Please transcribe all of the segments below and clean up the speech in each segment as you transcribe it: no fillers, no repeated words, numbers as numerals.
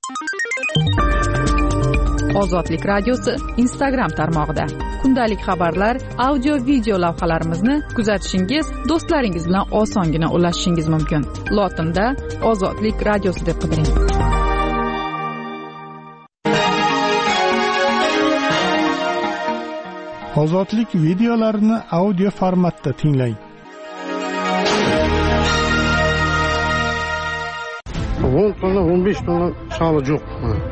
Ozodlik radiosi Instagram tarmog'ida kundalik xabarlar, audio video lavhalarimizni kuzatishingiz, do'stlaringiz bilan osongina ulashishingiz mumkin. Lotinda Ozodlik radiosi deb qidiring. Ozodlik videolarini audio formatda tinglang. 10 tonna, 15 tonna shali yo'q.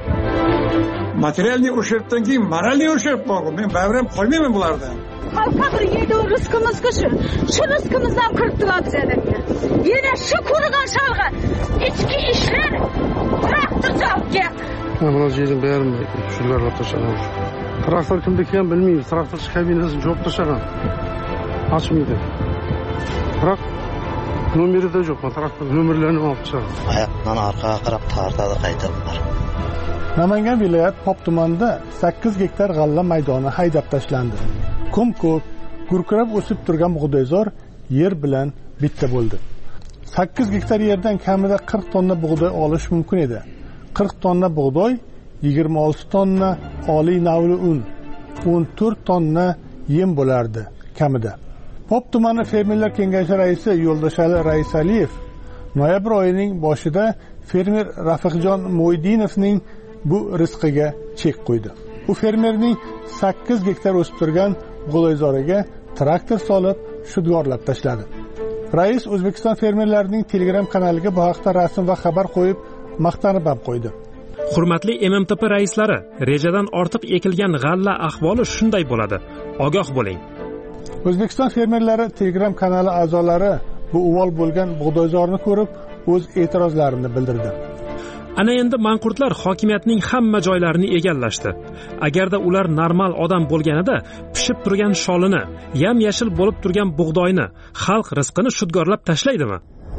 Materialniy uşerpdan keyin moralniy uşerp bor. Men baribir qolmayman bulardan. Xalqqa bir yedi rizqimizga shu rizqimizdan kirib turadi bizlarga. Yana shu ko'rgan shalg'a ichki ishlar traktor javobga. Mana yerim berilmay, shularga tashlagan. Traktor kimda ekan bilmaymiz. Traktor kabinasi yo'q tashlagan. Ochmaydi. Biroq nomerida yo'q. Traktor nomerlarini olib chiqadi. Oyoqdan orqaga qarab tortadi qaytarib. Namangan viloyat Pop tumanida 8 gektar g'alla maydoni haydab tashlandi. Ko'p gurkirab o'sib turgan bug'doyzor yer bilan bitta bo'ldi. 8 gektar yerdan kamida 40 tonna bug'doy olish mumkin edi. 40 tonna bug'doy, 26 tonna oliy navli un, 14 tonna yem bo'lardi kamida. Pop tumani fermerlar kengashi raisi Yo'ldoshali Raisaliyev noyabr oyining boshida fermer Rafiqjon Mo'ydinovning bu rizqiga chek qo'ydi. U fermerning 8 gektar o'sib turgan bug'doyzoriga traktor solib shudgorlab tashladi. Rais O'zbekiston fermerlarining Telegram kanaliga bu haqda rasm va xabar qo'yib maqtanib ham qo'ydi. Hurmatli MMTP raislari, rejadan ortiq ekilgan g'alla ahvoli shunday bo'ladi. Ogoh bo'ling. O'zbekiston fermerlari Telegram kanali a'zolari bu uvol bo'lgan bug'doyzorni ko'rib o'z e'tirozlarini bildirdi. Ana endi manqurtlar hokimiyatning hamma joylarini egallashdi. Agarda ular normal odam bo'lganida pishib turgan sholini, yam-yashil bo'lib turgan bug'doyni, xalq rizqini shudgorlab tashlaydimi?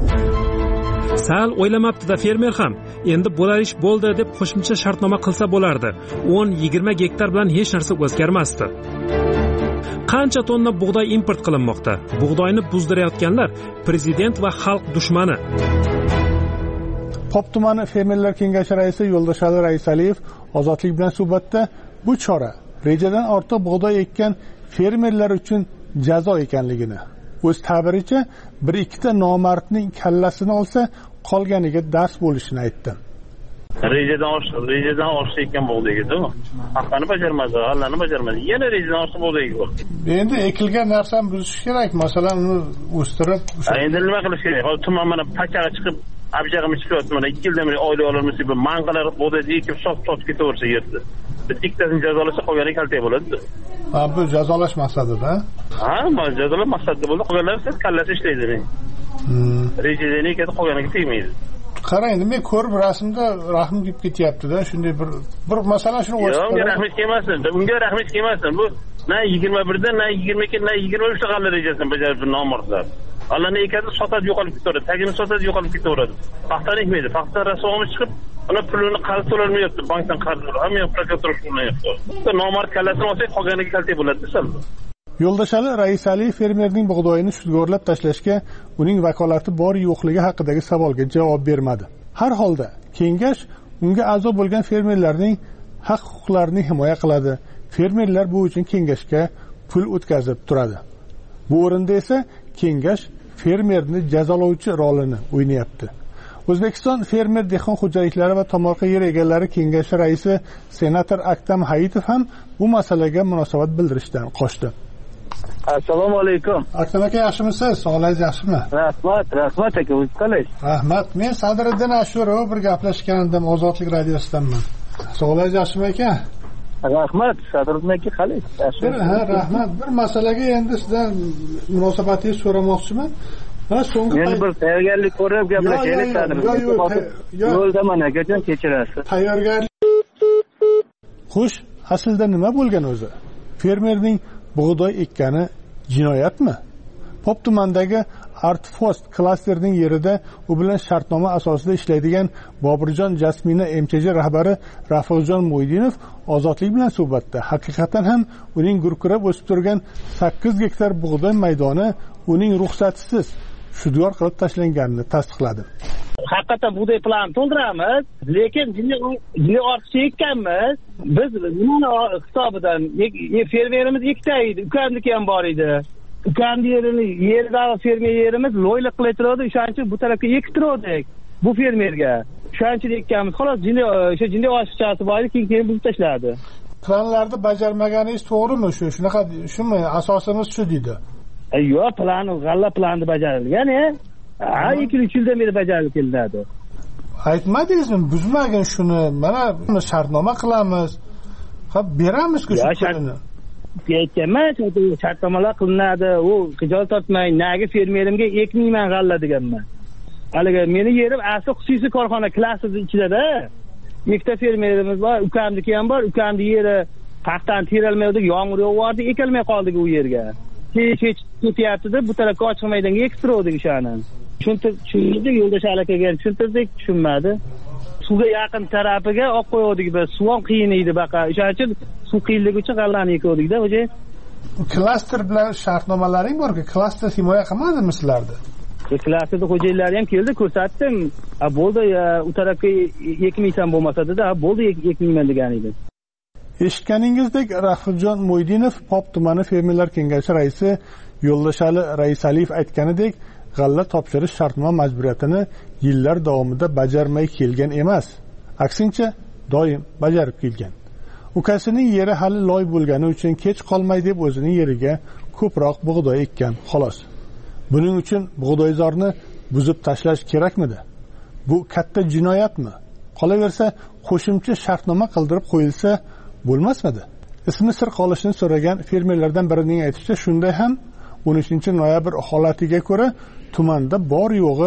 Sal o'ylamabdi-da fermer ham. Endi bo'lar ish bo'ldi deb qo'shimcha shartnoma qilsa bo'lardi. 10-20 gektar bilan hech narsa o'zgarmasdi. Qancha tonna bug'doy import qilinmoqda? Bug'doyni buzdirayotganlar prezident va xalq dushmani. Pop tumani fermerlar kengashi raisi Yo'ldoshali Raisaliyev Ozodlik bilan suhbatda bu chora rejadan ortiq bug'doy ekkan fermerlar uchun jazo ekanligini, o'z ta'biricha 1-2 ta nomardning kallasini olsa qolganiga dars bo'lishini aytdi. Rejadan oshsa ekan bug'doyga-da. Haqqini bajarmadi, g'allani bajarmadi. Yana rejadan oshsa bug'doyga bor. Endi ekilgan narsani buzish kerak, masalan, uni o'stirib. Endi nima qilish kerak? Hozir tuman mana pachaga chiqib abjag'im chiqyapti, mana 2 yildan beri oylik ololmasa, bu manqalar bug'doyni ekib sotib ketaversa yerda. Biz ikkitasini jazolasa qolgani kaltak bo'ladi. Ha, bu jazolash maqsadida. Ha, jazolash maqsadida bo'ldi. Qolganlar siz kallasi ishlaydi. Rejadan ekadi, qolganiga tegmaydi. Qarang, men ko'rib rasmda rahim kelib ketyapti-da, shunday bir masalan shuni o'sib. Unga rahmat kelmasin. Unga rahmat kelmasin. Bu na 21 da, na 22, na 23 ta g'alla rejasini bajarib nomardlar. G'allani ekadi, sotadi, yo'qolib ketaveradi. Tagini sotadi, yo'qolib ketaveradi. Paxtani ekmaydi. Paxta rasvomi chiqib, ana pulini qarz to'lanmayapti. Bankdan qarz olib, hamma yoq prokuratura qilyapti. Nomard kallasini olsak, qolganiga kaltak bo'ladi desam. Yo'ldoshali Raisaliyev fermerning bug'doyini shudgorlab tashlashga uning vakolati bor yo'qligi haqidagi savolga javob bermadi. Har holda kengash unga a'zo bo'lgan fermerlarning haq-huquqlarini himoya qiladi. Fermerlar bu uchun kengashga pul o'tkazib turadi. Bu o'rinda esa kengash fermerni jazolovchi rolini o'ynayapti. O'zbekiston fermer dehqon xo'jaliklari va tomorqa yer egalari kengashi raisi senator Aktam Hayitov ham bu masalaga munosabat bildirishdan qochdi. Assalomu alaykum. Aktam aka, yaxshimisiz? Sog'lig'ingiz yaxshimi? Rahmat aka, o'zingiz qalay? Rahmat. Men Sadriddin Ashurov bir gaplashgandim, Ozodlik radiosidanman. Sog'lig'ingiz yaxshimi aka? Rahmat, Sadriddin aka, qalay? Ha, rahmat. Bir masalaga endi sizdan munosabatingizni so'ramoqchiman. Mana so'nggi men bir tayyorgarlik ko'rib gaplashaylik Sadriddin. Yo'ldaman akajon, kechirasiz. Tayyorgarlik. Xo'sh, aslida nima bo'lgan o'zi? Fermerning bug'doy ekkani jinoyatmi? Pop tumanidagi Artfost klasterining yerida u bilan shartnoma asosida ishlaydigan Bobirjon Jasmina MCJ rahbari Rafiqjon Mo'ydinov Ozodlik bilan suhbatda haqiqatan ham uning gurkirab o'sib turgan 8 gektar bug'doy maydoni uning ruxsatisiz shudgor qilib tashlanganini tasdiqladi. Haqiqatan bug'doy planini to'ldiramiz, lekin jili ortiqcha ekkanmiz. Biz nima hisobidan fermerimiz ikkita edi, ukamniki ham bor edi. Ukamni yeridagi fermer yerimiz loylik qilayotdi, o'shaning uchun bu tarafga ektirdik. Bu fermerga. O'shaning uchun ekkanmiz. Xolos jili ortiqchasi bor edi, keyin buzib tashladi. Planlarni bajarmaganingiz to'g'rimi shu? Shunaqa, shumi asosimiz shu deydi. Yo'q, g'alla planni bajarilgan, 2-3 yildan beri bajarilib kelinadi. Aytmadingizmi, buzmagin shuni. Mana shartnoma qilamiz. Beramiz-ku shu pulni. Aytganman, shartnomalar qilinadi. U xijolat tortmang, nagi fermerimga ekmayman g'alla deganman. Haliga meni yerim asli xususiy korxona klassasi ichida-da. Ikkita fermerimiz bor, ukamniki ham bor. Ukamning yeri paxtani teralmaydi, yomg'ir yog'ardi, ekalmay qoldik u yerga. Hech ketyapti-da, bu tarafga ochiq maydonga ektirdik o'shani. Tushuntirdik, yo'ldosh akaga tushuntirdik, tushunmadi. Suvga yaqin tarafiga olib qo'ydik biz. Suv ham qiyin edi baqa. O'shaning uchun suv qiyinligi uchun g'allani ekdik-da, o'zi. Klaster bilan shartnomalaring bor-ku, klaster himoya qilmadimi sizlarni? Klasterda xo'jayinlar ham keldi, ko'rsatdim. Bo'ldi, u tarafga ekmaysan bo'lmasa dedi, bo'ldi, ekmayman degan edi. Eshitganingizdek, Rahimjon Mo'ydinov Pop tumani fermerlar kengashi raisi Yo'ldoshali Raisaliyev aytganidek, g'alla topshirish shartnoma majburiyatini yillar davomida bajarmay kelgan emas. Aksincha, doim bajarib kelgan. Ukasining yeri hali loy bo'lgani uchun kech qolmay deb o'zining yeriga ko'proq bug'doy ekkan, xolos. Buning uchun bug'doyzorni buzib tashlash kerakmidi? Bu katta jinoyatmi? Qolaversa, qo'shimcha shartnoma qildirib qo'yilsa bo'lmasmidi? Ismi sir qolishini so'ragan fermerlardan birining aytishicha, shunday ham 13-noyabr holatiga ko'ra tumanda bor yo'g'i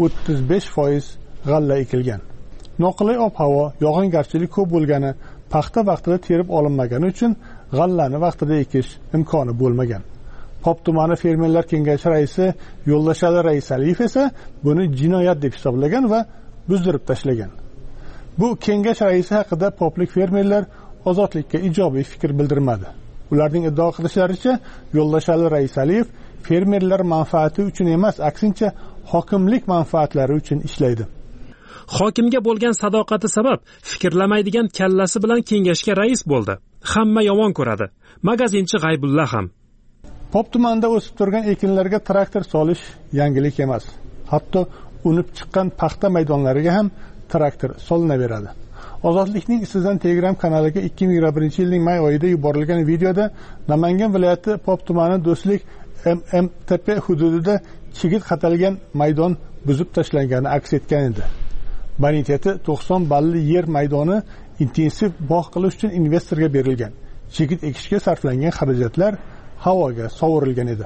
35% g'alla ekilgan. Noqulay ob-havo, yog'ingarchilik ko'p bo'lgani, paxta vaqtida terib olinmagani uchun g'allani vaqtida ekish imkoni bo'lmagan. Pop tumani fermerlar kengashi raisi Yo'ldoshali Raisaliyev esa buni jinoyat deb hisoblagan va buzdirib tashlagan. Bu kengash raisi haqida poplik fermerlar ozodlikka ijobiy fikr bildirmadi. Ularning iddao qilishlaricha, Yo'ldoshali Raisaliyev fermerlar manfaati uchun emas, aksincha hokimlik manfaatlari uchun ishlaydi. Hokimga bo'lgan sadoqati sabab fikrlamaydigan kallasi bilan kengashga rais bo'ldi. Hamma yomon ko'radi. Magazinchi G'aybulla ham. Pop tumanida o'sib turgan ekinlarga traktor solish yangilik emas. Hatto unib chiqqan paxta maydonlariga ham traktor solinaveradi. Ozodlikning sizdan Telegram kanaliga 2021-yilning may oyida yuborilgan videoda Namangan viloyati Pop tumani Do'stlik MMTP hududida chigit qatalgan maydon buzib tashlangani aks etgan edi. Boniteti 90 balli yer maydoni intensiv bog' qilish uchun investorga berilgan. Chigit ekishga sarflangan xarajatlar havoga sovurilgan edi.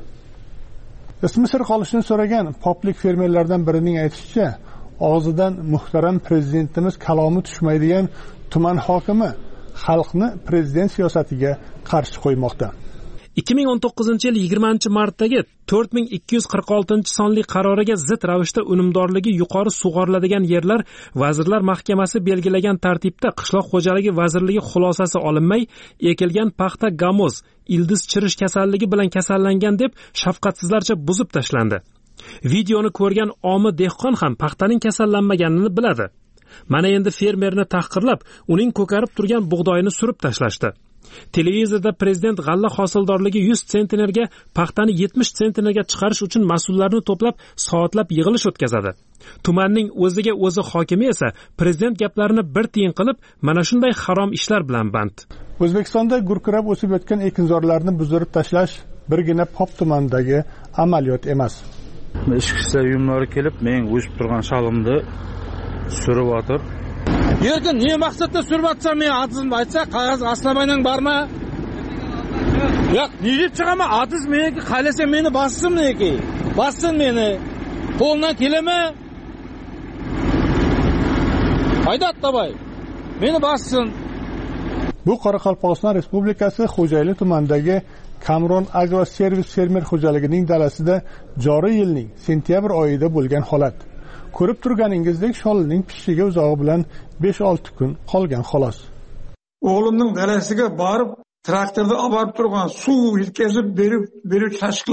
Ismi sir qolishini so'ragan poplik fermerlardan birining aytishicha, og'zidan muhtaram prezidentimiz kalomi tushmaydigan tuman hokimi xalqni prezident siyosatiga qarshi qo'ymoqda. 2019-yil 20-martdagi 4246-sonli qaroriga zid ravishda unumdorligi yuqori sug'oriladigan yerlar Vazirlar Mahkamasi belgilagan tartibda Qishloq xo'jaligi vazirligi xulosasi olinmay, ekilgan paxta gamoz, ildiz chirish kasalligi bilan kasallangan deb shafqatsizlarcha buzib tashlandi. Videoni ko'rgan omi dehqon ham paxtaning kasallanmaganini biladi. Mana endi fermerni tahqirlab, uning ko'karib turgan bug'doyini surib tashlashdi. Televizorda prezident g'alla hosildorligi 100 sentnerga paxtani 70 sentnerga chiqarish uchun mas'ullarni to'plab soatlab yig'ilish o'tkazadi. Tumanning o'ziga o'zi hokimi esa prezident gaplarini bir tiyin qilib, mana shunday harom ishlar bilan band. O'zbekistonda gurkirab o'sib yotgan ekinzorlarni buzdirib tashlash birgina Pop tumanidagi amaliyot emas. Ichki ishlar uyumlari kelib, men o'sib turgan shalimni surib o'tir. Yerkin ne maqsadda surbatsam men adizimni aytsa, qog'oz aslamayning bormi? Yo'q, ne deb chiqaman? Adiz meniki, qalasa meni bassin meniki. Bassin meni. Qo'ldan kelama. Haydat tabay. Meni bassin. Bu Qoraqalpog'iston Respublikasi Xo'jayli tumanidagi Kamron Agro Servis fermer xo'jaligining dalasida joriy yilning sentyabr oyida bo'lgan holat. Ko'rib turganingizdek, sholining pishishiga uzog'i bilan 5-6 kun qolgan xolos. O'g'limning dalasiga borib, traktorda olib turgan suv yetkazib berib tashqiladi.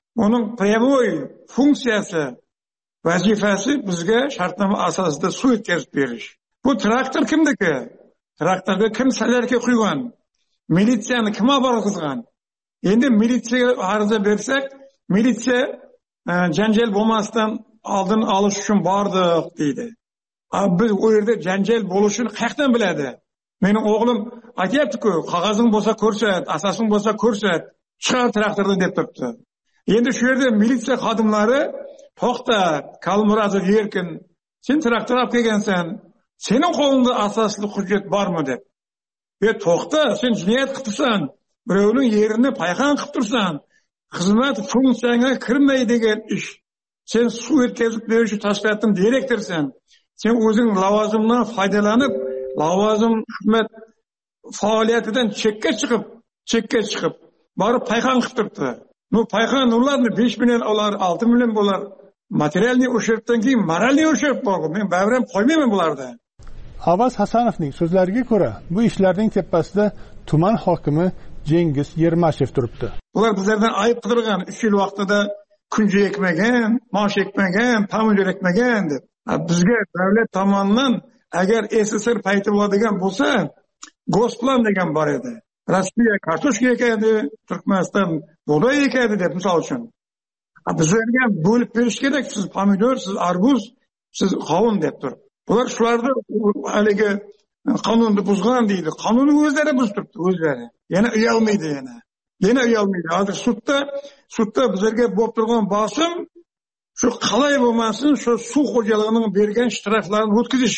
Uning pryamoy funksiyasi, vazifasi bizga shartnoma asosida suv yetkazib berish. Bu traktor kimniki? Traktorga kim salarga qo'ygan? Militsiyani kim oborg'izgan? Endi militsiyaga ariza bersak, militsiya janjal bo'lmasdan oldin olish uchun bordik deydi. Biz u yerda janjal bo'lishini qayerdan biladi? Mening o'g'lim aytayapti-ku, qog'ozing bo'lsa ko'rsat, asosing bo'lsa ko'rsat, chiqar traktordan deb turibdi. Endi shu yerda militsiya xodimlari to'xta, Kalmurazov Erkin, sen traktor olib kelgansan, sening qo'lingda asosli hujjat bormi deb. To'xta, sen jinoyat qilibsan, birovning yerini payqon qilib tursan, xizmat funksiyanga kirmaydigan ish. Sen suv yetkazib berish tashkilotning direktorsan. Sen o'zing lavozimdan foydalanib, lavozim xizmat faoliyatidan chekka chiqib, borib payqon qilib turibdi. Bu payqon ularni 5 million olar, 6 million bo'lar. Materialniy o'shirbdan keyin moralniy o'shirib bor. Men bayram qo'ymayman bularda. Avaz Hasanovning so'zlariga ko'ra, bu ishlarning tepasida tuman hokimi Cengiz Yermashev turibdi. Ular bizlardan ayib qidirgan 3 yil vaqtida kunji ekmagan, mosh ekmagan, pomidor ekmagan deb. Bizga davlat tomonidan agar SSR payti bo'ladigan bo'lsa, Gosplan degan bor edi. Rossiya kartoshka ekadi, Turkmaniston bug'doy ekadi deb misol uchun. Bizlarga bo'lib berish kerak, siz pomidor, siz arbuz, siz qovun deb turib. Bular shularni haligi qonunni buzgan deydi. Qonunni o'zlari buzib turibdi, o'zlari. Yana uyalmaydi yana. Hozir sudda bizlarga bo'lib turgan bosim shu qalay bo'lmasin, shu suv xo'jaligining bergan shtraflarini o'tkazish.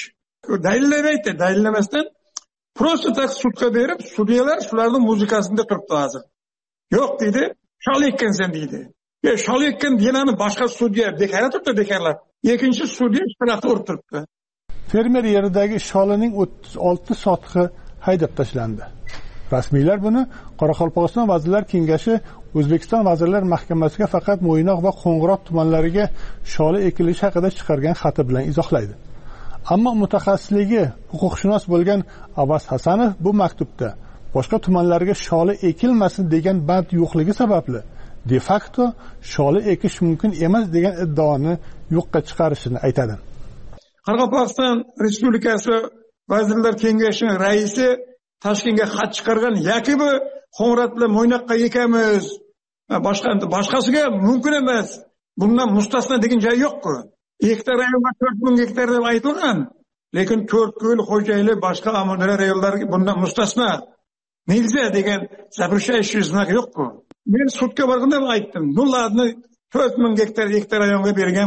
Dalillamasdan просто tak sudga berib, sudyalar shularning muzikasida turibdi hozir. Yo'q deydi, shol ekkansan deydi. Shol ekkan denani boshqa sudya bekarlab. Ikkinchi sudya shtrafni urib turibdi. Fermer yeridagi sholining 36 sotiqi haydab tashlandi. Rasmiylar buni Qoraqalpog'iston Vazirlar Kengashi O'zbekiston Vazirlar Mahkamasiga faqat Mo'ynoq va Qo'ng'irot tumanlariga sholi ekilishi haqida chiqargan xati bilan izohlaydi. Ammo mutaxassisligi huquqshunos bo'lgan Avaz Hasanov bu maktubda boshqa tumanlarga sholi ekilmasin degan band yo'qligi sababli de facto sholi ekish mumkin emas degan iddaoni yo'qqa chiqarishini aytadi. Qoraqalpog'iston Respublikasi Vazirlar Kengashining raisi Toshkentga xat chiqargan, yoki bu Qo'ng'irot bilan Mo'ynoqqa ekamiz, boshqasiga mumkin emas. Bundan mustasno degan joy yo'q-ku. Hektar rayonga 4000 gektar deb aytilgan, lekin 4 ko'l xo'jayli boshqa amallar rayonlarga bundan mustasno. Nilza degan zabrushayshiy znak yo'q-ku. Men sudga borganda aytdim, bularni 4000 gektar rayonga bergan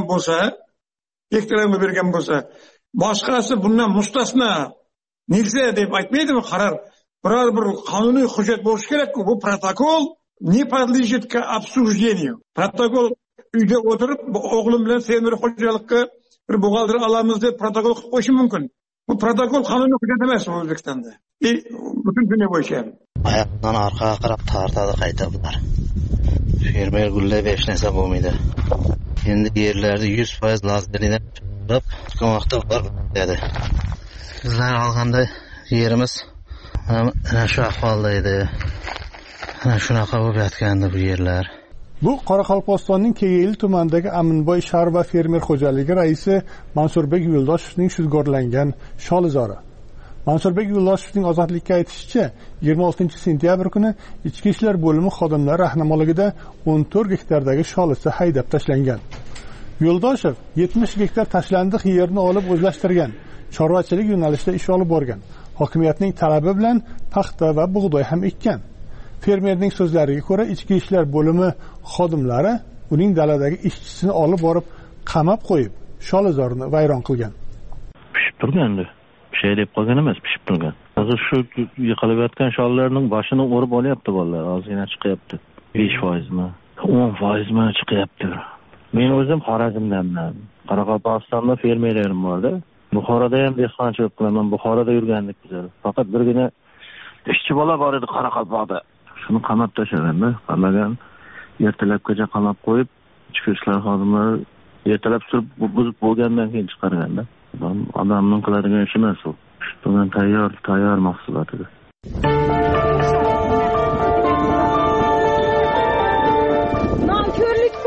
bo'lsa, boshqasi bundan mustasno. Nilza deb aytmaydimi qaror? Biror bir qonuniy hujjat bo'lishi kerak-ku. Bu protokol не подлежит к обсуждению. Protokol uyda o'tirib, o'g'lim bilan fermer xo'jalikka bir buxgalter olamiz deb protokol qilib qo'yish mumkin. Bu protokol qonuniy hujjat emas O'zbekistonda. Butun dunyo bo'yicha. Oyoqdan orqaga qarab tortadi qayta bular. Fermer gullab hech narsa bo'lmaydi. Endi yerlarni 100% lazerdan chiqarib, chiqmoqda bor dedi. Bizlar olganda yerimiz ana shu ahvolda edi. Ana shunaqa bo'lib yotgandi bu yerlar. Bu Qoraqalpog'istonning Kegeyli tumanidagi Aminboy shahar va fermer xo'jaligi raisi Mansurbek Yo'ldoshevning shudgorlangan sholizori. Mansurbek Yo'ldoshevning ozodlikka aytishicha, 26 sentyabr kuni Ichki ishlar bo'limi xodimlari rahnamoligida 14 gektardagi sholisi haydab tashlangan. Yo'ldoshev 70 gektar tashlandiq yerni olib o'zlashtirgan, chorvachilik yo'nalishida ish olib borgan. Hokimiyatning talabi bilan paxta va bug'doy ham ekkan. Fermerning so'zlariga ko'ra, Ichki ishlar bo'limi xodimlari uning daladagi ishchisini olib borib qamab qo'yib, sholizorini vayron qilgan. Pishib turgandi. Bir şey deb qolgan emas, pishib turgan. Hozir shu yiqilib yotgan shollarning boshini o'rib olyapti bolalar, ozgina chiqyapti. 5%mi, 10%mi chiqyapti. Men o'zim Xorazmdanman. Qoraqalpog'istonda fermerlarim borda. Buxoroda ham dehqonchilik qilaman. Buxoroda yurgandik bizlar. Faqat birgina ishchi bola bor edi Qoraqalpoqda. Shuni qamab tashlaganda, qamagan ertalabgacha qamab qo'yib, ichki ishlar xodimlari ertalab surib buzib bo'lgandan keyin chiqarganda. Odamning qiladigan ishi emas u. Bundan tayyor mahsulot edi. Nonko'rlik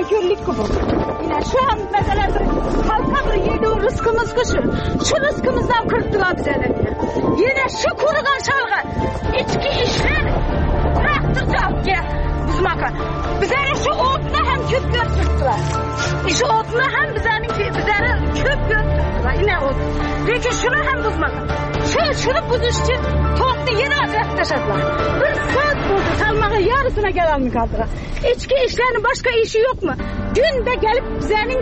nankörlük bu. Yine şu an mesela halka bir yediği rızkımız şu rızkımızdan kırıttılar bize de. Yine şu kurudan şalga içki işler traktörce alıp gel buzmaka. Bize şu otuna hem küp götürdüler. Şu otuna hem bize küp götürdüler. Yine ot. Peki şunu hem buzmaka. Şunu buzuş için toplu yine acayip taşıdılar. Bir saat buldu salmağı yarısına gelen mi kaldılar. İçki işlerinin başka işi yok mu? Günde gelip bizenin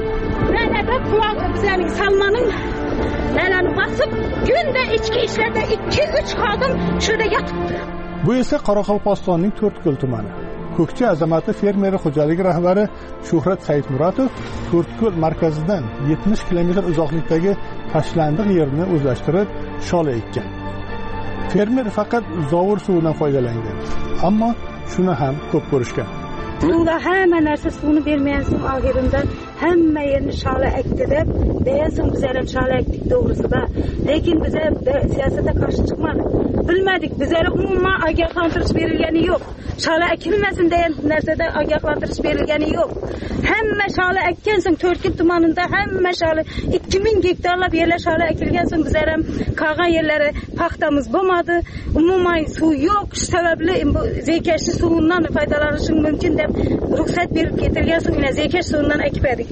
bizenin salmanın nelerini basıp günde içki işlerde 2-3 kadın şurada yatıptı. Bu esa Qoraqalpog'istonning To'rtko'l tumani. Ko'kchi Azamati fermeri xo'jaligi rahbari Shuhrat Saidmuratov To'rtko'l markazidan 70 kilometr uzoqlikdagi tashlandiq yerni o'zlashtirib shola ekkan. Fermer faqat zovur suvidan foydalangan, ammo shuni ham ko'p ko'rishgan. Bunda hamma narsa suvni bermayapsiz oxirida hamma yerni shola ekdi deb deyapsiz biz ham shola ekdik to'g'risida. Lekin biz siyosatga qarshi chiqmadik. Bilmadik, bizlar umuman ogohlantirish berilgani yo'q. Shola ekilmasin degan narsada ogohlantirish berilgani yo'q. Hamma shola ekkansin To'rtko'l tumanida hamma shola 2000 gektarlab yerlar shola ekilgansin bizlar ham qolgan yerlari paxtamiz bo'lmadi. Umuman suv yo'q, shu sababli zekashi suvidan foydalanishing mumkin deb ruxsat berib ketilgansin, yine zekash suvidan ekib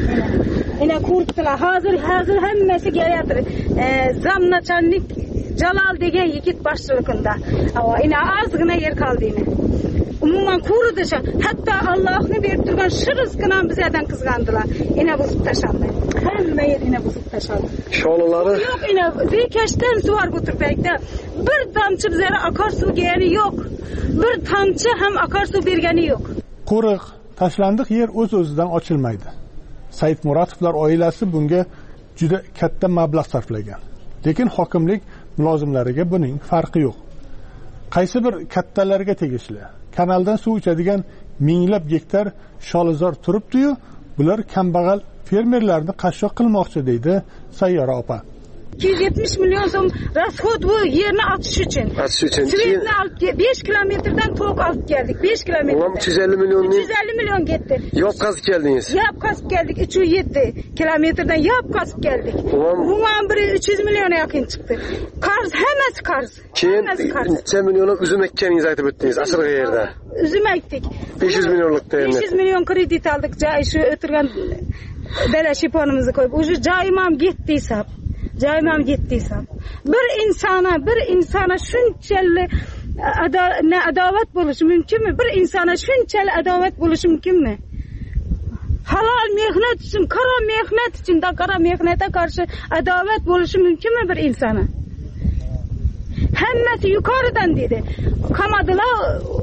yine ko'ribdilar. Hozir hammasi kelyapti. Zamnachanlik Jalal degan yigit boshchiligida. Yine ozgina yer qoldi. Umuman ko'rdi shu. Hatto Allohning berib turgan shu rizqini bizlardan qizg'andilar. Yine buzib tashlandi. Hamma yer yine buzib tashlandi. Sholalari yo'q, yine zekashdan suvar o'tirpakda bir tomchi bizlarga akarsuv kelgani yo'q. Bir tomchi ham akarsuv bergani yo'q. Qo'riq, tashlandiq yer o'z-o'zidan ochilmaydi. Saidmuratovlar oilasi bunga juda katta mablag' sarflagan. Lekin hokimlik mulozimlariga buning farqi yo'q. Qaysi bir kattalarga tegishli kanaldan suv ichadigan minglab gektar sholizor turibdi-yu, bular kambag'al fermerlarni qashshoq qilmoqchi deydi Sayyora opa. 270 milyon so'm rasxod bu yerni ochish uchun. Svetni olib 5 kilometrdan to'q olib keldik. 5 kilometr. 350 milyon ketdi. Yop qazib keldingiz. Yop qazib keldik. 307 kilometrdan yop qazib keldik. Umuman bir 300 milyona yaqin chiqdi. Qarz, hammasi qarz. Keyin 3 milyonlab uzum ekkaningizni aytib o'tdingiz asrga yerda. Uzum ekdik. 500 milyonlikda endi. 500 milyon kredit aldik. Shu o'tirgan dala shiponimizni qo'yib, o'sha joyim ham ketdi hisob. Joyim yetdiysan. Bir insona shunchalik adovat bo'lishi mumkinmi? Bir insona shunchalik adovat bo'lishi mumkinmi? Halol mehnat uchun, qaro mehnat uchun, qaro mehnatga qarshi adovat bo'lishi mumkinmi bir insona? Hammasi yuqoridan dedi. Qamadilar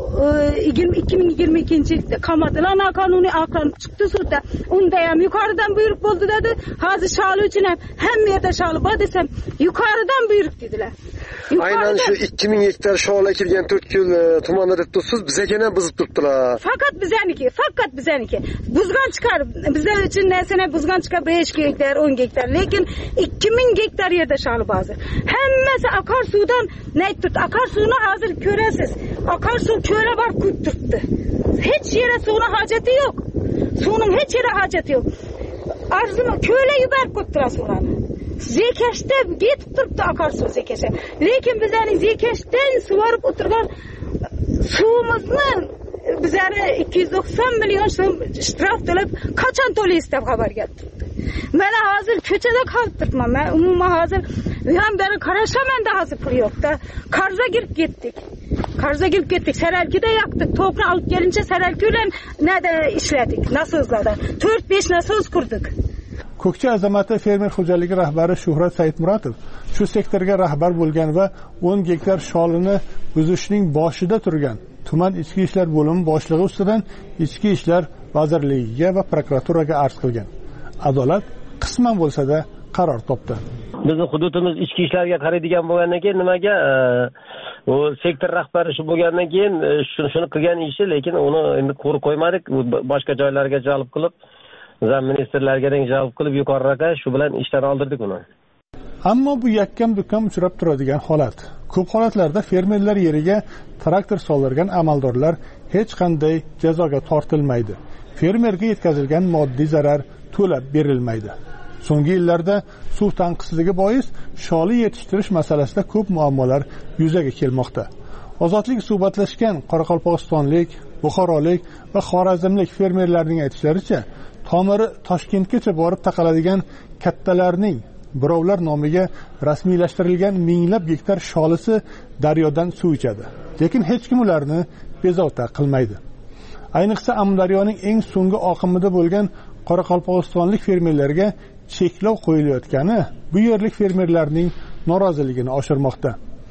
2022-yilda qamadilar, noqonuniy aqlanib chiqdi sudda. Unda ham yuqoridan buyruq bo'ldi dedi. Hozir sholi uchun ham hamma yerda sholi bor desam, yuqoridan buyruq dedilar. Aynan shu 2000 gektar shola ekilgan To'rtko'l tumanida deb tursiz, bizga buzib turibdilar. Faqat bizaniki. Buzgan chiqar. Bizlar uchun narsani buzgan chiqar 5 gektar, 10 gektar, lekin 2000 gektar yerda sholi bor. Hammasi akarsuvdan turibdi. Akarsuvni hozir ko'rasiz. Akarsuv ko'la bor turibdi. Hech yere suvning hojati yo'q. Suvning hech yere hojati yo'q. Arzini ko'la yuborib qo'yibdilar suvlarni. Zekashda ketib turibdi akarsuv zekashi. Lekin bizlarning zekashdan sug'orib o'tirgan suvimizni bizlarga 290 million so'm shtraf to'lab qachon to'laysiz deb xabar keldi. Mana hozir ko'chada qolib turibman. Men umuman hozir ham beri qarashamanda hozir pul yo'qda. Qarza girib ketdik. Saralkida yoqdik. To'pni olib kelincha saralki bilan nada ishladik. Nasozlarda 4-5 nasoz qurdik. Ko'kchi Azamati fermer xo'jaligi rahbari Shuhrat Saidmuratov shu sektorga rahbar bo'lgan va 10 gektar sholini buzishning boshida turgan tuman ichki ishlar bo'limi boshlig'i ustidan ichki ishlar vazirligiga va prokuraturaga arz qilgan. Adolat qisman bo'lsa-da qaror topdi. Bizning hududimiz ichki ishlarga qaraydigan bo'lgandan keyin nimaga u sektor rahbari shu bo'lgandan keyin shuni qilgan ishi, lekin uni endi ko'rib qo'ymadik. Boshqa joylarga jalb qilib, zam ministerlarga jalb qilib yuqoriroqqa shu bilan ishdan oldirdik uni. Ammo bu yakkam-dukkam uchrab turadigan holat. Ko'p holatlarda fermerlar yeriga traktor soldirgan amaldorlar hech qanday jazoga tortilmaydi. fermerga yetkazilgan moddiy zarar to'lab berilmaydi. So'nggi yillarda suv tanqisligi bois sholi yetishtirish masalasida ko'p muammolar yuzaga kelmoqda. Ozodlik suhbatlashgan Qoraqalpog'istonlik, Buxorolik va Xorazmlik fermerlarning aytishlaricha, tomiri Toshkentgacha borib taqaladigan kattalarning birovlar nomiga rasmiylashtirilgan minglab gektar sholisi daryodan suv ichadi. Lekin hech kim ularni bezovta qilmaydi. Ayniqsa Amudaryoning eng so'nggi oqimida bo'lgan Qoraqalpog'istonlik fermerlarga cheklov qo'yilayotgani bu yerlik fermerlarning noroziligini oshirmoqda.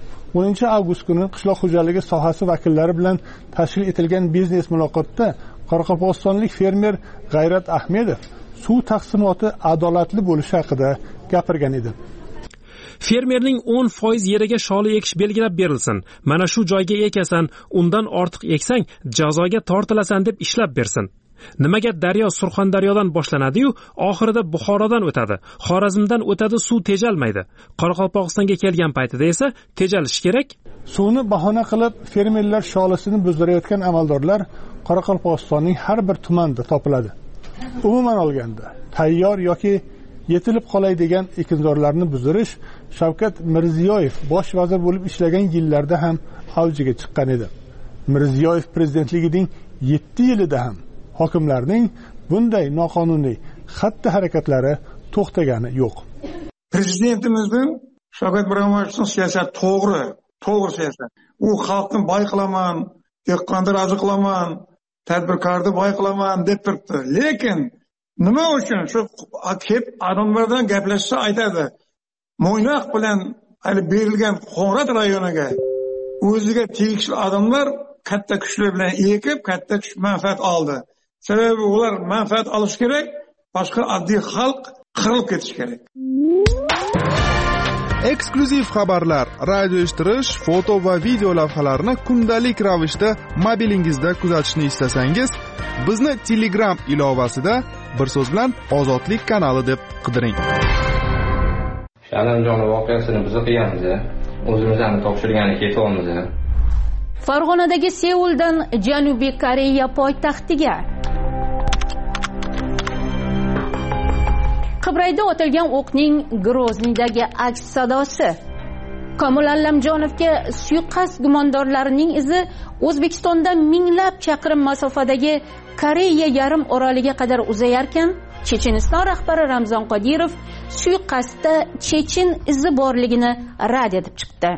10 avgust kuni qishloq xo'jaligi sohasi vakillari bilan tashkil etilgan biznes muloqotda Qoraqalpog'istonlik fermer G'ayrat Ahmedov suv taqsimoti adolatli bo'lishi haqida gapirgan edi. Fermerning 10% yeriga sholi ekish belgilab berilsin. Mana shu joyga ekasan, undan ortiq eksang jazoga tortilasan deb ishlab bersin. Nimaga daryo Surxondaryodan boshlanadi-yu, oxirida Buxorodan o'tadi, Xorazmdan o'tadi, suv tejalmaydi. Qoraqalpog'istonga kelgan paytida esa tejalishi kerak. Suvni bahona qilib fermerlar sholisini buzdirayotgan amaldorlar Qoraqalpog'istonning har bir tumanida topiladi. Umuman olganda, tayyor yoki yetilib qolay degan ekinzorlarni buzdirish Shavkat Mirziyoyev bosh vazir bo'lib ishlagan yillarda ham avjiga chiqqan edi. Mirziyoyev prezidentligining 7 yilida ham hokimlarning bunday noqonuniy xatti-harakatlari to'xtagani yo'q. Prezidentimizning Shavkat Miromonovning siyosati to'g'ri siyosat. U xalqni boy qilaman, dehqonni rozi qilaman, tadbirkorni boy qilaman deb turibdi. Lekin nima uchun shu kelib odamlardan gaplashsa aytadi. Mo'ynoq bilan hali berilgan Qo'ng'rat rayoniga o'ziga tegishli odamlar katta kuchlar bilan ekib, katta manfaat oldi. Sababi ular manfaat olish kerak, boshqa oddiy xalq qirilib ketish kerak. Eksklyuziv xabarlar, radio eshittirish, foto va video lavhalarni kundalik ravishda mobilingizda kuzatishni istasangiz, bizni Telegram ilovasida bir so'z bilan Ozodlik kanali deb qidiring. Shalamjon voqeasini biz qilganmiz, o'zimizdan topshirgani ketyapmiz. Farg'onadagi Seuldan Janubiy Koreya poytaxtiga Qibrayda otilgan o'qning Groznidagi aks sadosi. Komil Allamjonovga suiqasd gumondorlarining izi O'zbekistondan minglab chaqirim masofadagi Koreya yarim oroliga qadar uzayarkan, Checheniston rahbari Ramzan Qodirov suiqasdda chechen izi borligini rad etib chiqdi.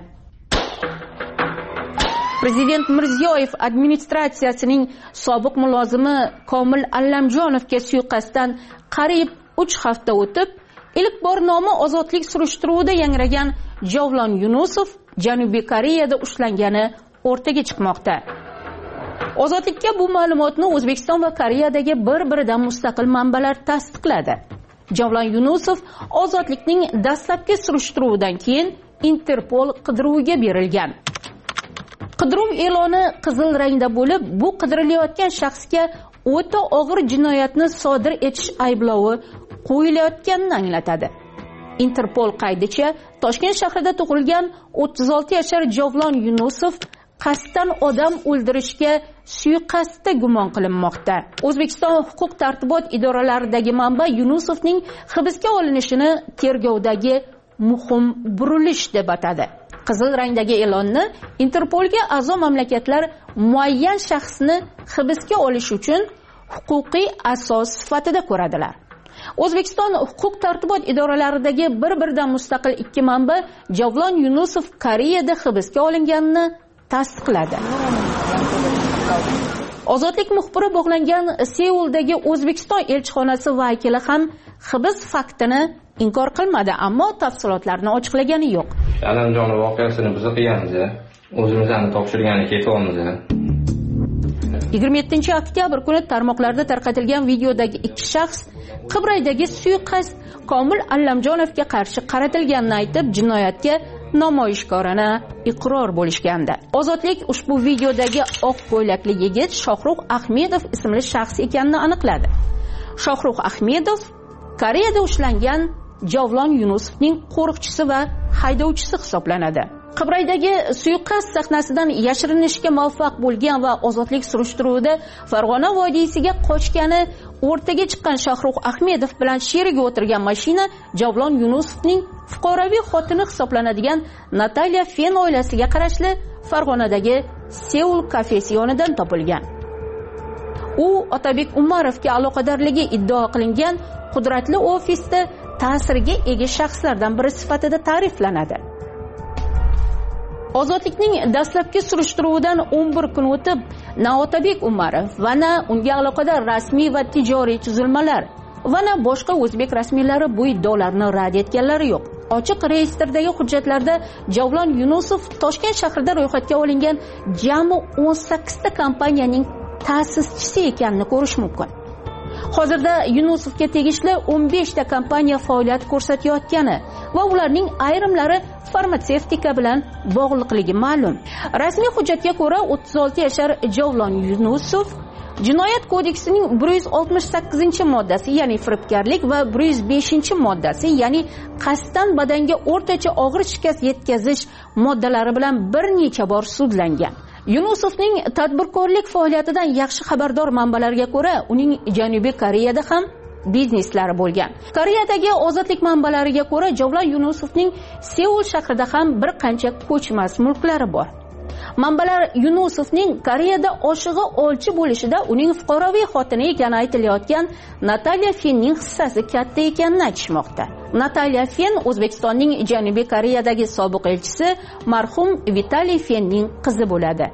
Prezident Mirziyoyev administratsiyasining sobiq mulozimi Komil Allamjonovga suiqasddan qariyb 3 hafta o'tib, ilk bor nomi ozodlik surishtiruvida yangragan Javlon Yunusov Janubiy Koreyada ushlangani o'rtaga chiqmoqda. Ozodlikka bu ma'lumotni O'zbekiston va Koreyadagi bir-biridan mustaqil manbalar tasdiqladi. Javlon Yunusov ozodlikning dastlabki surishtiruvidan keyin Interpol qidiruviga berilgan. Qidiruv e'loni qizil rangda bo'lib, bu qidirilayotgan shaxsga o'ta og'ir jinoyatni sodir etish ayblovi qo'yilayotganini anglatadi. Interpol qaydicha Toshkent shahrida tug'ilgan 36 yashar Javlon Yunusov qasddan odam o'ldirishga suiqasdda gumon qilinmoqda. O'zbekiston huquq tartibot idoralaridagi manba Yunusovning hibsga olinishini tergovdagi muhim burilish deb atadi. Qizil rangdagi e'lonni Interpolga a'zo mamlakatlar muayyan shaxsni hibsga olish uchun huquqiy asos sifatida ko'radilar. O'zbekiston huquq tartibot idoralaridagi bir-biridan mustaqil ikki manba Javlon Yunusov Koreyada hibsga olinganini tasdiqladi. Ozodlik muxbiri bog'langan Seuldagi O'zbekiston elchixonasi vakili ham hibs faktini inkor qilmadi, ammo tafsilotlarni ochiqlagani yo'q. Shalamjon voqeasini biz qilganmiz, o'zimizdan topshirgani ketyapmiz. 27 oktyabr kuni tarmoqlarda tarqatilgan videodagi ikki shaxs Qibraydagi suiqasd Komil Allamjonovga qarshi qaratilganini aytib, jinoyatga namoyishkorona iqror bo'lishgandi. Ozodlik ushbu videodagi oq ko'ylakli yigit Shohrux Ahmedov ismli shaxs ekanini aniqladi. Shohrux Ahmedov Koreyada ushlangan Javlon Yunusovning qo'riqchisi va haydovchisi hisoblanadi. Qibraydagi suiqasd sahnasidan yashirinishga muvaffaq bo'lgan va ozodlik surishtiruvida Farg'ona vodiysiga qochgani o'rtaga chiqqan Shohrux Ahmedov bilan sherigi o'tirgan mashina Javlon Yunusovning fuqaroviy xotini hisoblanadigan Natalya Fen oilasiga qarashli Farg'onadagi Seul kafesi yonidan topilgan. U Otabek Umarovga aloqadorligi iddao qilingan qudratli ofisda ta'sirga ega shaxslardan biri sifatida ta'riflanadi. Ozodlikning dastlabki surishtiruvidan 11 kun o'tib, na Otabek Umarov va na unga aloqador rasmiy va tijoriy tuzilmalar va na boshqa o'zbek rasmiylari bu iddaolarni rad etganlari yo'q. Ochiq reyestrdagi hujjatlarda Javlon Yunusov Toshkent shahrida ro'yxatga olingan jami 18 ta kompaniyaning ta'sischisi ekanini ko'rish mumkin. Hozirda Yunusovga tegishli 15 ta kompaniya faoliyat ko'rsatayotgani va ularning ayrimlari farmatsevtika bilan bog'liqligi ma'lum. Rasmiy hujjatga ko'ra 36 yashar Javlon Yunusov Jinoyat kodeksining 168-moddasi, ya'ni firibgarlik va 105-moddasi, ya'ni qasddan badanga o'rtacha og'ir shikast yetkazish moddalari bilan bir necha bor sudlangan. Yunusovning tadbirkorlik faoliyatidan yaxshi xabardor manbalarga ko'ra, uning Janubiy Koreyada ham bizneslari bo'lgan. Koreyadagi ozodlik manbalariga ko'ra, Javlon Yunusovning Seul shahrida ham bir qancha ko'chmas mulklari bor. Manbalar Yunusovning Koreyada oshig'i olchi bo'lishida uning fuqaroviy xotini ekani aytilayotgan Natalya Fenning hissasi katta ekanini aytishmoqda. Natalya Fen O'zbekistonning Janubiy Koreyadagi sobiq elchisi marhum Vitaliy Fenning qizi bo'ladi.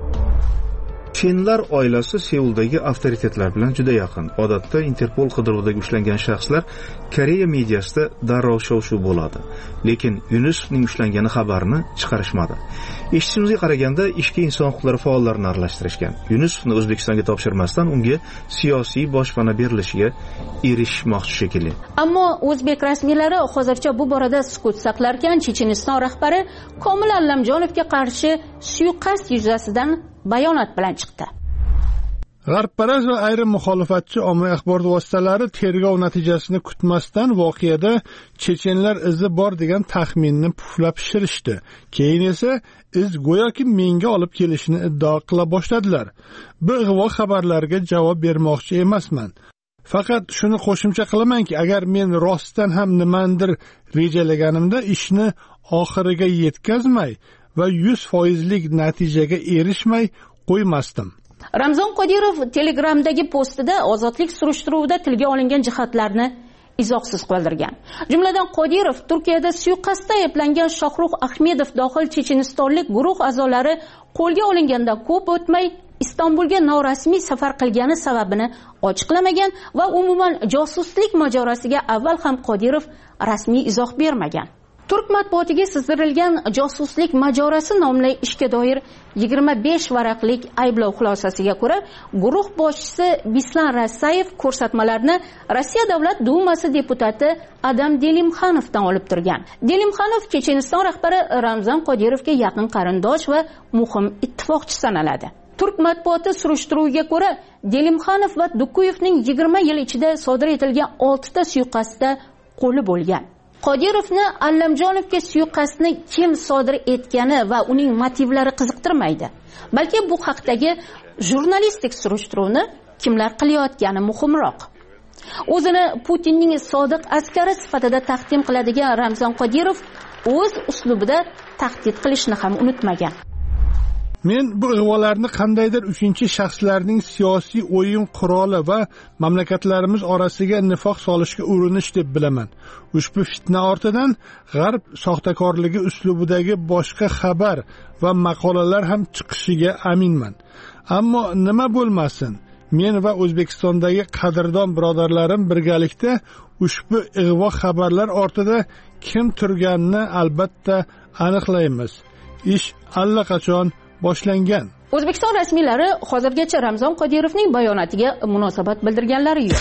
Fenlar oilasi Seuldagi avtoritetlar bilan juda yaqin. Odatda Interpol qidiruvida ushlangan shaxslar Koreya mediasida darrov shov-shuv bo'ladi. Lekin Yunusovning ushlangani xabarini chiqarishmadi. Eshitishimizga qaraganda ishga inson huquqlari faollarini aralashtirishgan. Yunusovni O'zbekistonga topshirmasdan unga siyosiy boshpana berilishiga erishmoqchi shekilli. Ammo o'zbek rasmiylari hozircha bu borada sukut saqlarkan, Checheniston rahbari Komil Allamjonovga qarshi suiqasd yuzasidan bayonot bilan chiqdi. G'arbparast va ayrim muxolifatchi ommaviy axborot vositalari tergov natijasini kutmasdan voqeada chechenlar izi bor degan taxminni puflab pishirishdi. Keyin esa iz go'yoki menga olib kelishini iddao qila boshladilar. Bu ig'vo xabarlarga javob bermoqchi emasman. Faqat shuni qo'shimcha qilamanki, agar men rostdan ham nimandir rejalaganimda ishni oxiriga yetkazmay va 100%lik natijaga erishmay qo'ymasdim. Ramzon Qodirov Telegramdagi postida ozodlik surishtiruvida tilga olingan jihatlarni izohsiz qoldirgan. Jumladan Qodirov Turkiyada suiqasdda ayblangan Shohrux Ahmedov dohil chechenistonlik guruh a'zolari qo'lga olingandan ko'p o'tmay Istanbulga norasmiy safar qilgani sababini ochiqlamagan va umuman josuslik mojorosiga avval ham Qodirov rasmiy izoh bermagan. Turk matbuotiga sizdirilgan josuslik majorasi nomli ishga doir 25 varaqlik ayblov xulosasiga ko'ra, guruh boshchisi Bislan Rasayev ko'rsatmalarni Rossiya Davlat Dumasi deputati Adam Delimxanovdan olib turgan. Delimxanov Checheniston rahbari Ramzan Qodirovga yaqin qarindosh va muhim ittifoqchi sanaladi. Turk matbuoti surishtiruviga ko'ra, Delimxanov va Dukuyevning 20 yil ichida sodir etilgan 6 ta suiqasdda qo'li bo'lgan. Qodirovni Allamjonovga suiqasdni kim sodir etgani va uning motivlari qiziqtirmaydi. Balki bu haqdagi jurnalistik surishtiruvni kimlar qilayotgani muhimroq. O'zini Putinning sodiq askari sifatida taqdim qiladigan Ramzan Qodirov o'z uslubida tahdid qilishni ham unutmagan. Men bu ig'volarni qandaydir uchinchi shaxslarning siyosiy o'yin quroli va mamlakatlarimiz orasiga nifoq solishga urinish deb bilaman. Ushbu fitna ortidan G'arb soxtakorligi uslubidagi boshqa xabar va maqolalar ham chiqishiga aminman. Ammo nima bo'lmasin, men va O'zbekistondagi qadrdon birodarlarim birgalikda ushbu ig'vo xabarlar ortida kim turganini albatta aniqlaymiz. Ish allaqachon boshlangan. O'zbekiston rasmiylari hozirgacha Ramzon Qodirovning bayonotiga munosabat bildirganlari yo'q.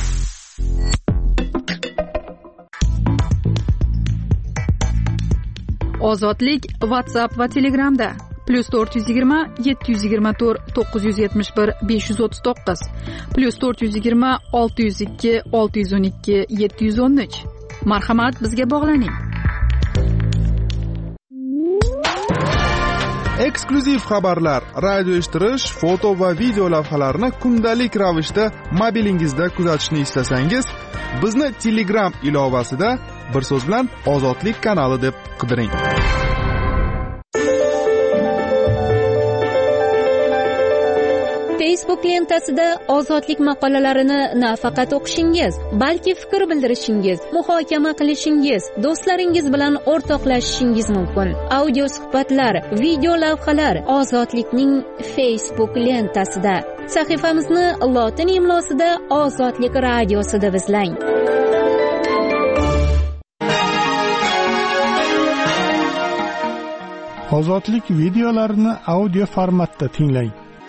Ozodlik WhatsApp va Telegramda +420 724 971 539 +420 602 612 713. Marhamat, bizga bog'laning. eksklyuziv xabarlar, radio eshittirish, foto va video lavhalarni kundalik ravishda mobilingizda kuzatishni istasangiz, bizni Telegram ilovasida bir so'z bilan Ozodlik kanali deb qidiring. Facebook lentasida ozodlik maqolalarini nafaqat o'qishingiz, balki fikr bildirishingiz, muhokama qilishingiz, do'stlaringiz bilan o'rtoqlashishingiz mumkin. Audio suhbatlar, video lavhalar Ozodlikning Facebook lentasida. Sahifamizni lotin imlosida Ozodlik radiosi deb izlang. Ozodlik videolarini audio formatda tinglang.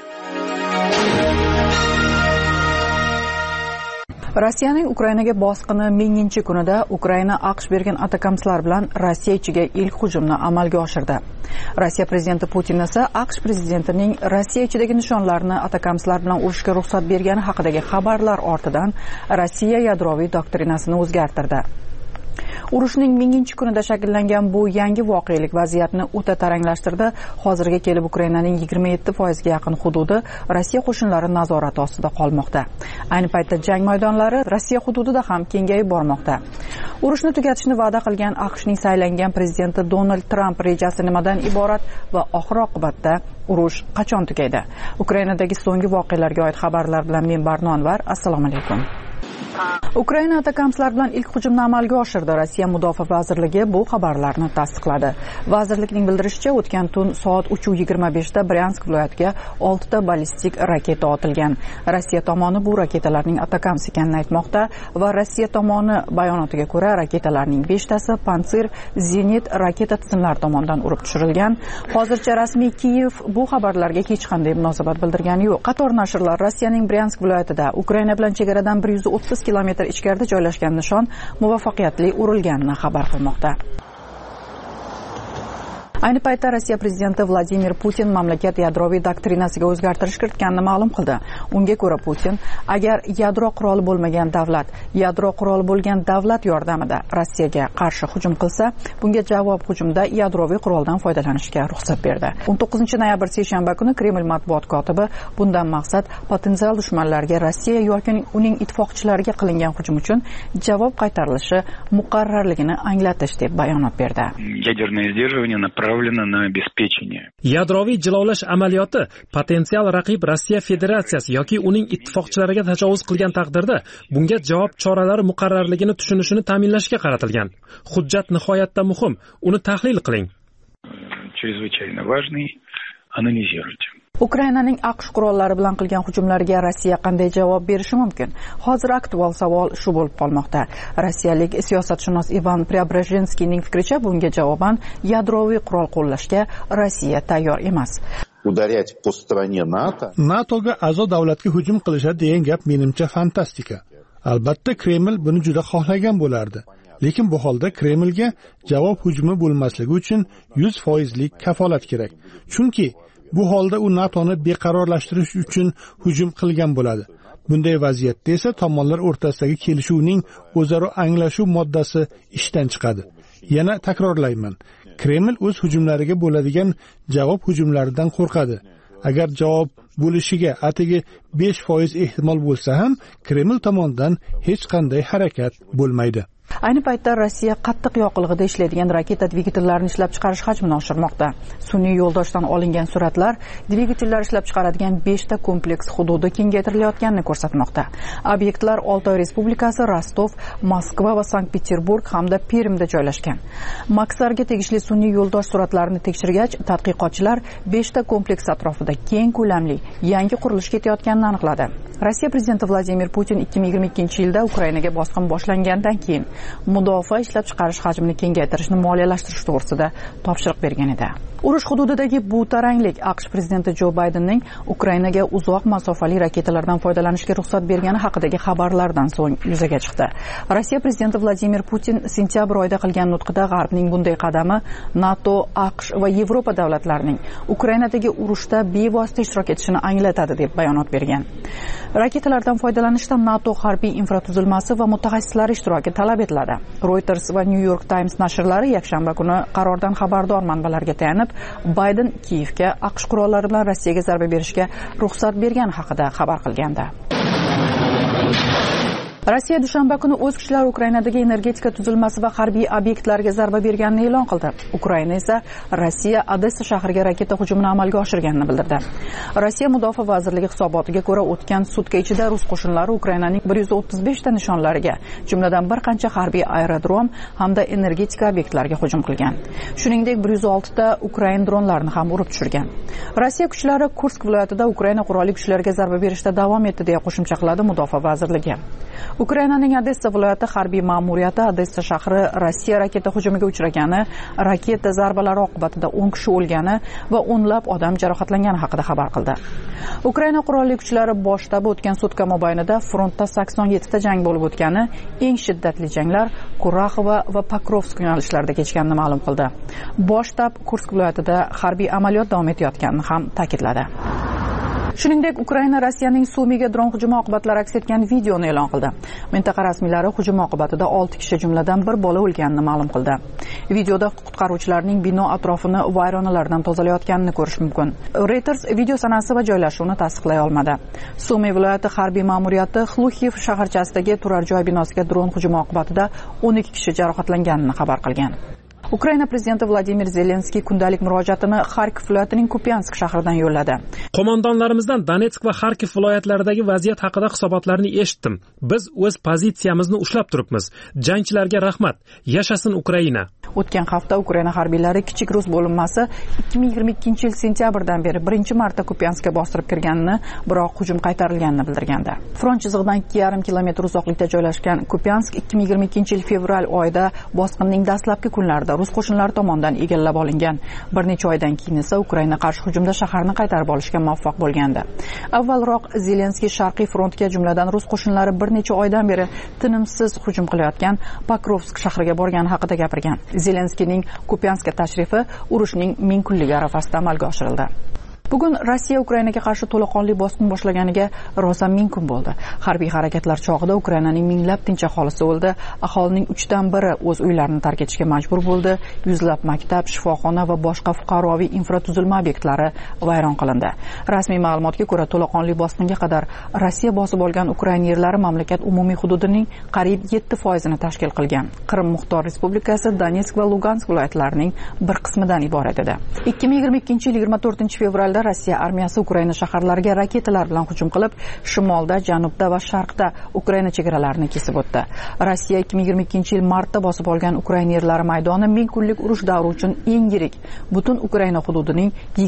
Rossiyaning Ukrainaga bosqini 1000-kunida Ukraina AQSh bergan atakamslar bilan Rossiya ichiga ilk hujumni amalga oshirdi. Rossiya prezidenti Putin esa AQSh prezidentining Rossiya ichidagi nishonlarni atakamslar bilan urishga ruxsat bergani haqidagi xabarlar ortidan Rossiya yadroviy doktrinasini o'zgartirdi. Urushning 1000-kunida shakllangan bu yangi voqelik vaziyatni o'ta taranglashtirdi. Hozirga kelib Ukrainaning 27% ga yaqin hududi Rossiya qo'shinlari nazorati ostida qolmoqda. Ayni paytda jang maydonlari Rossiya hududida ham kengayib bormoqda. Urushni tugatishni va'da qilgan AQShning saylangan prezidenti Donald Tramp rejasi nimadan iborat va oxir oqibatda urush qachon tugaydi? Ukrainadagi so'nggi voqealarga oid xabarlar bilan men Barno Anvar. Assalomu alaykum. Ukraina atakamslar bilan ilk hujumni amalga oshirdi. Rossiya Mudofaa vazirligi bu xabarlarni tasdiqladi. Vazirlikning bildirishicha, o'tgan tun soat 3:25 da Bryansk viloyatiga 6 ta ballistik raketa otilgan. Rossiya tomoni bu raketalarning atakams ekanini aytmoqda va Rossiya tomoni bayonotiga ko'ra raketalarning 5 tasi Pantsir zenit raketa tizimlari tomonidan urib tushirilgan. Hozircha rasmiy Kiyev bu xabarlarga hech qanday munosabat bildirgani yo'q. Qator nashrlar Rossiyaning Bryansk viloyatida Ukraina bilan chegaradan 130 kilometr ichkarida joylashgan nishon muvaffaqiyatli urilganini xabar qilmoqda. Ayni paytda Rossiya prezidenti Vladimir Putin mamlakat yadroviy doktrinasiga o'zgartirish kiritganini ma'lum qildi. Unga ko'ra Putin, agar yadro quroli bo'lmagan davlat, yadro quroli bo'lgan davlat yordamida Rossiyaga qarshi hujum qilsa, bunga javob hujumda yadroviy quroldan foydalanishga ruxsat berdi. 19-noyabr seshanba kuni Kreml matbuot kotibi bundan maqsad potensial dushmanlarga Rossiya yoki uning ittifoqchilariga qilingan hujum uchun javob qaytarilishi muqarrarligini anglatish deb bayonot berdi. Ядерное сдерживание направлено на обеспечение. Yadroviy jilovlash amaliyoti potensial raqib Rossiya Federatsiyasi yoki uning ittifoqchilariga tajovuz qilgan taqdirda bunga javob choralari muqarrarligini tushunishini ta'minlashga qaratilgan. Hujjat nihoyatda muhim, uni tahlil qiling. Чрезвычайно важный, анализируйте. Ukrainaning AQSh qurollari bilan qilgan hujumlarga Rossiya qanday javob berishi mumkin? Hozir aktual savol shu bo'lib qolmoqda. Rossiyalik siyosatshunos Ivan Preobrazhenskiyning fikricha, bunga javoban yadroviy qurol qo'llashga Rossiya tayyor emas. NATOga a'zo davlatga hujum qilishadi degan gap menimcha fantastika. Albatta Kreml buni juda xohlagan bo'lardi. Lekin bu holda Kremlga javob hujumi bo'lmasligi uchun 100% kafolat kerak. Chunki bu holda u NATOni beqarorlashtirish uchun hujum qilgan bo'ladi. Bunday vaziyatda esa tomonlar o'rtasidagi kelishuvning o'zaro anglashuv moddasi ishdan chiqadi. Yana takrorlayman, Kreml o'z hujumlariga bo'ladigan javob hujumlaridan qo'rqadi. Agar javob bo'lishiga atigi 5% ehtimol bo'lsa ham, Kreml tomonidan hech qanday harakat bo'lmaydi. Ayni paytda Rossiya qattiq yoqilg'ida ishlaydigan raketa dvigatellarini ishlab chiqarish hajmini oshirmoqda. Sun'iy yo'ldoshdan olingan suratlar dvigatellar ishlab chiqaradigan 5 ta kompleks hududi kengaytirilayotganini ko'rsatmoqda. Obyektlar Oltoy Respublikasi, Rostov, Moskva va Sankt-Peterburg hamda Permda joylashgan. Maksarga tegishli sun'iy yo'ldosh suratlarini tekshirgach, tadqiqotchilar 5 ta kompleks atrofida keng ko'lamli yangi qurilish ketayotganini aniqladi. Rossiya prezidenti Vladimir Putin 2022-yilda Ukrainaga bosqin boshlangandan keyin mudofaa ishlab chiqarish hajmini kengaytirishni moliyalashtirish to'g'risida topshiriq bergan edi. Urush hududidagi bu taranglik AQSh prezidenti Jo Baydenning Ukrainaga uzoq masofali raketalardan foydalanishga ruxsat bergani haqidagi xabarlardan so'ng yuzaga chiqdi. Rossiya prezidenti Vladimir Putin sentyabr oyida qilgan nutqida G'arbning bunday qadami NATO, AQSh va Yevropa davlatlarining Ukrainadagi urushda bevosita ishtirok etishini anglatadi deb bayonot bergan. Raketalardan foydalanishda NATO harbiy infratuzilmasi va mutaxassislari ishtiroki talab etiladi. Reuters va New York Times nashrlari yakshanba kuni qarordan xabardor manbalarga tayanib, Bayden Kiyevga AQSh qurollari bilan Rossiyaga zarba berishga ruxsat bergani haqida xabar qilgandi. Rossiya dushanba kuni o'z kuchlari Ukrainadagi energetika tuzilmasi va harbiy obyektlarga zarba berganini e'lon qildi. Ukraina esa Rossiya Odessa shahriga raketa hujumini amalga oshirganini bildirdi. Rossiya mudofaa vazirligi hisobotiga ko'ra, o'tgan sutka ichida rus qo'shinlari Ukrainaning 135 ta nishonlariga, jumladan bir qancha harbiy aerodrom hamda energetika obyektlariga hujum qilgan. Shuningdek, 106 ta Ukrain dronlarini ham urib tushirgan. Rossiya kuchlari Kursk viloyatida Ukraina qurolli kuchlariga zarba berishda davom etdi, deya qo'shimcha qiladi mudofaa vazirligi. Ukrainaning Odessa viloyati harbiy ma'muriyati Odessa shahri Rossiya raketa hujumiga uchragani, raketa zarbalari oqibatida 10 kishi o'lgani va o'nlab odam jarohatlangani haqida xabar qildi. Ukraina qurolli kuchlari bosh shtabi o'tgan sutka mobaynida frontda 87 ta jang bo'lib o'tgani, eng shiddatli janglar Kuraxova va Pokrovsk yo'nalishlarida kechganini ma'lum qildi. Bosh shtab Kursk viloyatida harbiy amaliyot davom etayotganini ham ta'kidladi. Shuningdek, Ukraina Rossiyaning Sumiga dron hujumi oqibatlari aks etgan videoni e'lon qildi. Mintaqa rasmiylari hujum oqibatida 6 kishi, jumladan bir bola o'lganini ma'lum qildi. Videoda qutqaruvchilarning bino atrofini vayronalardan tozalayotganini ko'rish mumkin. Reuters video sanasi va joylashuvini tasdiqlay olmadi. Sumi viloyati harbiy ma'muriyati Xluxiv shaharchasidagi turar joy binosiga dron hujumi oqibatida 12 kishi jarohatlanganini xabar qilgan. Ukraina prezidenti Vladimir Zelenskiy kundalik murojaatini Xarkov viloyatining Kupiansk shahridan yo'lladi. Qo'mondonlarimizdan Donetsk va Xarkov viloyatlaridagi vaziyat haqida hisobotlarni eshitdim. Biz o'z pozitsiyamizni ushlab turibmiz. Jangchilarga rahmat. Yashasin Ukraina. O'tgan hafta Ukraina harbiylari kichik rus bo'linmasi 2022-yil sentyabrdan beri birinchi marta Kupianskga bostirib kirganini, biroq hujum qaytarilganini bildirgandi. Front chizig'idan 2,5 kilometr uzoqlikda joylashgan Kupiansk 2022-yil fevral oyida bosqinning dastlabki kunlarida rus qo'shinlari tomonidan egallab olingan. Bir necha oydan keyin esa Ukraina qarshi hujumda shaharni qaytarib olishga muvaffaq bo'lgandi. Avvalroq Zelenskiy Sharqiy frontga, jumladan rus qo'shinlari bir necha oydan beri tinimsiz hujum qilayotgan Pokrovsk shahriga borgani haqida gapirgan. Zelenskiyning Kupianskga tashrifi urushning 1000 kunligi arafasida amalga oshirildi. Bugun Rossiya Ukrainaga qarshi to'laqonli bosqin boshlaganiga rosa 1000 kun bo'ldi. Harbiy harakatlar chog'ida Ukrainaning minglab tinch aholisi o'ldi. Aholining 3dan biri o'z uylarini tark etishga majbur bo'ldi. Yuzlab maktab, shifoxona va boshqa fuqaroviy infratuzilma obyektlari vayron qilindi. Rasmiy ma'lumotga ko'ra, to'laqonli bosqinga qadar Rossiya bosib olgan Ukraina yerlari mamlakat umumiy hududining qariyb 7% tashkil qilgan. Qrim Muxtor Respublikasi, Donetsk va Lugansk viloyatlarining bir qismidan iborat edi. 2022-yil 24-fevralda Rossiya armiyasi Ukraina shaharlariga raketalar bilan hujum qilib, shimolda, janubda va sharqda Ukraina chegaralarini kesib o'tdi. Rossiya 2022-yil martda bosib olgan Ukraina yerlari maydoni 1000 kunlik urush davri uchun eng yirik, butun Ukraina hududining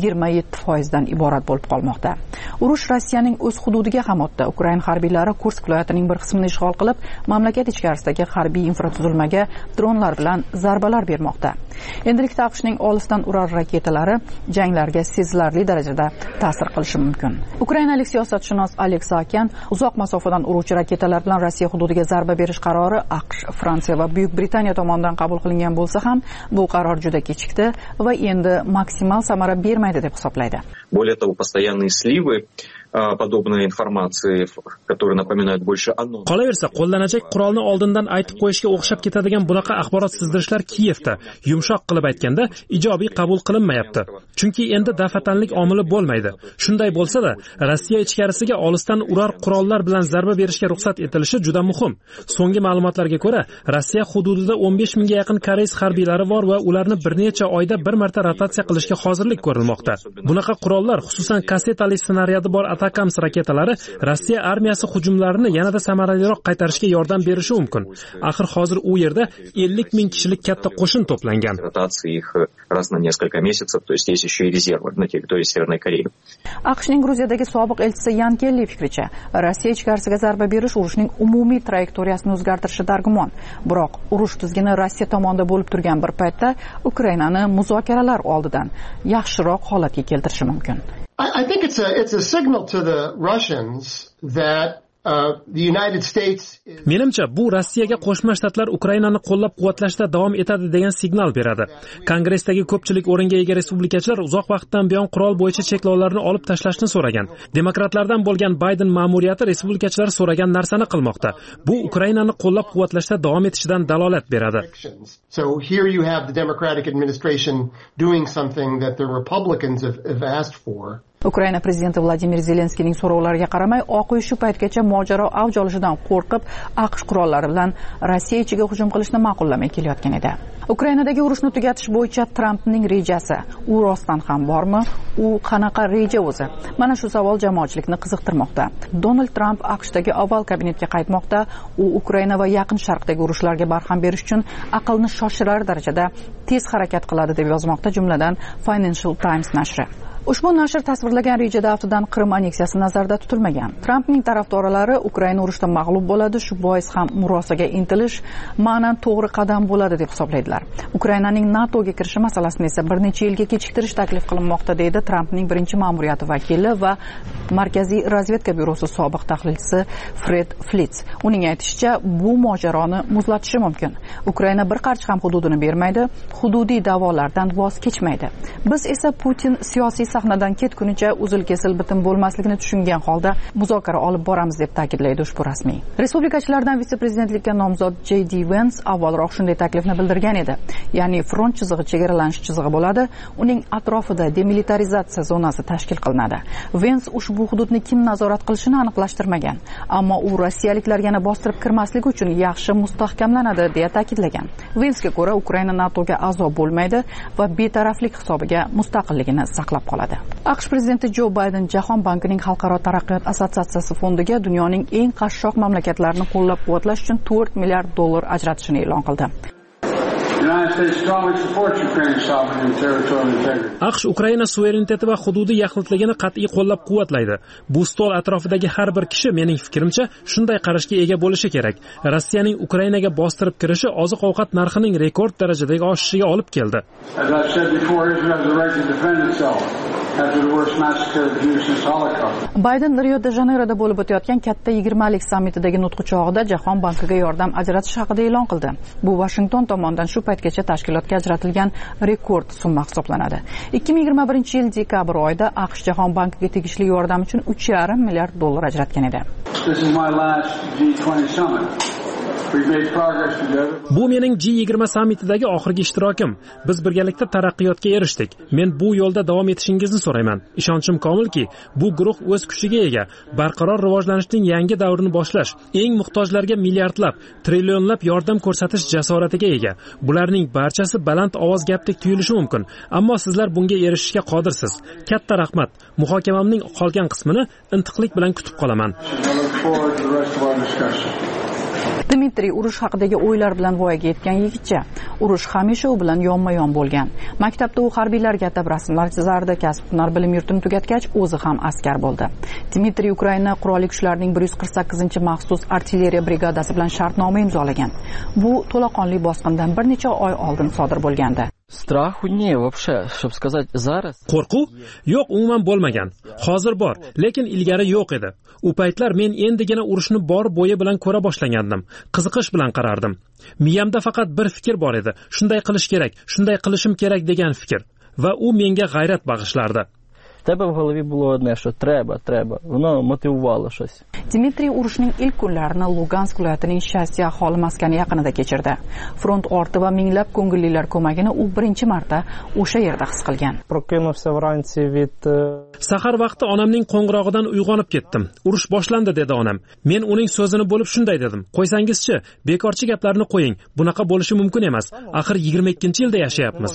27%dan iborat bo'lib qolmoqda. Urush Rossiyaning o'z hududiga ham o'tdi. Ukraina harbiylari Kursk viloyatining bir qismini ishg'ol qilib, mamlakat ichkarisidagi harbiy infratuzilmaga dronlar bilan zarbalar bermoqda. Endilikda AQShning olisdan urar raketalari janglarga sezilarli darajada ta'sir qilishi mumkin. Ukrainalik siyosatshunos Alex Akan uzoq masofadan uruvchi raketalar bilan Rossiya hududiga zarba berish qarori AQSh, Fransiya va Buyuk Britaniya tomonidan qabul qilingan bo'lsa ham, bu qaror juda kechikdi va endi maksimal samara bermaydi deb hisoblaydi. Более того, постоянные сливы подобной информации, которые напоминают больше анонс. Qolaversa, qo'llanajak qurolni oldindan aytib qo'yishga o'xshab ketadigan bunaqa axborot sizdirishlar Kiyevda, yumshoq qilib aytganda, ijobiy qabul qilinmayapti. Chunki endi dafatanlik omili bo'lmaydi. Shunday bo'lsa-da, Rossiya ichkarisiga olisdan urar qurollar bilan zarba berishga ruxsat etilishi juda muhim. So'nggi ma'lumotlarga ko'ra, Rossiya hududida 15 mingga yaqin koreys harbiylari bor va ularni bir necha oyda bir marta rotatsiya qilishga hozirlik ko'rilmoqda. Bunaqa qurollar, xususan kassetali snaryadi bor Atakams raketalari Rossiya armiyasi hujumlarini yanada samaraliroq qaytarishga yordam berishi mumkin. Axir hozir u yerda 50 ming kishilik katta qo'shin to'plangan. AQShning Gruziyadagi sobiq elchisi Yan Kelli fikricha, Rossiya ichkarisiga zarba berish urushning umumiy trayektoriyasini o'zgartirishi dargumon. Biroq urush tizgini Rossiya tomonida bo'lib turgan bir paytda Ukrainani muzokaralar oldidan yaxshiroq holatga keltirishi mumkin. I think it's a signal to the Russians that Menimcha, bu Rossiyaga Qo'shma Shtatlar Ukrainani qo'llab-quvvatlashda davom etadi degan signal beradi. Kongressdagi ko'pchilik o'ringa ega respublikachilar uzoq vaqtdan buyon qurol bo'yicha cheklovlarni olib tashlashni so'ragan. Demokratlardan bo'lgan Bayden ma'muriyati respublikachilar so'ragan narsani qilmoqda. Bu Ukrainani qo'llab-quvvatlashda davom etishidan dalolat beradi. So here you have the Democratic administration doing something that the Republicans have asked for. Ukraina prezidenti Vladimir Zelenskiyning so'rovlariga qaramay, Oq uy shu paytgacha mojaro avj olishidan qo'rqib, AQSh qurollari bilan Rossiya ichiga hujum qilishni ma'qullamay kelayotgan edi. Ukrainadagi urushni tugatish bo'yicha Trampning rejasi, u rostdan ham bormi? U qanaqa reja o'zi? Mana shu savol jamoatchilikni qiziqtirmoqda. Donald Trump AQShdagi Oval kabinetga qaytmoqda. U Ukraina va Yaqin Sharqdagi urushlarga barham berish uchun aqlni shoshirar darajada tez harakat qiladi deb yozmoqda, jumladan Financial Times nashri. Ushbu nashr tasvirlagan rejada aftidan Qrim aneksiyasi nazarda tutilmagan. Trampning tarafdorlari Ukraina urushda mag'lub bo'ladi, shu bois ham murosaga intilish ma'nan to'g'ri qadam bo'ladi deb hisoblaydilar. Ukrainaning NATOga kirishi masalasini esa bir necha yilga kechiktirish taklif qilinmoqda, deydi Trampning birinchi ma'muriyati vakili va Markaziy razvedka byurosi sobiq tahlilchisi Fred Flitz. Uning aytishicha, bu mojaroni muzlatishi mumkin. Ukraina bir qarch ham hududini bermaydi, hududiy da'volardan voz kechmaydi. Biz esa Putin siyosiy sahnadan ketgunicha uzil-kesil bitim bo'lmasligini tushungan holda muzokara olib boramiz deb ta'kidlaydi ushbu rasmiy. Respublikachilardan vitse-prezidentlikka nomzod J.D. Vance avvalroq shunday taklifni bildirgan edi. Ya'ni front chizig'i chegaralanish chizig'i bo'ladi, uning atrofida demilitarizatsiya zonasi tashkil qilinadi. Vance ushbu hududni kim nazorat qilishini aniqlashtirmagan, ammo u rossiyaliklar yana bostirib kirmasligi uchun yaxshi mustahkamlanadi deya ta'kidlagan. Vance'ga ko'ra, Ukraina NATOga a'zo bo'lmaydi va betaraflik hisobiga mustaqilligini saqlab qoladi. AQSh prezidenti Jo Bayden Jahon bankining Xalqaro taraqqiyot assotsiatsiyasi fondiga dunyoning eng qashshoq mamlakatlarini qo'llab-quvvatlash uchun $4 milliard ajratishini e'lon qildi. AQSh Ukraina suvereniteti va hududiy yaxlitligini qat'iy qo'llab-quvvatlaydi. Bu stol atrofidagi har bir kishi, mening fikrimcha, shunday qarashga ega bo'lishi kerak. Rossiyaning Ukrainaga bostirib kirishi oziq-ovqat narxining rekord darajadagi oshishiga olib keldi. Bayden Rio-de-Janeyroda bo'lib o'tayotgan katta 20lik sammitidagi nutqi chog'ida Jahon bankiga yordam ajratish haqida e'lon qildi. Bu Washington tomonidan shu paytgacha tashkilotga ajratilgan rekord summa hisoblanadi. 2021-yil dekabr oyida AQSh Jahon bankiga tegishli yordam uchun $3,5 milliard ajratgan edi. Bu mening G20 sammitidagi oxirgi ishtirokim. Biz birgalikda taraqqiyotga erishdik. Men bu yo'lda davom etishingizni so'rayman. Ishonchim komilki, bu guruh o'z kuchiga ega, barqaror rivojlanishning yangi davrini boshlash, eng muhtojlarga milliardlab, trillionlab yordam ko'rsatish jasoratiga ega. Bularning barchasi baland ovoz gapdek tuyulishi mumkin, ammo sizlar bunga erishishga qodirsiz. Katta rahmat. Muhokamamning qolgan qismini intiqlik bilan kutib qolaman. Dmitriy urush haqidagi o'ylar bilan voyaga yetgan yigitcha. Urush hamisha u bilan yonma-yon bo'lgan. Maktabda u harbiylarga atab rasmlar chizardi, kasb-hunar bilim yurtini tugatgach, o'zi ham askar bo'ldi. Dmitriy Ukraina qurolli kuchlarining 148-maxsus artilleriya brigadasi bilan shartnoma imzolagan. Bu to'laqonli bosqindan bir necha oy oldin sodir bo'lgandi. Страху не вообще, чтобы сказать, зараз. Qo'rquv? Yo'q, umuman bo'lmagan. Hozir bor, lekin ilgari yo'q edi. U paytlar men endigina urushni bor bo'yi bilan ko'ra boshlagandim. Qiziqish bilan qarardim. Miyamda faqat bir fikr bor edi. Shunday qilish kerak, shunday qilishim kerak degan fikr. Va u menga g'ayrat bag'ishlardi. Тебе в голові було одне, що треба. Воно мотивувало щось. Dmitriy urushning ilk kunlarini Lugansk viloyatining Shasya aholi maskani yaqinida kechirdi. Front orti va minglab ko'ngillilar ko'magini u birinchi marta o'sha yerda his qilgan. Sahar vaqti onamning qo'ng'irog'idan uyg'onib ketdim. Urush boshlandi dedi onam. Men uning so'zini bo'lib shunday dedim. Qo'ysangizchi, bekorchi gaplarni qo'ying. Bunaqa bo'lishi mumkin emas. Axir 22-yilda yashayapmiz.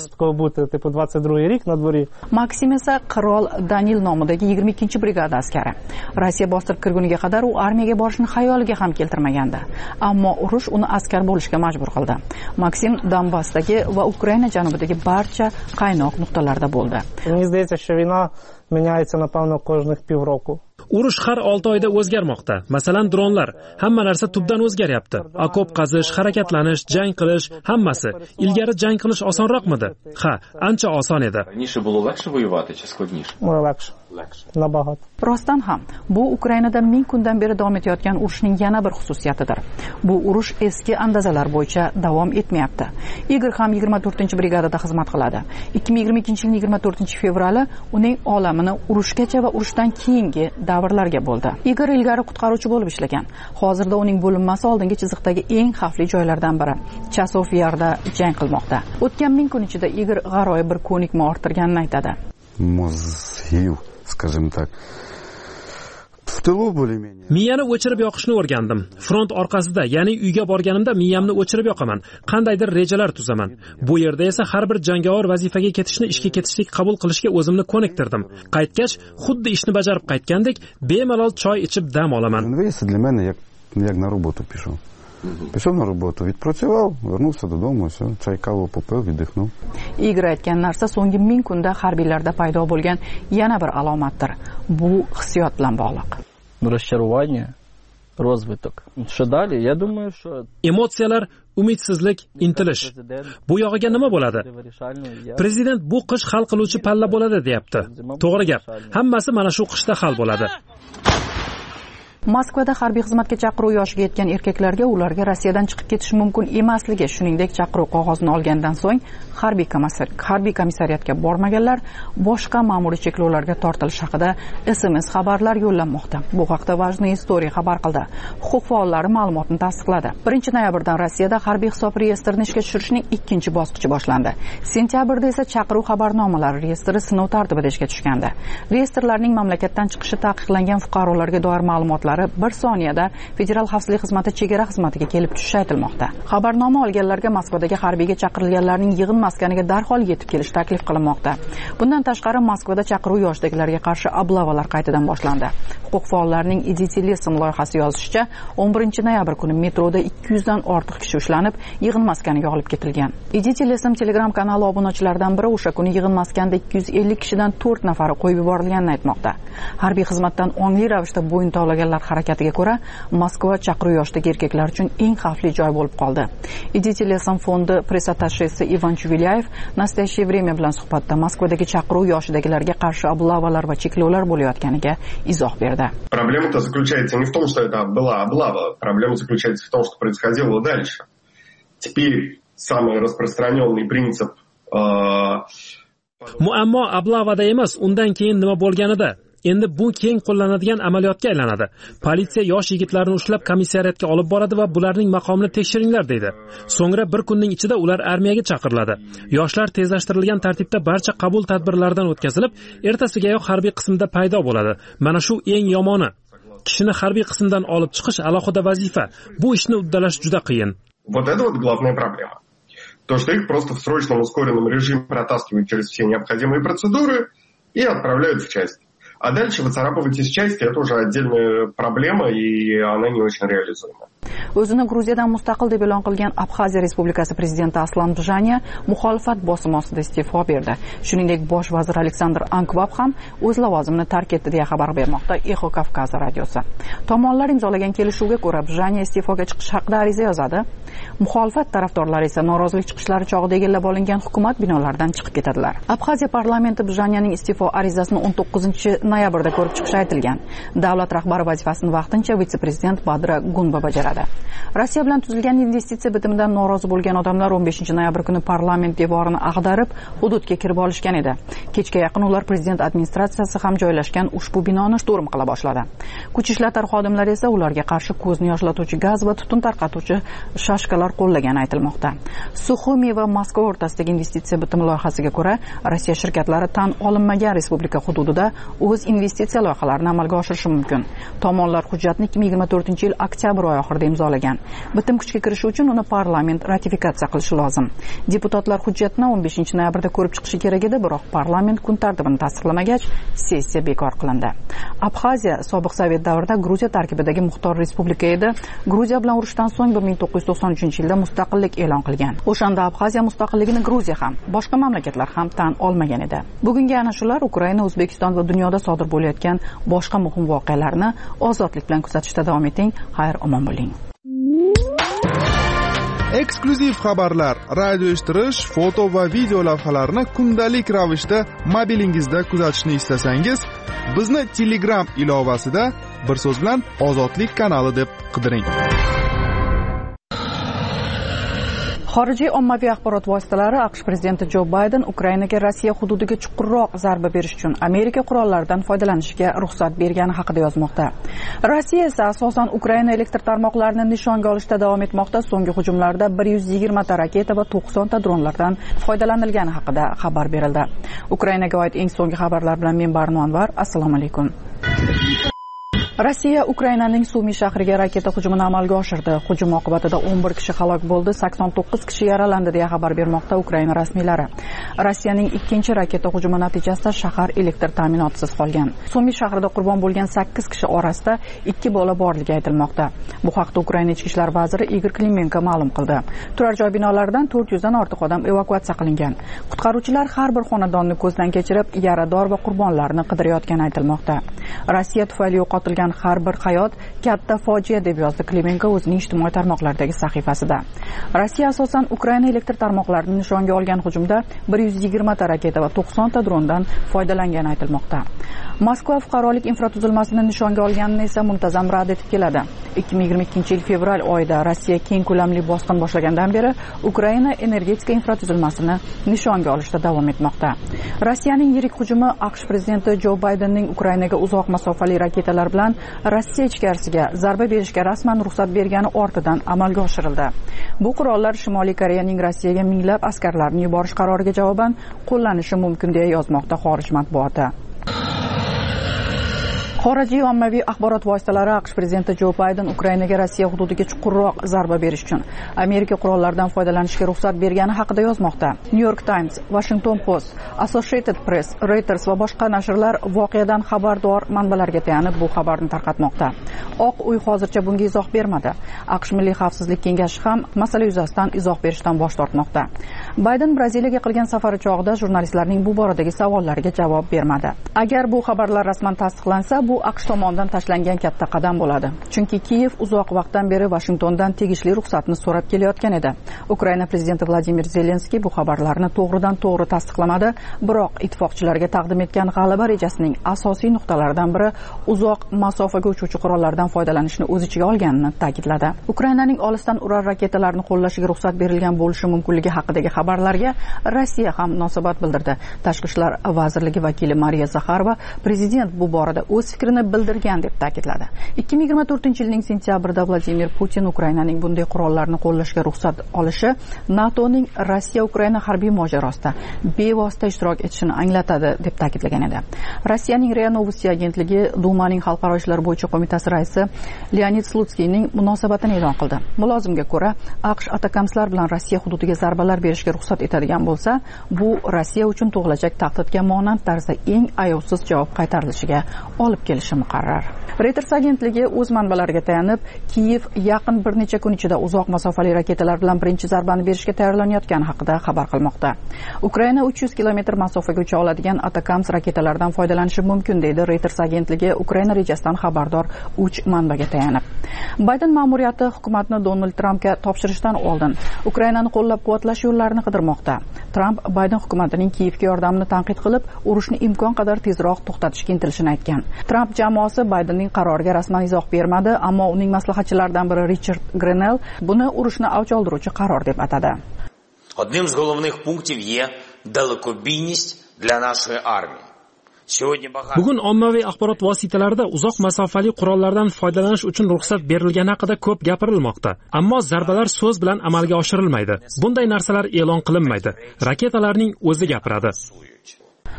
Maksim esa qirol Danil nomidagi 22-brigada askari. Rossiya bostirib kirguniga qadar u armiyaga borishni xayoliga ham keltirmagandi. Ammo urush uni askar bo'lishga majbur qildi. Maksim Donbassdagi va Ukraina janubidagi barcha qaynoq nuqtalarda bo'ldi. Urush har 6 oyda o'zgarmoqda. Masalan, dronlar, hamma narsa tubdan o'zgaryapti. Okop qazish, harakatlanish, jang qilish, hammasi. Ilgari jang qilish osonroqmidi? Ha, ancha oson edi. Раніше було легше воювати чи складніше? Легше. Nabahot. Rostdan ham bu Ukrainada 1000 kundan beri davom etayotgan urushning yana bir xususiyatidir. Bu urush eski andazalar bo'yicha davom etmayapti. Igor ham 24-brigadada xizmat qiladi. 2022-yilning 24-fevrali uning olamini urushgacha va urushdan keyingi davrlarga bo'ldi. Igor ilgari qutqaruvchi bo'lib ishlagan. Hozirda uning bo'linmasi oldingi chiziqdagi eng xavfli joylardan biri Chasov Yarda jang qilmoqda. O'tgan 1000 kun ichida Igor g'aroyib bir ko'nikma orttirganini aytadi. Скажем так, в тылу более-менее. Miyani o'chirib yoqishni o'rgandim. Front orqasida, ya'ni uyga borganimda miyamni o'chirib yoqaman. Qandaydir rejalar tuzaman. Bu yerda esa har bir jangovar vazifaga ketishni ishga ketishlik qabul qilishga o'zimni ko'niktirdim. Qaytgach, xuddi ishni bajarib qaytgandek, bemalol choy ichib dam olaman. Для меня я на работу пишу. Пришел на работу, відпрацював, вернувся додому, все, чай, каву попив, віддихнув. Igor aytgan narsa so'nggi 1000 kunda harbiylarda paydo bo'lgan yana bir alomatdir. Bu hissiyot bilan bog'liq. Расчарование, розвиток. Что далі? Я думаю, что Emotsiyalar, umidsizlik, intilish. Bu yog'iga nima bo'ladi? Prezident bu qish hal qiluvchi palla bo'ladi, deyapti. To'g'ri gap. Hammasi mana shu qishda hal bo'ladi. Moskvada harbiy xizmatga chaqiruv yoshiga yetgan erkaklarga ularga Rossiyadan chiqib ketish mumkin emasligi, shuningdek chaqiruv qog'ozini olgandan so'ng harbiy komissariyatga bormaganlar boshqa ma'muriy cheklovlarga tortilish haqida SMS xabarlar yo'llanmoqda. Bu haqda Vajniy Story xabar qildi. Huquq faollari ma'lumotni tasdiqladi. 1-noyabrdan Rossiyada harbiy hisob reyestrini ishga tushirishning ikkinchi bosqichi boshlandi. Sentyabrda esa chaqiruv xabarnomalari reyestri sinov tartibida ishga tushgandi. Reyestrlarning mamlakatdan chiqishi taqiqlangan fuqarolarga doir ma'lumotlar bir soniyada Federal xavfsizlik xizmati chegara xizmatiga kelib tushishi aytilmoqda. Xabarnoma olganlarga Moskvadagi harbiyga chaqirilganlarning yig'in maskaniga darhol yetib kelish taklif qilinmoqda. Bundan tashqari Moskvada chaqiruv yoshidagilarga qarshi oblavalar qaytadan boshlandi. Huquq faollarining Idite Lesam loyihasi yozishicha, 11-noyabr kuni metroda 200 dan ortiq kishi ushlanib, yig'in maskaniga olib ketilgan. Idite Lesam Telegram kanali obunachilaridan biri o'sha kuni yig'in maskanida 250 kishidan 4 nafari qo'yib yuborilganini aytmoqda. Harbiy xizmatdan ongli ravishda bo'yin tovlaganlar harakatiga ko'ra, Moskva chaqiruv yoshidagi erkaklar uchun eng xavfli joy bo'lib qoldi. Idite Lesam fondi press-attashesi Ivan Chuvilyayev Nastoящее время bilan suhbatda Moskvadagi chaqiruv yoshidagilarga qarshi oblavalar va cheklovlar bo'layotganiga izoh berdi. Проблема-то заключается не в том, что это была облава. Проблема заключается в том, что происходило дальше. Теперь самый распространенный принцип Muammo oblavada emas, undan keyin nima bo'lganida. Endi bu keng qo'llanadigan amaliyotga aylanadi. Politsiya yosh yigitlarni ushlab komissariyatga olib boradi va bularning maqomini tekshiringlar deydi. So'ngra bir kunning ichida ular armiyaga chaqiriladi. Yoshlar tezlashtirilgan tartibda barcha qabul tadbirlaridan o'tkazilib, ertasigayoq harbiy qismda paydo bo'ladi. Mana shu eng yomoni. Kishini harbiy qismdan olib chiqish alohida vazifa. Bu ishni uddalash juda qiyin. Вот это вот главная проблема. То, что их просто в срочном ускоренном режиме протаскивают через все необходимые процедуры и отправляют в часть. А дальше выцарапывать из части — это уже отдельная проблема, и она не очень реализуема. O'zini Gruziyadan mustaqil deb e'lon qilgan Abxaziya Respublikasi prezidenti Aslan Bjanya muxolifat bosimi ostida iste'fo berdi. Shuningdek, bosh vazir Aleksandr Ankvab ham o'z lavozimini tark etdi deya xabar bermoqda Echo Kavkaz radiosi. Tomonlar imzolagan kelishuvga ko'ra Bjanya iste'foga chiqish haqida ariza yozadi. Muxolifat tarafdorlari esa norozilik chiqishlari chog'ida egallab olingan hukumat binolaridan chiqib ketadilar. Abxaziya parlamenti Bjanyaning iste'fo arizasini 19-noyabrda ko'rib chiqishi aytilgan. Davlat rahbari vazifasini vaqtincha vitse-prezident Badra Gunba bajaradi. Rossiya bilan tuzilgan investitsiya bitimidan norozi bo'lgan odamlar 15-noyabr kuni parlament devorini ag'darib, hududga kirib olishgan edi. Kechga yaqin ular prezident administratsiyasi ham joylashgan ushbu binoni shturm qila boshladi. Kuch ishlar xodimlari esa ularga qarshi ko'zni yoshlatuvchi gaz va tutun tarqatuvchi shashkalar qo'llagani aytilmoqda. Suxumi va Moskva o'rtasidagi investitsiya bitimi loyihasiga ko'ra, Rossiya shirkatlari tan olinmagan respublika hududida o'z investitsiya loyihalarini amalga oshirishi mumkin. Tomonlar hujjatni 2024-yil oktyabr oyi oxirida imzolagan. Bitim kuchga kirishi uchun uni parlament ratifikatsiya qilishi lozim. Deputatlar hujjatni 15-noyabrda ko'rib chiqishi kerak edi, biroq parlament kun tartibini tasdiqlamagach, sessiya bekor qilindi. Abxaziya sobiq sovet davrida Gruziya tarkibidagi muxtor respublika edi. Gruziya bilan urushdan so'ng 1990 1993-yilda mustaqillik e'lon qilgan. O'shanda Abxaziya mustaqilligini Gruziya ham, boshqa mamlakatlar ham tan olmagan edi. Bugungi ana shular Ukraina, O'zbekiston va dunyoda sodir bo'layotgan boshqa muhim voqealarni ozodlik bilan kuzatishda davom eting. Xayr, omon bo'ling. Eksklyuziv xabarlar, radio eshittirish, foto va video lavhalarni kundalik ravishda mobilingizda kuzatishni istasangiz, bizni Telegram ilovasida bir so'z bilan Ozodlik kanali deb qidiring. Xorijiy ommaviy axborot vositalari AQSh prezidenti Jo Bayden Ukrainaga Rossiya hududiga chuqurroq zarba berish uchun Amerika qurollaridan foydalanishga ruxsat bergani haqida yozmoqda. Rossiya esa asosan Ukraina elektr tarmoqlarini nishonga olishda davom etmoqda. So'nggi hujumlarda 120 ta raketa va 90 ta dronlardan foydalanilgani haqida xabar berildi. Ukrainaga oid eng so'nggi xabarlar bilan men Barno Anvar. Assalomu alaykum. Rossiya Ukrainaning Sumi shahriga raketa hujumini amalga oshirdi. Hujum oqibatida 11 kishi halok bo'ldi, 89 kishi yaralandi deya xabar bermoqda Ukraina rasmiylari. Rossiyaning ikkinchi raketa hujumi natijasida shahar elektr ta'minotisiz qolgan. Sumi shahrida qurbon bo'lgan 8 kishi orasida 2 bola borligi aytilmoqda. Bu haqda Ukraina ichki ishlar vaziri Igor Klimenko ma'lum qildi. Turar joy binolaridan 400 dan ortiq odam evakuatsiya qilingan. Qutqaruvchilar har bir xonadonni ko'zdan kechirib, yarador va qurbonlarni qidirayotgani aytilmoqda. Rossiya tufayli yo'qotilgan har bir hayot katta fojia deb yozdi Klimenko o'zining ijtimoiy tarmoqlardagi sahifasida. Rossiya asosan Ukraina elektr tarmoqlarini nishonga olgan hujumda 120 ta raketa va 90 ta drondan foydalangani aytilmoqda. Moskva fuqarolik infratuzilmasini nishonga olganini esa muntazam rad etib keladi. 2022-yil fevral oyida Rossiya keng ko'lamli bosqin boshlagandan beri Ukraina energetika infratuzilmasini nishonga olishda davom etmoqda. Rossiyaning yirik hujumi AQSh prezidenti Jo Baydenning Ukrainaga uzoq masofali raketalar bilan Rossiya ichkarisiga zarba berishga rasman ruxsat bergani ortidan amalga oshirildi. Bu qurollar Shimoliy Koreyaning Rossiyaga minglab askarlarni yuborish qaroriga javoban qo'llanishi mumkin deya yozmoqda xorij matbuoti. Xorijiy ommaviy axborot vositalari AQSh prezidenti Jo Bayden Ukrainaga Rossiya hududiga chuqurroq zarba berish uchun Amerika qurollaridan foydalanishga ruxsat bergani haqida yozmoqda. New York Times, Washington Post, Associated Press, Reuters va boshqa nashrlar voqeadan xabardor manbalarga tayanib bu xabarni tarqatmoqda. Oq uy hozircha bunga izoh bermadi. AQSh Milliy xavfsizlik kengashi ham masala yuzasidan izoh berishdan bosh tortmoqda. Bayden Braziliyaga qilgan safari chog'ida jurnalistlarning bu boradagi savollariga javob bermadi. Agar bu xabarlar rasman tasdiqlansa, bu AQSh tomonidan tashlangan katta qadam bo'ladi. Chunki Kiyev uzoq vaqtdan beri Washingtondan tegishli ruxsatni so'rab kelayotgan edi. Ukraina prezidenti Vladimir Zelenskiy bu xabarlarni to'g'ridan-to'g'ri tasdiqlamadi, biroq ittifoqchilarga taqdim etgan g'alaba rejasining asosiy nuqtalaridan biri uzoq masofaga uchuvchi qurollardan foydalanishni o'z ichiga olganini ta'kidladi. Ukrainaning olisdan urar raketalarni qo'llashiga ruxsat berilgan bo'lishi mumkinligi haqidagi xabarlarga Rossiya ham munosabat bildirdi. Tashqi ishlar vazirligi vakili Mariya Zakharova prezident bu borada o'z fikrini bildirgan deb ta'kidladi. 2024-yilning sentyabrida Vladimir Putin Ukrainaning bunday qurollarni qo'llashga ruxsat olishi NATOning Rossiya-Ukraina harbiy mojarosida bevosita ishtirok etishini anglatadi deb ta'kidlagan edi. Rossiyaning RIA Novosti agentligi Dumaning xalqaro ishlar bo'yicha qo'mitasi raisi Leonid Slutskiyning munosabatini e'lon qildi. Mulozimga ko'ra, AQSh atakamslar bilan Rossiya hududiga zarbalar berishga ruxsat etadigan bo'lsa, bu Rossiya uchun tug'ilajak tahdidga monand tarzda eng ayovsiz javob qaytarilishiga olib kelishi muqarrar. Reuters agentligi o'z manbalariga tayanib, Kiyev yaqin bir necha kun ichida uzoq masofali raketalar bilan birinchi zarbani berishga tayyorlanayotgani haqida xabar qilmoqda. Ukraina 300 kilometr masofaga ucha oladigan Atakams raketalardan foydalanishi mumkin deydi Reuters agentligi Ukraina rejasidan xabardor 3 manbaga tayanib. Bayden ma'muriyati hukumatni Donald Trampga topshirishdan oldin Ukrainani qo'llab-quvvatlash yo'llarini qidirmoqda. Tramp Bayden hukumatining Kiyevga yordamini tanqid qilib, urushni imkon qadar tezroq to'xtatishga intilishini aytgan. Tramp jamoasi Baydenning qaroriga rasman izoh bermadi, ammo uning maslahatchilaridan biri Richard Grenell buni urushni avj oldiruvchi qaror deb atadi. Одним з головних пунктів є далекобійність для нашої армії. Bugun ommaviy axborot vositalarida uzoq masofali qurollardan foydalanish uchun ruxsat berilgani haqida ko'p gapirilmoqda. Ammo zarbalar so'z bilan amalga oshirilmaydi. Bunday narsalar e'lon qilinmaydi. Raketalarning o'zi gapiradi.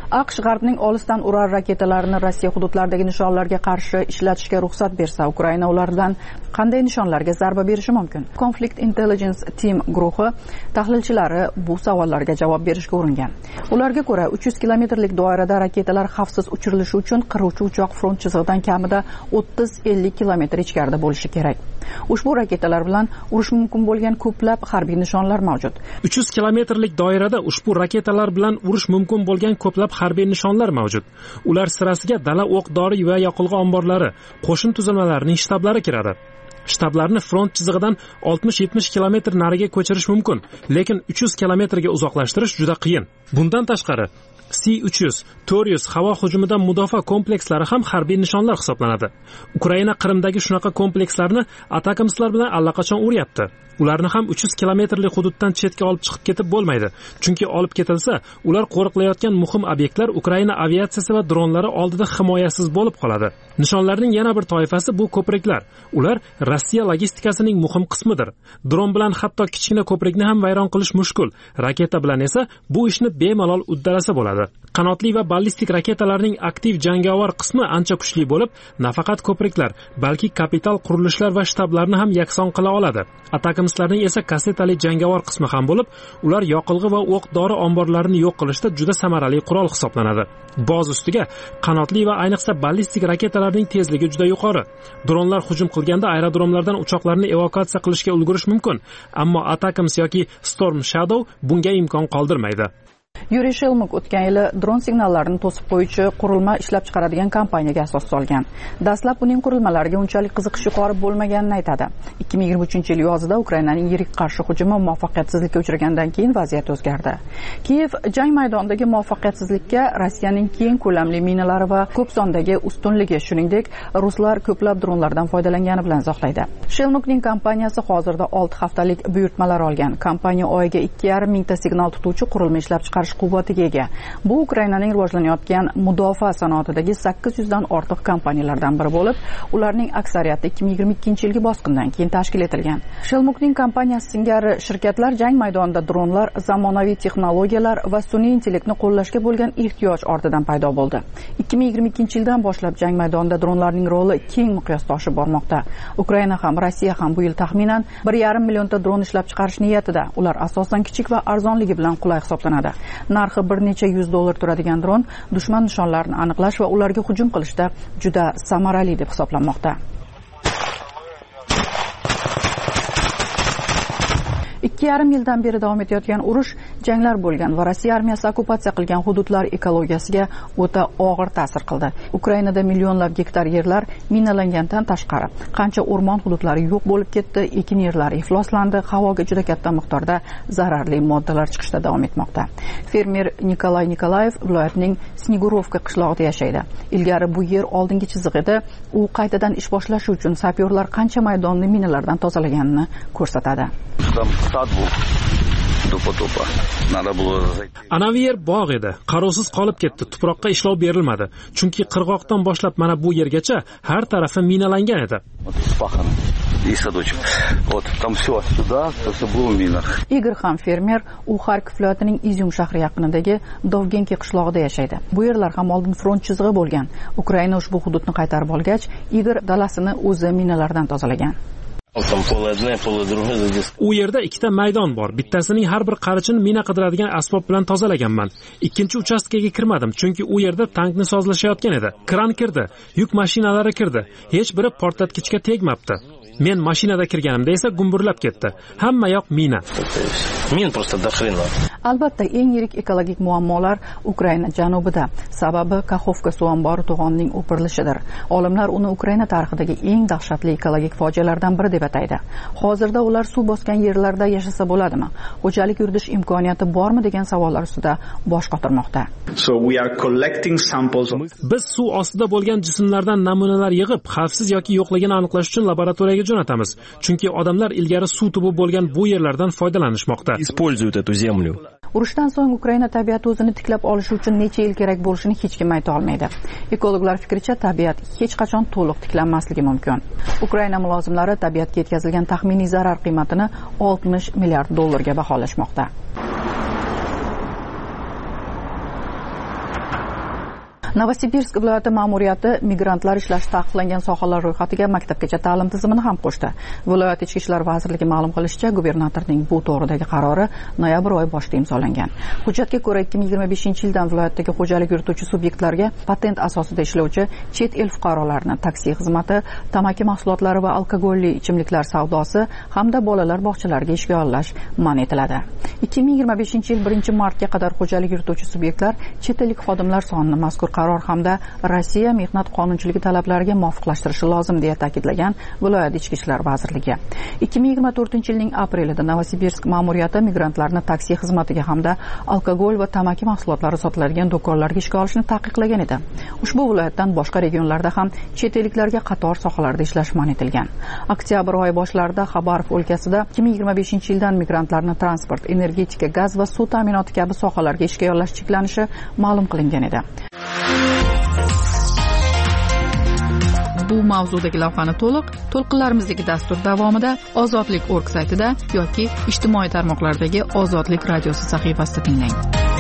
AQSh G'arbning olisdan urar raketalarini Rossiya hududlaridagi nishonlarga qarshi ishlatishga ruxsat bersa, Ukraina ulardan qanday nishonlarga zarba berishi mumkin? Conflict Intelligence Team guruhi tahlilchilari bu savollarga javob berishga uringan. Ularga ko'ra, 300 kilometrlik doirada raketalar xavfsiz uchirilishi uchun qiruvchi uchoq front chizig'idan kamida 30-50 kilometr ichkarida bo'lishi kerak. Ushbu raketalar bilan urish mumkin bo'lgan ko'plab harbiy nishonlar mavjud. 300 kilometrlik doirada ushbu raketalar bilan urish mumkin bo'lgan ko'plab harbiy nishonlar mavjud. Ular sirasiga dala o'q-dori va yoqilg'i omborlari, qo'shin tuzilmalarining shtablari kiradi. Shtablarni front chizig'idan 60-70 kilometr nariga ko'chirish mumkin, lekin 300 kilometrga uzoqlashtirish juda qiyin. Bundan tashqari, C-300, Taurus havo hujumidan mudofaa komplekslari ham harbiy nishonlar hisoblanadi. Ukraina Qrimdagi shunaqa komplekslarni atakamslar bilan allaqachon uryapti. Ularni ham 300 kilometrlik hududdan chetga olib chiqib ketib bo'lmaydi. Chunki olib ketilsa, ular qo'riqlayotgan muhim obyektlar Ukraina aviatsiyasi va dronlari oldida himoyasiz bo'lib qoladi. Nishonlarning yana bir toifasi bu ko'priklar. Ular Rossiya logistikasining muhim qismidir. Dron bilan hatto kichkina ko'prikni ham vayron qilish mushkul. Raketa bilan esa bu ishni bemalol uddalasa bo'ladi. Qanotli va ballistik raketalarning aktiv jangovar qismi ancha kuchli bo'lib, nafaqat ko'priklar, balki kapital qurilishlar va shtablarni ham yakson qila oladi. Atakamslarning esa kassetali jangovar qismi ham bo'lib, ular yoqilg'i va o'q-dori omborlarini yo'q qilishda juda samarali qurol hisoblanadi. Boz ustiga qanotli va ayniqsa ballistik raketalarning tezligi juda yuqori. Dronlar hujum qilganda aerodromlardan uchoqlarni evakuatsiya qilishga ulgurish mumkin, ammo Atakams yoki Storm Shadow bunga imkon qoldirmaydi. Yuriy Shelmuk o'tgan yili dron signallarini to'sib qo'yuvchi qurilma ishlab chiqaradigan kompaniyaga asos solgan. Dastlab uning qurilmalariga unchalik qiziqish yuqori bo'lmaganini aytadi. 2023-yil yozida Ukrainaning yirik qarshi hujumi muvaffaqiyatsizlikka uchragandan keyin vaziyat o'zgardi. Kiyev jang maydonidagi muvaffaqiyatsizlikka Rossiyaning keng ko'lamli minalari va ko'p sondagi ustunligi, shuningdek, ruslar ko'plab dronlardan foydalangani bilan izohlaydi. Shelmukning kompaniyasi hozirda 6 haftalik buyurtmalar olgan. Kompaniya oyiga 2,5 mingta signal tutuvchi qurilma ishlab chiqarish quvvatiga ega. Bu Ukrainaning rivojlanayotgan mudofaa sanoatidagi 800 dan ortiq kompaniyalardan biri bo'lib, ularning aksariyati 2022-yilgi bosqindan keyin tashkil etilgan. Shelmukning kompaniyasi singari shirkatlar jang maydonida dronlar, zamonaviy texnologiyalar va sun'iy intellektni qo'llashga bo'lgan ehtiyoj ortidan paydo bo'ldi. 2022-yildan boshlab jang maydonida dronlarning roli keng miqyosda oshib bormoqda. Ukraina ham, Rossiya ham bu yil taxminan 1,5 millionta dron ishlab chiqarish niyatida. Ular asosan kichik va arzonligi bilan qulay hisoblanadi. Narxi bir necha $100 turadigan dron dushman nishonlarini aniqlash va ularga hujum qilishda juda samarali deb hisoblanmoqda. 2,5 yildan beri davom etayotgan urush, janglar bo'lgan va Rossiya armiyasi okkupatsiya qilgan hududlar ekologiyasiga o'ta og'ir ta'sir qildi. Ukrainada millionlab gektar yerlar minalangandan tashqari, qancha o'rmon hududlari yo'q bo'lib ketdi, ekin yerlari ifloslandi, havoga juda katta miqdorda zararli moddalar chiqishda davom etmoqda. Fermer Nikolay Nikolayev viloyatning Snigorovka qishlog'ida yashaydi. Ilgari bu yer oldingi chiziq edi. U qaytadan ish boshlashi uchun sapyorlar qancha maydonni minalardan tozalaganini ko'rsatadi. Anavi yer bog' edi, qarovsiz qolib ketdi, tuproqqa ishlov berilmadi. Chunki qirg'oqdan boshlab mana bu yergacha har tarafi minalangan edi. Igor ham fermer, u Xarkov viloyatining Izyum shahri yaqinidagi Dovgenki qishlog'ida yashaydi. Bu yerlar ham oldin front chizig'i bo'lgan. Ukraina ushbu hududni qaytarib olgach, Igor dalasini o'zi minalardan tozalagan. U yerda ikkita maydon bor. Bittasining har bir qarichini mina qidiradigan asbob bilan tozalaganman. Ikkinchi uchastkaga kirmadim, chunki u yerda tankni sozlashayotgan edi. Kran kirdi, yuk mashinalari kirdi. Hech biri portlatgichga tegmabdi. Men mashinada kirganimda esa gumburlab ketdi. Hamma yoq mina. Albatta, eng yirik ekologik muammolar Ukraina janubida. Sababi Kaxovka suv ombori to'g'onining o'pirilishidir. Olimlar uni Ukraina tarixidagi eng dahshatli ekologik fojialardan biri deb ataydi. Hozirda ular suv bosgan yerlarda yashasa bo'ladimi? Xo'jalik yuritish imkoniyati bormi degan savollar ustida bosh qotirmoqda. Biz suv ostida bo'lgan jismlardan namunalar yig'ib, xavfsiz yoki yo'qligini aniqlash uchun laboratoriyaga jo'natamiz. Chunki odamlar ilgari suv tubi bo'lgan bu yerlardan foydalanishmoqda. Urushdan so'ng Ukraina tabiati o'zini tiklab olishi uchun necha yil kerak bo'lishini hech kim ayta olmaydi. Ekologlar fikricha, tabiat hech qachon to'liq tiklanmasligi mumkin. Ukraina mulozimlari tabiatga yetkazilgan taxminiy zarar qiymatini $60 milliard ga baholashmoqda. Novosibirsk viloyati ma'muriyati migrantlar ishlashi taqiqlangan sohalar ro'yxatiga maktabgacha ta'lim tizimini ham qo'shdi. Viloyat Ichki ishlar vazirligi ma'lum qilishicha, gubernatorning bu to'g'ridagi qarori noyabr oyi boshida imzolangan. Hujjatga ko'ra 2025-yildan viloyatdagi xo'jalik yurituvchi subyektlarga patent asosida ishlovchi chet el fuqarolarini taksi xizmati, tamaki mahsulotlari va alkogolli ichimliklar savdosi hamda bolalar bog'chalariga ishga yollash man etiladi. 2025-yil 1-martga qadar xo'jalik yurituvchi subyektlar chet ellik xodimlar sonini mazkur qaror hamda Rossiya mehnat qonunchiligi talablariga muvofiqlashtirishi lozim deya ta'kidlagan viloyat Ichki ishlar vazirligi. 2024-yilning aprelida Novosibirsk ma'muriyati migrantlarni taksi xizmatiga hamda alkogol va tamaki mahsulotlari sotiladigan do'konlarga ishga olishni taqiqlagan edi. Ushbu viloyatdan boshqa regionlarda ham chet elliklarga qator sohalarda ishlash man etilgan. Oktyabr oyi boshlarida Xabarov o'lkasida 2025-yildan migrantlarni transport, energetika, gaz va suv ta'minoti kabi sohalarga ishga yollash cheklanishi ma'lum qilingan edi. Bu mavzudagi lavhani to'lqinlarimizdagi dastur davomida Ozodlik.org saytida yoki ijtimoiy tarmoqlardagi Ozodlik radiosi sahifasida tinglang.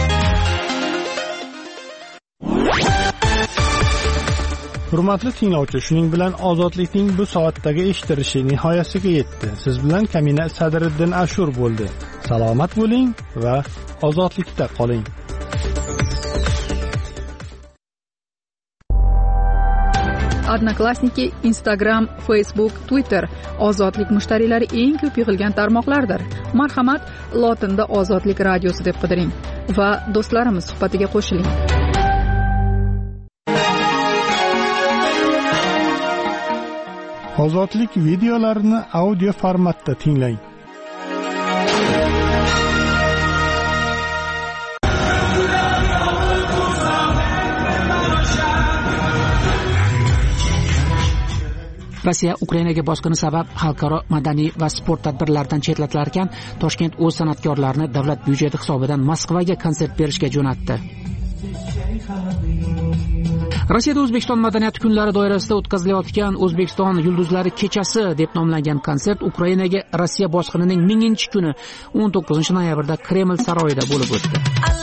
Hurmatli tinglovchi, shuning bilan Ozodlikning bu soatdagi eshittirishi nihoyasiga yetdi. Siz bilan Kamina Sadriddin Ashur bo'ldi. Salomat bo'ling va ozodlikda qoling. Odnoklassniki, Instagram, Facebook, Twitter ozodlik mushtariylari eng ko'p yig'ilgan tarmoqlardir. Marhamat, lotinda Ozodlik radiosi deb qidiring va do'stlarimiz suhbatiga qo'shiling. Ozodlik videolarini audio formatda tinglang. Rossiya Ukrainaga bosqini sabab xalqaro madaniy va sport tadbirlaridan chetlatilar ekan, Toshkent o'z san'atkorlarini davlat byudjeti hisobidan Moskvaga konsert berishga jo'natdi. Rossiyada O'zbekiston madaniyati kunlari doirasida o'tkazilayotgan O'zbekiston yulduzlari kechasi deb nomlangan konsert Ukrainaga Rossiya bosqinining 1000-kuni 19 noyabrda Kreml saroyida bo'lib o'tdi.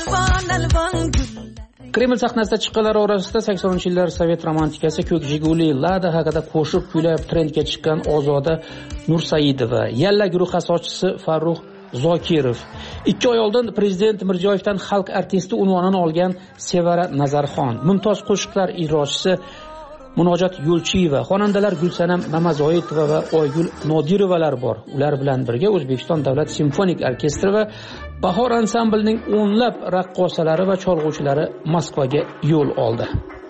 Kreml sahnasida chiqqanlar orasida 80-yillar Sovet romantikasi Ko'k Jiguli, Lada haqida qo'shiq kuylab trendga chiqqan Ozoda Nursaidova, Yalla guruhi asoschisi Farruh Zokirov, 2 oy oldin prezident Mirziyoyevdan xalq artisti unvonini olgan Sevara Nazarxon, mumtoz qo'shiqlar ijrochisi Munojat Yo'lchiyeva, xonandalar Gulsanam Mamazoitova va Oygul Nodirovalar bor. Ular bilan birga O'zbekiston davlat simfonik orkestri va Bahor ansamblining o'nlab raqqosalari va cholg'uvchilari Moskvaga yo'l oldi.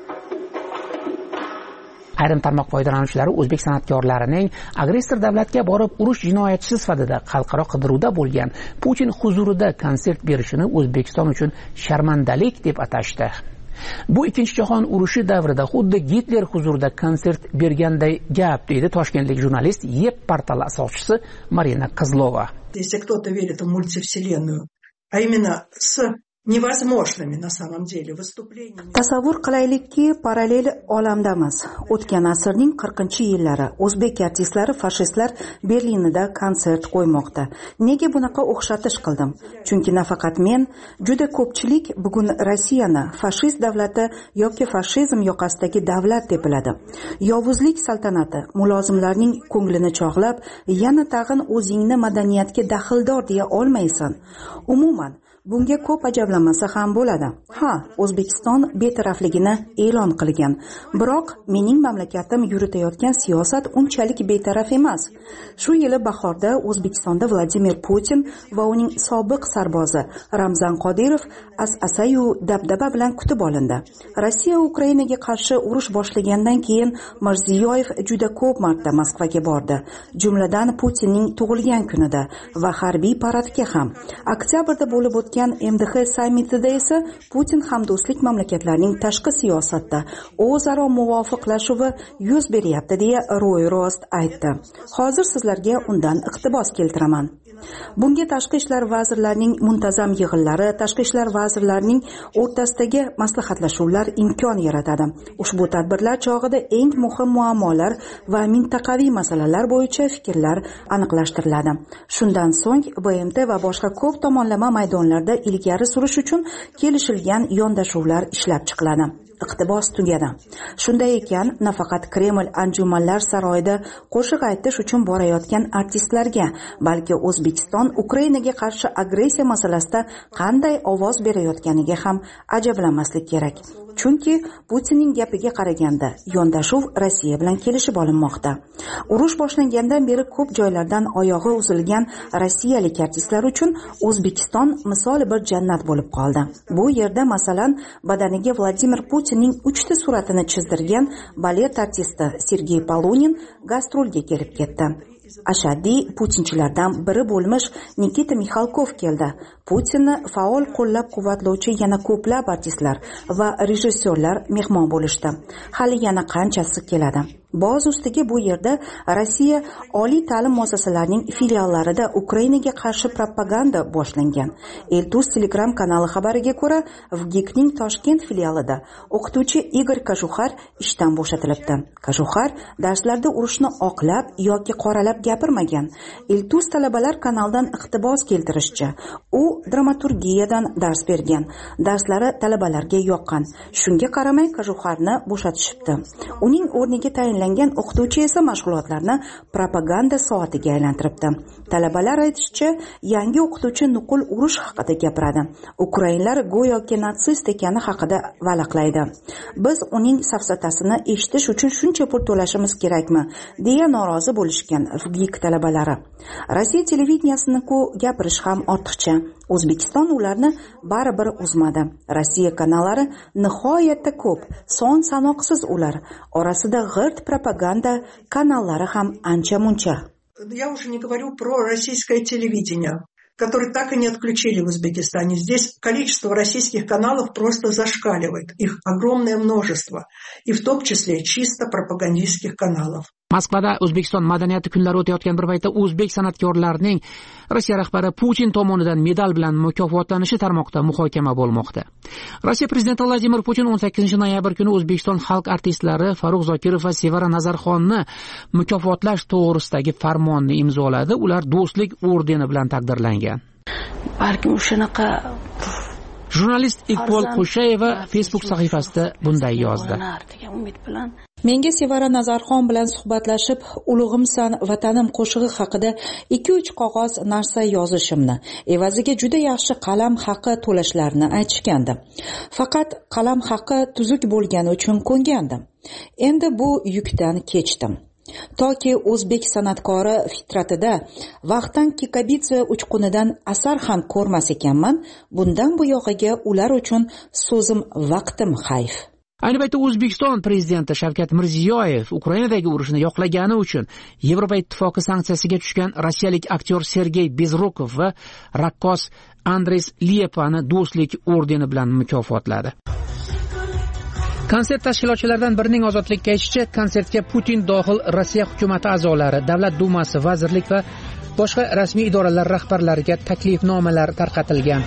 Ayrim tarmoq foydalanuvchilari o'zbek san'atkorlarining agressor davlatga borib urush jinoyatchisi sifatida xalqaro qidiruvda bo'lgan Putin huzurida konsert berishini O'zbekiston uchun sharmandalik deb atashdi. Bu Ikkinchi jahon urushi davrida xuddi Gitler huzurida konsert berganday gap, deydi toshkentlik jurnalist Yep portali asoschisi Marina Kozlova. Если кто-то верит в мультивселенную, а именно с невозможными на самом деле выступлениями. Tasavvur qilaylikki, parallel olamdamiz. O'tgan asrning 40-yillari o'zbek artistlari fashistlar Berlinda konsert qo'ymoqda. Nega bunaqa o'xshatish qildim? Chunki nafaqat men, juda ko'pchilik bugun Rossiyani fashist davlati yoki fashizm yoqasidagi davlat deb biladi. Yovuzlik saltanati mulozimlarning ko'nglini chog'lab, yana tag'in o'zingni madaniyatga daxldor deya olmaysan. Umuman bunga ko'p ajablanmasa ham bo'ladi. Ha, O'zbekiston betarafligini e'lon qilgan. Biroq mening mamlakatim yuritayotgan siyosat unchalik betaraf emas. Shu yili bahorda O'zbekistonda Vladimir Putin va uning sobiq sarbozi Ramzan Qodirov as-asayu dabdaba bilan kutib olindi. Rossiya Ukrainaga qarshi urush boshlagandan keyin Mirziyoyev juda ko'p marta Moskvaga bordi. Jumladan Putinning tug'ilgan kunida va harbiy paradga ham. Oktyabrda bo'lib o'tgan MDH sammitida esa Putin hamdo'stlik mamlakatlarning tashqi siyosatda o'zaro muvofiqlashuvi yuz beryapti deya ro'y-rost aytdi. Hozir sizlarga undan iqtibos keltiraman. Bunga tashqi ishlar vazirlarining muntazam yig'inlari, tashqi ishlar vazirlarining o'rtasidagi maslahatlashuvlar imkon yaratadi. Ushbu tadbirlar chog'ida eng muhim muammolar va mintaqaviy masalalar bo'yicha fikrlar aniqlashtiriladi. Shundan so'ng BMT va boshqa ko'p tomonlama maydonlar maydonlarda ilgari surish uchun kelishilgan yondashuvlar ishlab chiqiladi. Iqtibos tugadi. Shunday ekan, nafaqat Kreml anjumanlar saroyida qo'shiq aytish uchun borayotgan artistlarga, balki O'zbekiston Ukrainaga qarshi agressiya masalasida qanday ovoz berayotganiga ham ajablanmaslik kerak. Chunki Putinning gapiga qaraganda yondashuv Rossiya bilan kelishib olinmoqda. Urush boshlangandan beri ko'p joylardan oyog'i uzilgan rossiyalik artistlar uchun O'zbekiston misoli bir jannat bo'lib qoldi. Bu yerda masalan badaniga Vladimir Putinning 3 ta suratini chizdirgan balet artisti Sergey Polunin gastrolga kelib ketdi. Ashaddiy putinchilardan biri bo'lmish Nikita Mixalkov keldi. Putinni faol qo'llab-quvvatlovchi yana ko'plab artistlar va rejissyorlar mehmon bo'lishdi. Hali yana qanchasi keladi. Boz ustiga bu yerda Rossiya oliy ta'lim muassasalarining filiallarida Ukrainaga qarshi propaganda boshlangan. Eltus Telegram kanali xabariga ko'ra, VGIKning Toshkent filialida o'qituvchi Igor Kashuxar ishdan bo'shatilibdi. Kashuxar darslarda urushni oqlab yoki qoralab gapirmagan. Eltus talabalar kanaldan iqtibos keltirishcha, u dramaturgiyadan dars bergan. Darslari talabalarga yoqqan. Shunga qaramay Kashuxarni bo'shatishibdi. Uning o'rniga tayinlangan o'qituvchi esa mashg'ulotlarni propaganda soatiga aylantiribdi. Talabalar aytishicha, yangi o'qituvchi nuqul urush haqida gapiradi. Ukrainlar go'yoki natsist ekani haqida valaqlaydi. Biz uning safsatasini eshitish uchun shuncha pul to'lashimiz kerakmi, deya norozi bo'lishgan VGIK talabalari. Rossiya televideniyasini-ku gapirish ham ortiqcha. O'zbekiston ularni baribir uzmadi. Rossiya kanallari nihoyatda ko'p, son sanoqsiz ular. Orasida g'irt propaganda kanallari ham ancha-muncha. Я уже не говорю про российское телевидение, которое так и не отключили в Узбекистане. Здесь количество российских каналов просто зашкаливает. Их огромное множество. И в том числе чисто пропагандистских каналов. Moskvada O'zbekiston madaniyati kunlari o'tayotgan bir paytda o'zbek san'atkorlarining Rossiya rahbari Putin tomonidan medal bilan mukofotlanishi tarmoqda muhokama bo'lmoqda. Rossiya prezidenti Vladimir Putin 18-noyabr kuni O'zbekiston xalq artistlari Farruh Zokirov va Sevara Nazarxonni mukofotlash to'g'risidagi farmonni imzoladi. Ular do'stlik ordeni bilan taqdirlangan. Balkim o'shanaqa Jurnalist Iqbol Qo'shayeva Facebook sahifasida bunday yozdi. Menga Sevara Nazarxon bilan suhbatlashib, ulug'imsan, vatanim qo'shig'i haqida 2-3 qog'oz narsa yozishimni, evaziga juda yaxshi qalam haqi to'lashlarini aytishgandi. Faqat qalam haqi tuzuk bo'lgani uchun ko'ngandim. Endi bu yukdan kechdim. Toki o'zbek san'atkori fitratida vaqtdan kikabitsa uchqunidan asar ham ko'rmas ekanman, bundan bu yog'iga ular uchun so'zim vaqtim hayf. Ayni paytda O'zbekiston prezidenti Shavkat Mirziyoyev Ukrainadagi urushni yoqlagani uchun Yevropa ittifoqi sanksiyasiga tushgan rossiyalik aktyor Sergey Bezrukov va raqqos Andres Liepani do'stlik ordeni bilan mukofotladi. Konsert tashkilotchilaridan birining ozodlikka aytishicha, konsertga Putin dohil Rossiya hukumati a'zolari, Davlat dumasi, vazirlik va boshqa rasmiy idoralar rahbarlariga taklifnomalar tarqatilgan.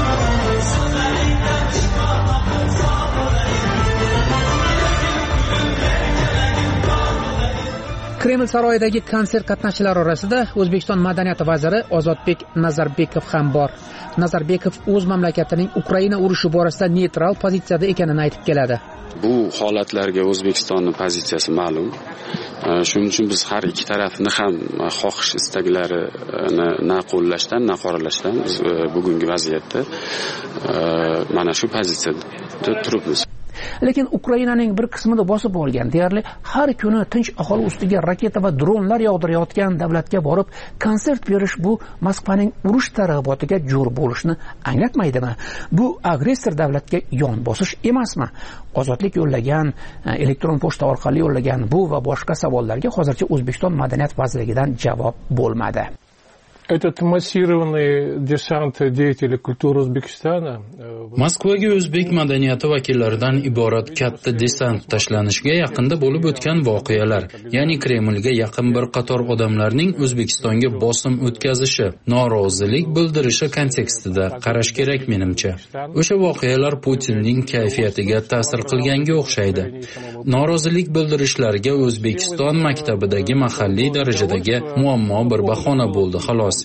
Kreml saroyidagi konsert qatnashchilari orasida O'zbekiston madaniyat vaziri Ozodbek Nazarbekov ham bor. Nazarbekov o'z mamlakatining Ukraina urushi borasida neytral pozitsiyada ekanini aytib keladi. Bu holatlarga O'zbekistonning pozitsiyasi ma'lum. Shuning uchun biz har ikki tarafni ham xohish istaklarini na qo'llashdan, na qoralashdan biz bugungi vaziyatda mana shu pozitsiyada turibmiz. Lekin Ukrainaning bir qismini bosib olgan, deyarli har kuni tinch aholi ustiga raketa va dronlar yog'dirayotgan davlatga borib konsert berish bu Moskvaning urush targ'ibotiga jo'r bo'lishni anglatmaydimi? Bu agressor davlatga yon bosish emasmi? Ozodlik yo'llagan, elektron pochta orqali yo'llagan bu va boshqa savollarga hozircha O'zbekiston madaniyat vazirligidan javob bo'lmadi. Этот массированный десант деятелей культуры Узбекистана. Moskvaga o'zbek madaniyati vakillaridan iborat katta desant tashlanishiga yaqinda bo'lib o'tgan voqealar, ya'ni Kremlga yaqin bir qator odamlarning O'zbekistonga bosim o'tkazishi, norozilik bildirishi kontekstida qarash kerak menimcha. O'sha voqealar Putinning kayfiyatiga ta'sir qilganga o'xshaydi. Norozilik bildirishlariga O'zbekiston maktabidagi mahalliy darajadagi muammo bir bahona bo'ldi, xolos.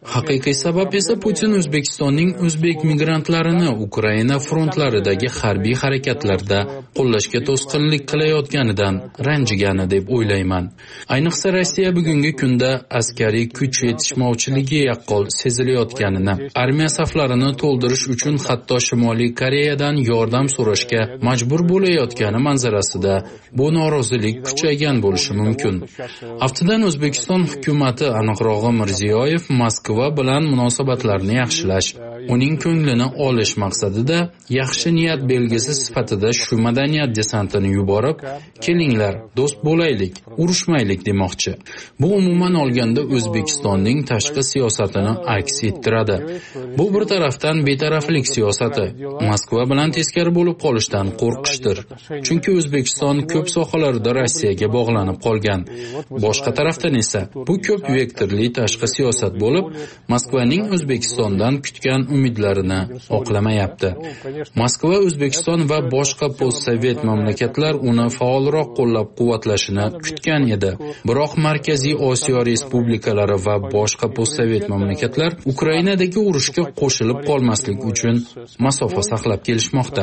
Haqiqiy sabab esa Putin O'zbekistonning o'zbek migrantlarini Ukraina frontlaridagi harbiy harakatlarda qo'llashga to'sqinlik qilayotganidan ranjigani deb o'ylayman. Ayniqsa Rossiya bugungi kunda askariy kuch yetishmovchiligi yaqqol sezilayotganini, armiya saflarini to'ldirish uchun hatto Shimoliy Koreyadan yordam so'rashga majbur bo'layotgani manzarasida bu norozilik kuchaygan bo'lishi mumkin. Aftidan O'zbekiston hukumati, aniqrog'i Mirziyoyev, Moskva bilan munosabatlarni yaxshilash, uning ko'nglini olish maqsadida yaxshi niyat belgisi sifatida shu madaniyat desantini yuborib, kelinglar, do'st bo'laylik, urushmaylik demoqchi. Bu umuman olganda O'zbekistonning tashqi siyosatini aks ettiradi. Bu bir tarafdan betaraflik siyosati, Moskva bilan teskari bo'lib qolishdan qo'rqishdir. Chunki O'zbekiston ko'p sohalarda Rossiyaga bog'lanib qolgan. Boshqa tarafdan esa bu ko'p vektorli tashqi siyosat bo'lib, Moskvaning O'zbekistondan kutgan umidlarini oqlamayapti. Moskva O'zbekiston va boshqa postsovet mamlakatlar uni faolroq qo'llab-quvvatlashini kutgan edi. Biroq Markaziy Osiyo respublikalari va boshqa postsovet mamlakatlar Ukrainadagi urushga qo'shilib qolmaslik uchun masofa saqlab kelishmoqda.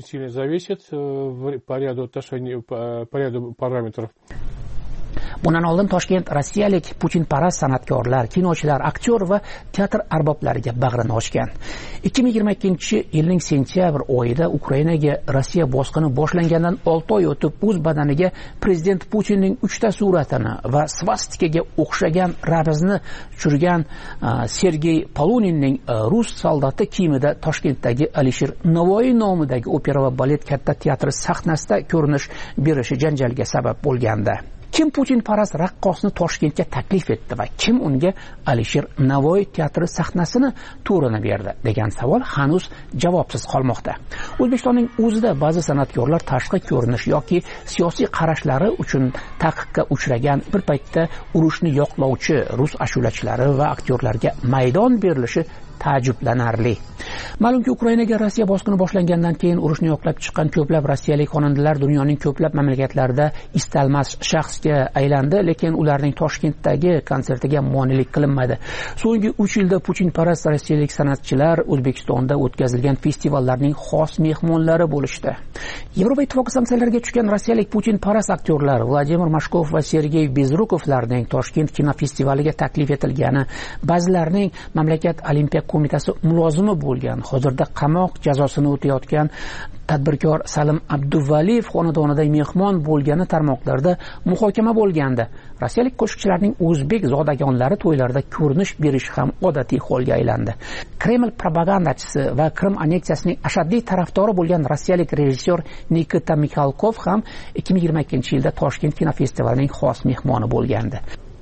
Bundan oldin Toshkent rossiyalik Putinparast san'atkorlar, kinochilar, aktyor va teatr arboblariga bag'rini ochgan. 2022-yilning sentyabr oyida Ukrainaga Rossiya bosqini boshlangandan 6 oy o'tib o'z badaniga prezident Putinning 3 ta suratini va svastikaga o'xshagan ramzni tushirgan Sergey Poluninning rus soldati kiyimida Toshkentdagi Alisher Navoiy nomidagi opera va balet katta teatri sahnasida ko'rinish berishi janjalga sabab bo'lgandi. Kim Putinparast raqqosni Toshkentga taklif etdi va kim unga Alisher Navoiy teatri sahnasini to'rini berdi degan savol hanuz javobsiz qolmoqda. O'zbekistonning o'zida ba'zi san'atkorlar tashqi ko'rinish yoki siyosiy qarashlari uchun taqiqqa uchragan, bir paytda urushni yoqlovchi rus ashulachilari va aktyorlarga maydon berilishi ta'jublanarli. Ma'lumki, Ukrainaga Rossiya bosqini boshlangandan keyin urushni yoqlab chiqqan ko'plab rossiyalik xonandalar dunyoning ko'plab mamlakatlarida istalmas shaxsga aylandi, lekin ularning Toshkentdagi konsertiga monelik qilinmadi. So'nggi 3 yilda Putinparast rossiyalik san'atchilar O'zbekistonda o'tkazilgan festivallarning xos mehmonlari bo'lishdi. Yevropa Ittifoqi sanksiyalarga tushgan rossiyalik Putinparast aktyorlar Vladimir Mashkov va Sergey Bezrukovlarning Toshkent kinofestivaliga taklif etilgani, ba'zilarining mamlakat olimpiya qo'mitasi mulozimi bo'lgan, hozirda qamoq jazosini o'tayotgan tadbirkor Salim Abduvaliyev xonadonida mehmon bo'lgani tarmoqlarda muhokama bo'lgandi. Rossiyalik qo'shiqchilarning o'zbek zodagonlari to'ylarda ko'rinish berish ham odatiy holga aylandi. Kreml propagandachisi va Qrim anneksiyasining ashaddiy tarafdori bo'lgan rossiyalik rejissyor Nikita Mikhalkov ham 2022-yilda Toshkent kinofestivalining xos mehmoni bo'lgandi.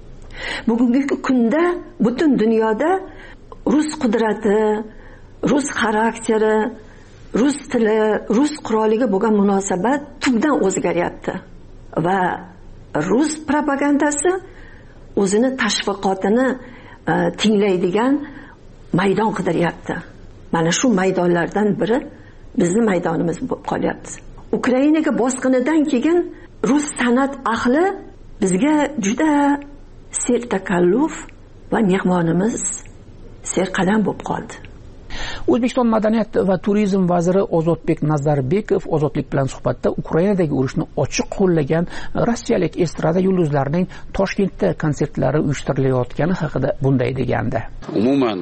Bugungi kunda butun dunyoda rus qudrati, rus xarakteri, rus tili, rus quroliga bo'lgan munosabat tubdan o'zgaryapti va rus propagandasi o'zini tashviqotini tinglaydigan maydon qidiryapti. Mana shu maydonlardan biri bizning maydonimiz bo'lib qolyapti. Ukrainaga bosqinidan keyin rus san'at ahli bizga juda sertakalluf va mehmonimiz serqadam bo'lib qoldi. O'zbekiston madaniyat va turizm vaziri Ozodbek Nazarbekov ozodlik bilan suhbatda Ukrainadagi urushni ochiq qo'llagan rossiyalik estrada yulduzlarining Toshkentda konsertlari uyushtirilayotgani haqida bunday degandi. Umuman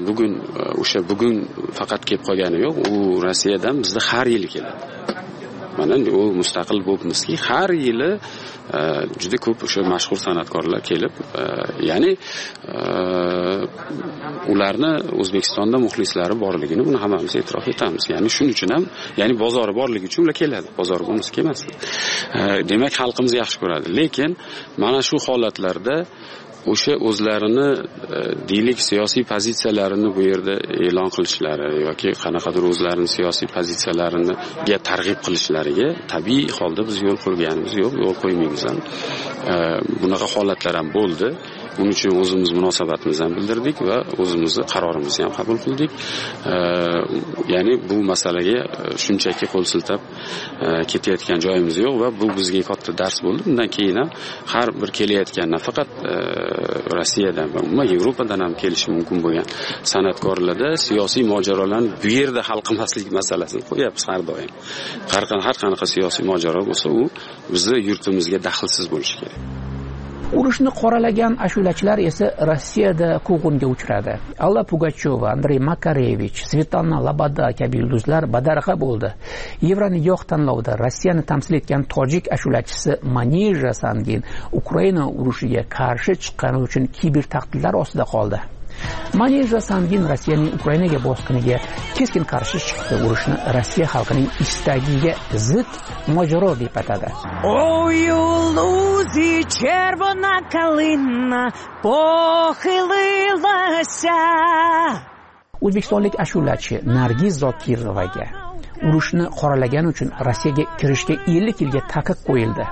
bugun faqat kelib qolgani yo'q, u Rossiyadan bizda har yili keladi. Mana u mustaqil bo'libmizki, har yili juda ko'p o'sha mashhur san'atkorlar kelib, ya'ni ularni O'zbekistonda muxlislari borligini buni hammamiz e'tirof etamiz. Ya'ni shuning uchun ham, ya'ni bozori borligi uchun ular keladi. Bozori bo'lmasa kelmasdi. Demak, xalqimiz yaxshi ko'radi. Lekin mana shu holatlarda o'sha o'zlarini deylik siyosiy pozitsiyalarini bu yerda e'lon qilishlari yoki qanaqadir o'zlarining siyosiy pozitsiyalariga targ'ib qilishlariga tabiiy holda biz yo'l qo'yganimiz yo'q, yo'l qo'ymaymiz ham. Bunaqa holatlar ham bo'ldi. Buning uchun o'zimiz munosabatimizni ham bildirdik va o'zimizni qarorimizni ham qabul qildik. Ya'ni bu masalaga shunchaki qo'l siltab ketayotgan joyimiz yo'q va bu bizga katta dars bo'ldi. Bundan keyin ham har bir kelayotgan nafaqat Rossiyadan va umuman Yevropadan ham kelishi mumkin bo'lgan san'atkorlarda siyosiy mojarolarni bu yerda hal qilmaslik masalasini qo'yapmiz har doim. Har qanaqa siyosiy mojaro bo'lsa, u bizni yurtimizga daxlsiz bo'lishi kerak. Urushni qoralagan ashulachilar esa Rossiyada quvg'inga uchradi. Alla Pugacheva, Andrey Makarevich, Svetlana Loboda kabi yulduzlar badarg'a bo'ldi. Yevroneyoh tanlovida Rossiyani tamsil etgan tojik ashulachisi Manija Sangin Ukraina urushiga qarshi chiqqani uchun kiber tahdidlar ostida qoldi. Manija Sangin Rossiyaning Ukrainaga bosqiniga keskin qarshi chiqdi. Urushni Rossiya xalqining istagiga zid mojaro deb atadi. Ой, у лузі червона калина похилилася. O'zbekistonlik ashulachi Nargiz Zokirovaga urushni qoralagan uchun Rossiyaga kirishga 50 yilga taqiq qo'yildi.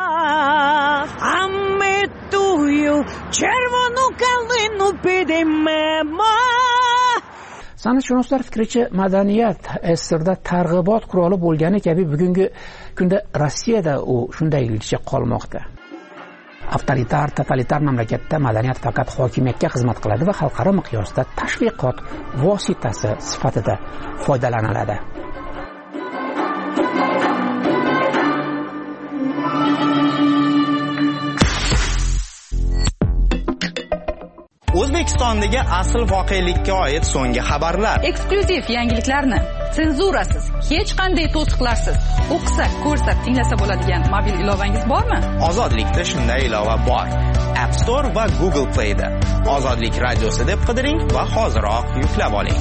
Червону калину підіймемо. San'atshunoslar fikricha madaniyat SSRda targ'ibot quroli bo'lgani kabi bugungi kunda Rossiyada u shundayligicha qolmoqda. Avtoritar, totalitar mamlakatda madaniyat faqat hokimiyatga xizmat qiladi va xalqaro miqyosda tashviqot vositasi sifatida foydalaniladi. O'zbekistondagi asl voqelikka oid so'nggi xabarlar. Eksklyuziv yangiliklarni senzurasiz, hech qanday to'siqlarsiz o'qisak, ko'rsak, tinglasa bo'ladigan mobil ilovangiz bormi? Ozodlikda shunday ilova bor. App Store va Google Play'da. Ozodlik radiosi deb qidiring va hoziroq yuklab oling.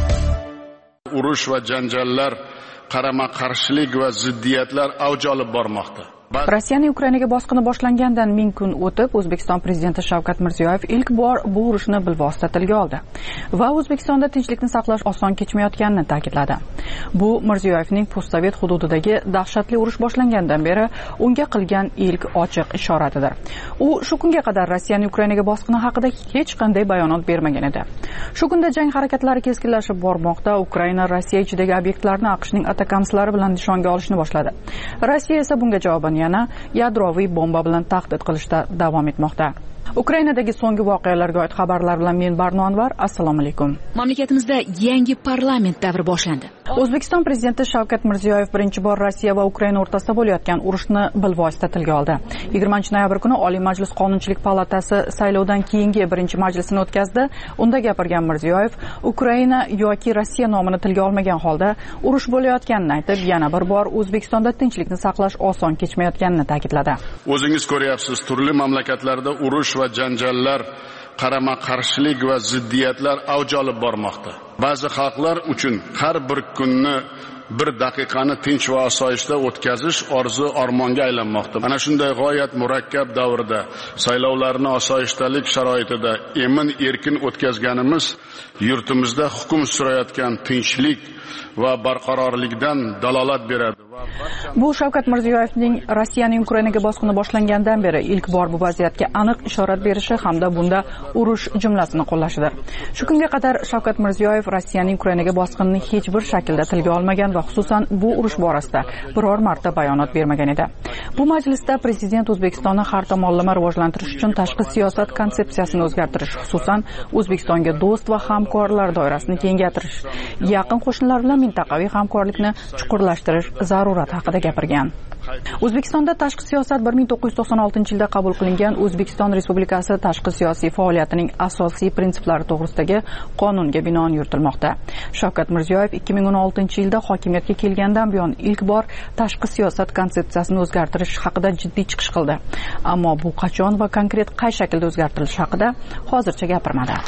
Urush va janjallar, qarama-qarshilik va ziddiyatlar avj olib bormoqda. Rossiyaning Ukrainaga bosqini boshlangandan 1000 kun o'tib, O'zbekiston prezidenti Shavkat Mirziyoyev ilk bor bu urushni bilvosita tilga oldi va O'zbekistonda tinchlikni saqlash oson kechmayotganini ta'kidladi. Bu Mirziyoyevning postsovet hududidagi dahshatli urush boshlangandan beri unga qilgan ilk ochiq ishoratidir. U shu kunga qadar Rossiyaning Ukrainaga bosqini haqida hech qanday bayonot bermagan edi. Shu kunda jang harakatlari keskinlashib bormoqda. Ukraina Rossiya ichidagi obyektlarni AQShning atakamslari bilan nishonga olishni boshladi. Rossiya esa bunga javoban yana yadroviy bomba bilan tahdid qilishda davom etmoqda. Ukrainadagi so'nggi voqealarga oid xabarlar bilan men Barno Anvar. Assalomu alaykum. Mamlakatimizda yangi parlament davri boshlandi. O'zbekiston prezidenti Shavkat Mirziyoyev birinchi bor Rossiya va Ukraina o'rtasida bo'layotgan urushni bilvosita tilga oldi. 20-noyabr kuni Oliy Majlis Qonunchilik palatasi saylovdan keyingi birinchi majlisini o'tkazdi. Unda gapirgan Mirziyoyev Ukraina yoki Rossiya nomini tilga olmagan holda urush bo'layotganini aytib, yana bir bor O'zbekistonda tinchlikni saqlash oson kechmayotganini ta'kidladi. O'zingiz ko'ryapsiz, turli mamlakatlarda urush va janjallar, qarama-qarshilik va ziddiyatlar avj olib bormoqda. Ba'zi xalqlar uchun har bir kunni, bir daqiqani tinch va osoyishta o'tkazish orzu armonga aylanmoqda. Mana shunday g'oyat murakkab davrda saylovlarni osoyishtalik sharoitida emin-erkin o'tkazganimiz yurtimizda hukm surayotgan tinchlik va barqarorlikdan dalolat beradi. Bu Shavkat Mirziyoyevning Rossiyaning Ukrainaga bosqini boshlangandan beri ilk bor bu vaziyatga aniq ishorat berishi hamda bunda urush jumlasini qo'llashidir. Shu kunga qadar Shavkat Mirziyoyev Rossiyaning Ukrainaga bosqinini hech bir shaklda tilga olmagan va xususan bu urush borasida biror marta bayonot bermagan edi. Bu majlisda prezident O'zbekistonni har tomonlama rivojlantirish uchun tashqi siyosat konsepsiyasini o'zgartirish, xususan O'zbekistonga do'st va hamkorlar doirasini kengaytirish, yaqin qo'shnilar bilan mintaqaviy hamkorlikni chuqurlashtirish zarurati haqida gapirgan. O'zbekistonda tashqi siyosat 1996-yilda qabul qilingan O'zbekiston Respublikasi tashqi siyosiy faoliyatining asosiy prinsiplari to'g'risidagi qonunga binoan yuritilmoqda. Shavkat Mirziyoyev 2016-yilda hokimiyatga kelgandan buyon ilk bor tashqi siyosat konsepsiyasini o'zgartirish haqida jiddiy chiqish qildi. Ammo bu qachon va konkret qay shaklda o'zgartirilishi haqida hozircha gapirmadi.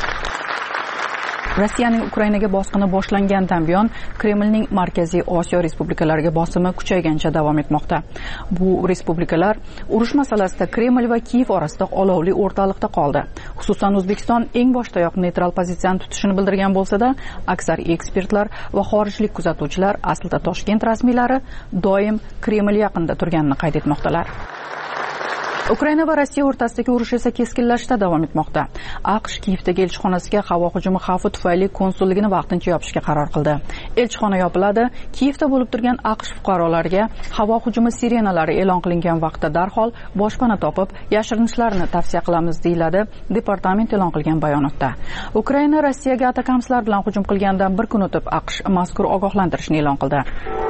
Rossiyaning Ukrainaga bosqini boshlangandan buyon Kremlning Markaziy Osiyo respublikalariga bosimi kuchaygancha davom etmoqda. Bu respublikalar urush masalasida Kreml va Kiyev orasida olovli o'rtalikda qoldi. Xususan O'zbekiston eng boshdayoq neytral pozitsiyani tutishini bildirgan bo'lsa-da, aksar ekspertlar va xorijlik kuzatuvchilar aslida Toshkent rasmiylari doim Kreml yaqinida turganini qayd etmoqdalar. Ukraina va Rossiya o'rtasidagi urush esa keskinlashishda davom etmoqda. AQSh Kiyevdagi elchixonasiga havo hujumi xavfi tufayli konsulligini vaqtincha yopishga qaror qildi. Elchixona yopiladi. Kiyevda bo'lib turgan AQSh fuqarolariga havo hujumi sirenalari e'lon qilingan vaqtda darhol boshpana topib, yashirinishlarni tavsiya qilamiz, deyiladi departament e'lon qilgan bayonotda. Ukraina Rossiyaga atakamslar bilan hujum qilgandan bir kun o'tib AQSh mazkur ogohlantirishni e'lon qildi.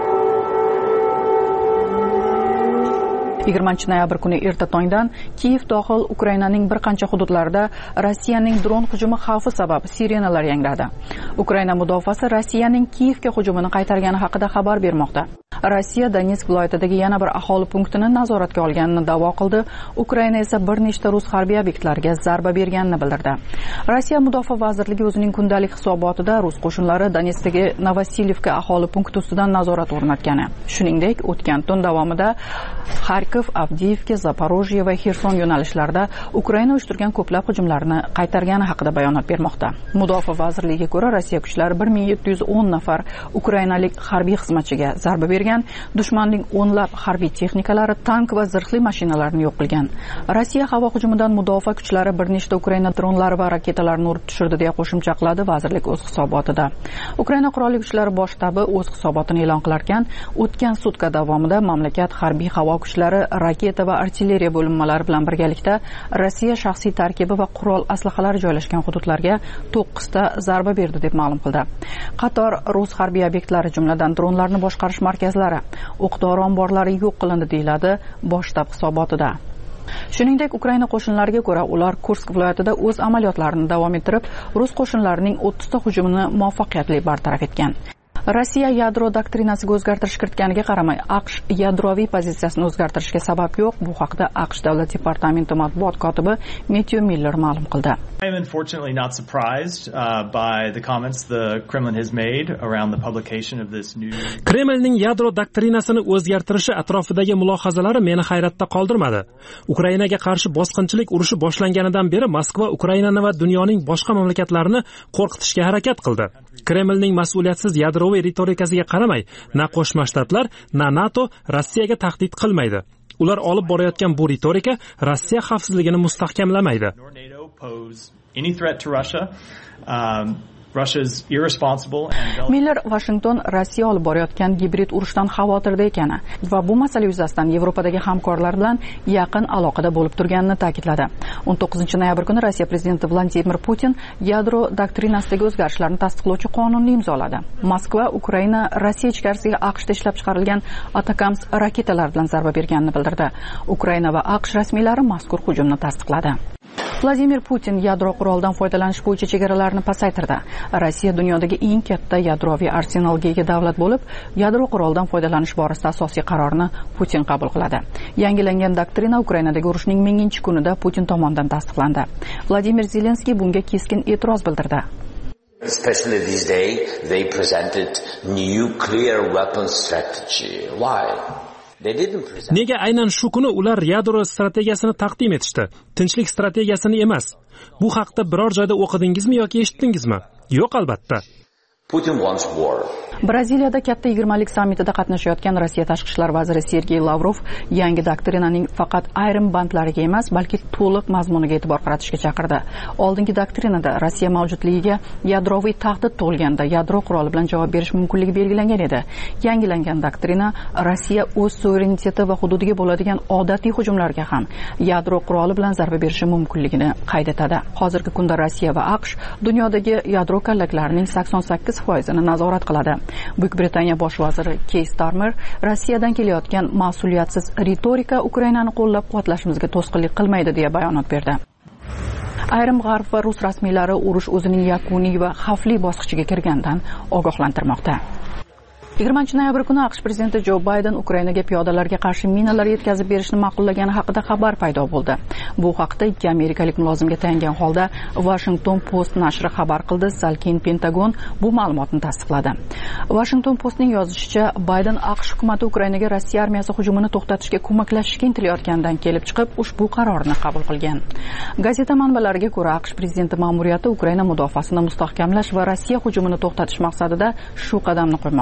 20-noyabr kuni erta tongdan Kiyev dohil Ukrainaning bir qancha hududlarida Rossiyaning dron hujumi xavfi sabab sirenalar yangradi. Ukraina mudofaasi Rossiyaning Kiyevga hujumini qaytargani haqida xabar bermoqda. Rossiya Donetsk viloyatidagi yana bir aholi punktini nazoratga olganini da'vo qildi. Ukraina esa bir nechta rus harbiy obyektlariga zarba berganini bildirdi. Rossiya mudofaa vazirligi o'zining kundalik hisobotida rus qo'shinlari Donetskdagi Novosilivka aholi punkti ustidan nazorat o'rnatgani, shuningdek, o'tgan tun davomida Xarkov, Avdiivka, Zaporojye va Xerson yo'nalishlarida Ukraina uyushtirgan ko'plab hujumlarni qaytargani haqida bayonot bermoqda. Mudofaa vazirligiga ko'ra, Rossiya kuchlari 1710 nafar ukrainalik harbiy xizmatchiga zarba bergan, dushmanning o'nlab harbiy texnikalari, tank va zirhli mashinalarni yo'q qilgan. Rossiya havo hujumidan mudofaa kuchlari bir nechta Ukraina dronlari va raketalarini urib tushirdi deya qo'shimcha qiladi vazirlik o'z hisobotida. Ukraina qurolli kuchlari bosh shtabi o'z hisobotini e'lon qilarkan, o'tgan sutka davomida mamlakat harbiy havo kuchlari raketa va artilleriya bo'linmalari bilan birgalikda Rossiya shaxsiy tarkibi va qurol aslahalari joylashgan hududlarga 9 ta zarba berdi deb ma'lum qildi. Qator rus harbiy obyektlari, jumladan dronlarni boshqarish markazlari, o'q-dori omborlari yo'q qilindi, deyiladi bosh shtab hisobotida. Shuningdek, Ukraina qo'shinlariga ko'ra, ular Kursk viloyatida o'z amaliyotlarini davom ettirib, rus qo'shinlarining 30 ta hujumini muvaffaqiyatli bartaraf etgan. Rossiya yadro doktrinasiga o'zgartirish kiritganiga qaramay, AQSh yadroviy pozitsiyasini o'zgartirishga sabab yo'q. Bu haqda AQSh davlat departamenti matbuot kotibi Matthew Miller ma'lum qildi. I am unfortunately not surprised by the comments the Kremlin has made around the publication of this new. Kremlning yadro doktrinasini o'zgartirishi atrofidagi mulohazalari meni hayratda qoldirmadi. Ukrainaga qarshi bosqinchilik urushi boshlanganidan beri Moskva Ukrainani va dunyoning boshqa mamlakatlarini qo'rqitishga harakat qildi. Kremlning mas'uliyatsiz yadroviy ritorikasiga qaramay, na Qo'shma Shtatlar, na NATO Rossiyaga tahdid qilmaydi. Ular olib borayotgan bu ritorika Rossiya xavfsizligini mustahkamlamaydi. Miller Washington Rossiya olib borayotgan gibrid urushdan xavotirda ekani va bu masala yuzasidan Yevropadagi hamkorlar bilan yaqin aloqada bo'lib turganini ta'kidladi. 19-noyabr kuni Rossiya prezidenti Vladimir Putin yadro doktrinasidagi o'zgarishlarni tasdiqlovchi qonunni imzoladi. Moskva Ukraina Rossiya ichkarisiga AQShda ishlab chiqarilgan Atakams raketalar bilan zarba berganini bildirdi. Ukraina va AQSh rasmiylari mazkur hujumni tasdiqladi. Vladimir Putin yadro qurolidan foydalanish bo'yicha chegaralarni pasaytirdi. Rossiya dunyodagi eng katta yadroviy arsenalga ega davlat bo'lib, yadro qurolidan foydalanish borasida asosiy qarorni Putin qabul qiladi. Yangilangan doktrina Ukrainadagi urushning 1000-kunida Putin tomonidan tasdiqlandi. Vladimir Zelenskiy bunga keskin e'tiroz bildirdi. Especially this day, they presented nuclear weapon strategy. Why? Nega aynan shu kuni ular yadro strategiyasini taqdim etishdi? Tinchlik strategiyasini emas. Bu haqda biror joyda o'qidingizmi yoki eshitdingizmi? Yo'q, albatta. Putin wants war. Braziliyada katta 20lik sammitida qatnashayotgan Rossiya tashqi ishlar vaziri Sergey Lavrov yangi doktrinaning faqat ayrim bandlariga emas, balki to'liq mazmuniga e'tibor qaratishga chaqirdi. Oldingi doktrinada Rossiya mavjudligiga yadroviy tahdid tug'ilganda yadro quroli bilan javob berish mumkinligi belgilangan edi. Yangilangan doktrina Rossiya o'z suvereniteti va hududiga bo'ladigan odatiy hujumlarga ham yadro quroli bilan zarba berishi mumkinligini qayd etadi. Hozirgi kunda Rossiya va AQSh dunyodagi yadro kallaklarining 88%ni nazorat qiladi. Buyuk Britaniya bosh vaziri Keir Starmer Rossiyadan kelayotgan mas'uliyatsiz ritorika Ukrainani qo'llab-quvvatlashimizga to'sqinlik qilmaydi deya bayonot berdi. Ayrim g'arb va rus rasmiylari urush o'zining yakuniy va xavfli bosqichiga kirgandan ogohlantirmoqda. 20-noyabr kuni AQSh prezidenti Jo Bayden Ukrainaga piyodalarga qarshi minalar yetkazib berishni ma'qullagani haqida xabar paydo bo'ldi. Bu haqda ikki amerikalik mulozimga tayangan holda Washington Post nashri xabar qildi. Sal keyin Pentagon bu ma'lumotni tasdiqladi. Washington Postning yozishicha, Bayden AQSh hukumati Ukrainaga Rossiya armiyasi hujumini to'xtatishga ko'maklashishga intilayotganidan kelib chiqib, ushbu qarorni qabul qilgan. Gazeta manbalariga ko'ra, AQSh prezidenti ma'muriyati Ukraina mudofaasini mustahkamlash va Rossiya hujumini to'xtatish maqsadida shu qadamni qo'ymoqda.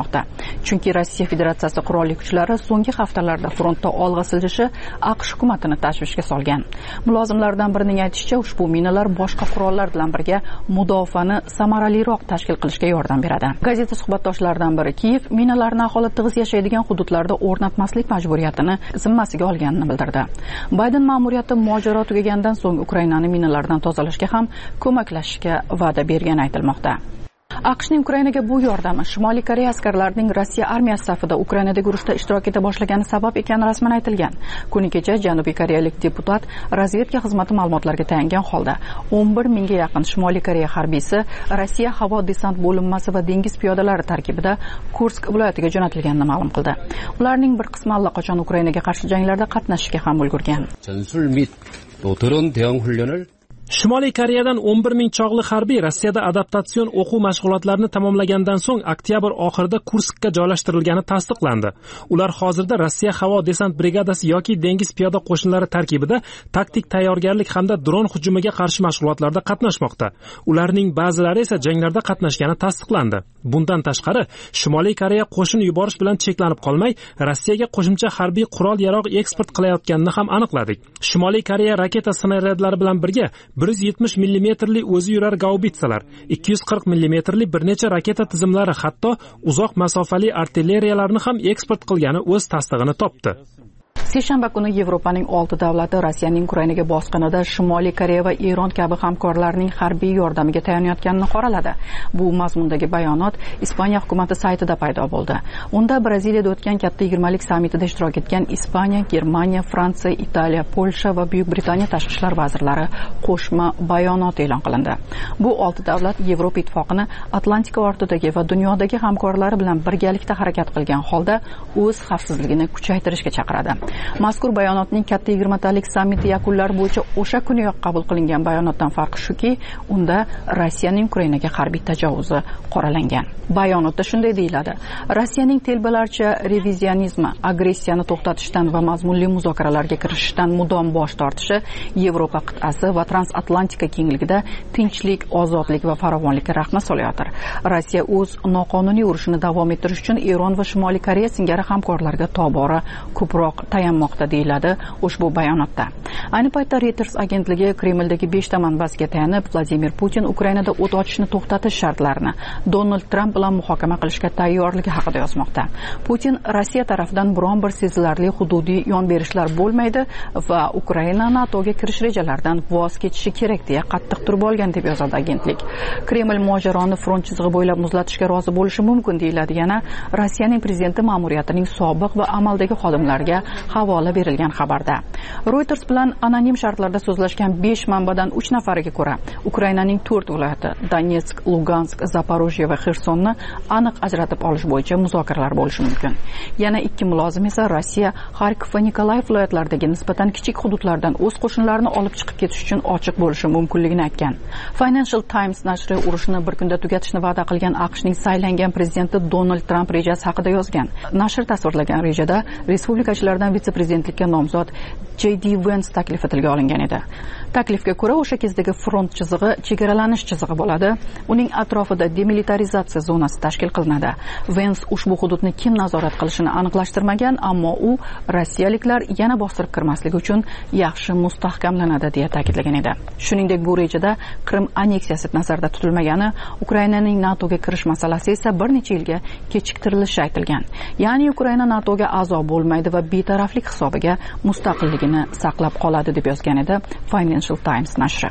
chunki Rossiya Federatsiyasi qurolli kuchlari so'nggi haftalarda frontda olg'a siljishi AQSh hukumatini tashvishga solgan. Mulozimlardan birining aytishicha, ushbu minalar boshqa qurollar bilan birga mudofaani samaraliroq tashkil qilishga yordam beradi. Gazeta suhbatdoshlaridan biri Kiyev minalarni aholi tig'iz yashaydigan hududlarda o'rnatmaslik majburiyatini zimmasiga olganini bildirdi. Bayden ma'muriyati mojaro tugagandan so'ng Ukrainani minalardan tozalashga ham ko'maklashishga va'da bergani aytilmoqda. AQShning Ukrainaga bu yordami Shimoliy Koreya askarlarining Rossiya armiyasi safida Ukrainadagi urushda ishtirok eta boshlagani sabab ekani rasman aytilgan. Kuni kecha Janubiy koreyalik deputat razvedka xizmati ma'lumotlariga tayangan holda 11 mingga yaqin Shimoliy Koreya harbiysi Rossiya havo desant bo'linmasi va dengiz piyodalari tarkibida Kursk viloyatiga jo'natilganini ma'lum qildi. Ularning bir qismi allaqachon Ukrainaga qarshi janglarda qatnashishga ham ulgurgan. 전술 및 또 드론 대응 훈련을 Shimoliy Koreyadan 11 ming chog'li harbiy Rossiyada adaptatsion o'quv mashg'ulotlarini tamomlagandan so'ng oktyabr oxirida Kurskka joylashtirilgani tasdiqlandi. Ular hozirda Rossiya havo desant brigadasi yoki dengiz piyoda qo'shinlari tarkibida taktik tayyorgarlik hamda dron hujumiga qarshi mashg'ulotlarda qatnashmoqda. Ularning ba'zilari esa janglarda qatnashgani tasdiqlandi. Bundan tashqari, Shimoliy Koreya qo'shin yuborish bilan cheklanib qolmay, Rossiyaga qo'shimcha harbiy qurol-yarog' eksport qilayotganini ham aniqladik. Shimoliy Koreya raketa snaryadlari bilan birga 170 millimetrli o'zi yurar gaubitsalar, 240 millimetrli bir necha raketa tizimlari, hatto uzoq masofali artilleriyalarni ham eksport qilgani o'z tasdig'ini topdi. Seshanba kuni Yevropaning 6 davlati Rossiyaning Ukrainaga bosqinida Shimoliy Koreya va Eron kabi hamkorlarning harbiy yordamiga tayanayotganini qoraladi. Bu mazmundagi bayonot Ispaniya hukumati saytida paydo bo'ldi. Unda Braziliyada o'tgan katta 20lik sammitida ishtirok etgan Ispaniya, Germaniya, Fransiya, Italiya, Polsha va Buyuk Britaniya tashqi ishlar vazirlari qo'shma bayonot e'lon qilindi. Bu 6 davlat Yevropa ittifoqini Atlantika ortidagi va dunyodagi hamkorlari bilan birgalikda harakat qilgan holda o'z xavfsizligini kuchaytirishga chaqiradi. Mazkur bayonotning katta 20talik sammiti yakunlari bo'yicha o'sha kuniyoq qabul qilingan bayonotdan farqi shuki, unda Rossiyaning Ukrainaga harbiy tajovuzi qoralangan. Bayonotda shunday deyiladi: Rossiyaning telbalarcha revizionizmi, agressiyani to'xtatishdan va mazmunli muzokaralarga kirishishdan mudom bosh tortishi Yevropa qit'asi va transatlantika kengligida tinchlik, ozodlik va farovonlikka rahna solayotir. Rossiya o'z noqonuniy urushini davom ettirish uchun Eron va Shimoliy Koreya singari hamkorlarga tobora ko'proq tayanmoqda deyiladi ushbu bayonotda. Ayni paytda Reuters agentligi Kremldagi 5 ta manbasiga tayanib, Vladimir Putin Ukrainada o't ochishni to'xtatish shartlarini Donald Tramp bilan muhokama qilishga tayyorligi haqida yozmoqda. Putin Rossiya tarafidan biron bir sezilarli hududiy yon berishlar bo'lmaydi va Ukraina NATOga kirish rejalaridan voz kechishi kerak deya qattiq turib olgan deb yozadi agentlik. Kreml mojaroni front chizig'i bo'ylab muzlatishga rozi bo'lishi mumkin deyiladi. Yana Rossiyaning prezidenti ma'muriyatining sobiq va amaldagi xodimlariga havola berilgan xabarda. Reuters bilan anonim shartlarda so'zlashgan 5 manbadan 3 nafariga ko'ra, Ukrainaning 4 viloyati Donetsk, Lugansk, Zaporojye va Xersonni aniq ajratib olish bo'yicha muzokaralar bo'lishi mumkin. Yana 2 mulozim esa Rossiya Xarkov va Nikolayev viloyatlaridagi nisbatan kichik hududlardan o'z qo'shinlarini olib chiqib ketish uchun ochiq bo'lishi mumkinligini aytgan. Financial Times nashri urushni bir kunda tugatishni va'da qilgan AQShning saylangan prezidenti Donald Tramp rejasi haqida yozgan. Nashr tasvirlagan rejada respublikachilardan vitse-prezidentlikka nomzod J.D. Vance taklifi tilga olingan edi. Taklifga ko'ra, o'sha kezdagi front chizig'i chegaralanish chizig'i bo'ladi. Uning atrofida demilitarizatsiya zonasi tashkil qilinadi. Vance ushbu hududni kim nazorat qilishini aniqlashtirmagan, ammo u rossiyaliklar yana bostirib kirmasligi uchun yaxshi mustahkamlanadi deya ta'kidlagan edi. Shuningdek, bu rejada Qrim aneksiyasi nazarda tutilmagani, Ukrainaning NATOga kirish masalasi esa bir necha yilga kechiktirilishi aytilgan. Ya'ni Ukraina NATOga a'zo bo'lmaydi va betaraflik hisobiga mustaqilligini saqlab qoladi deb yozgan edi Financial Times nashri.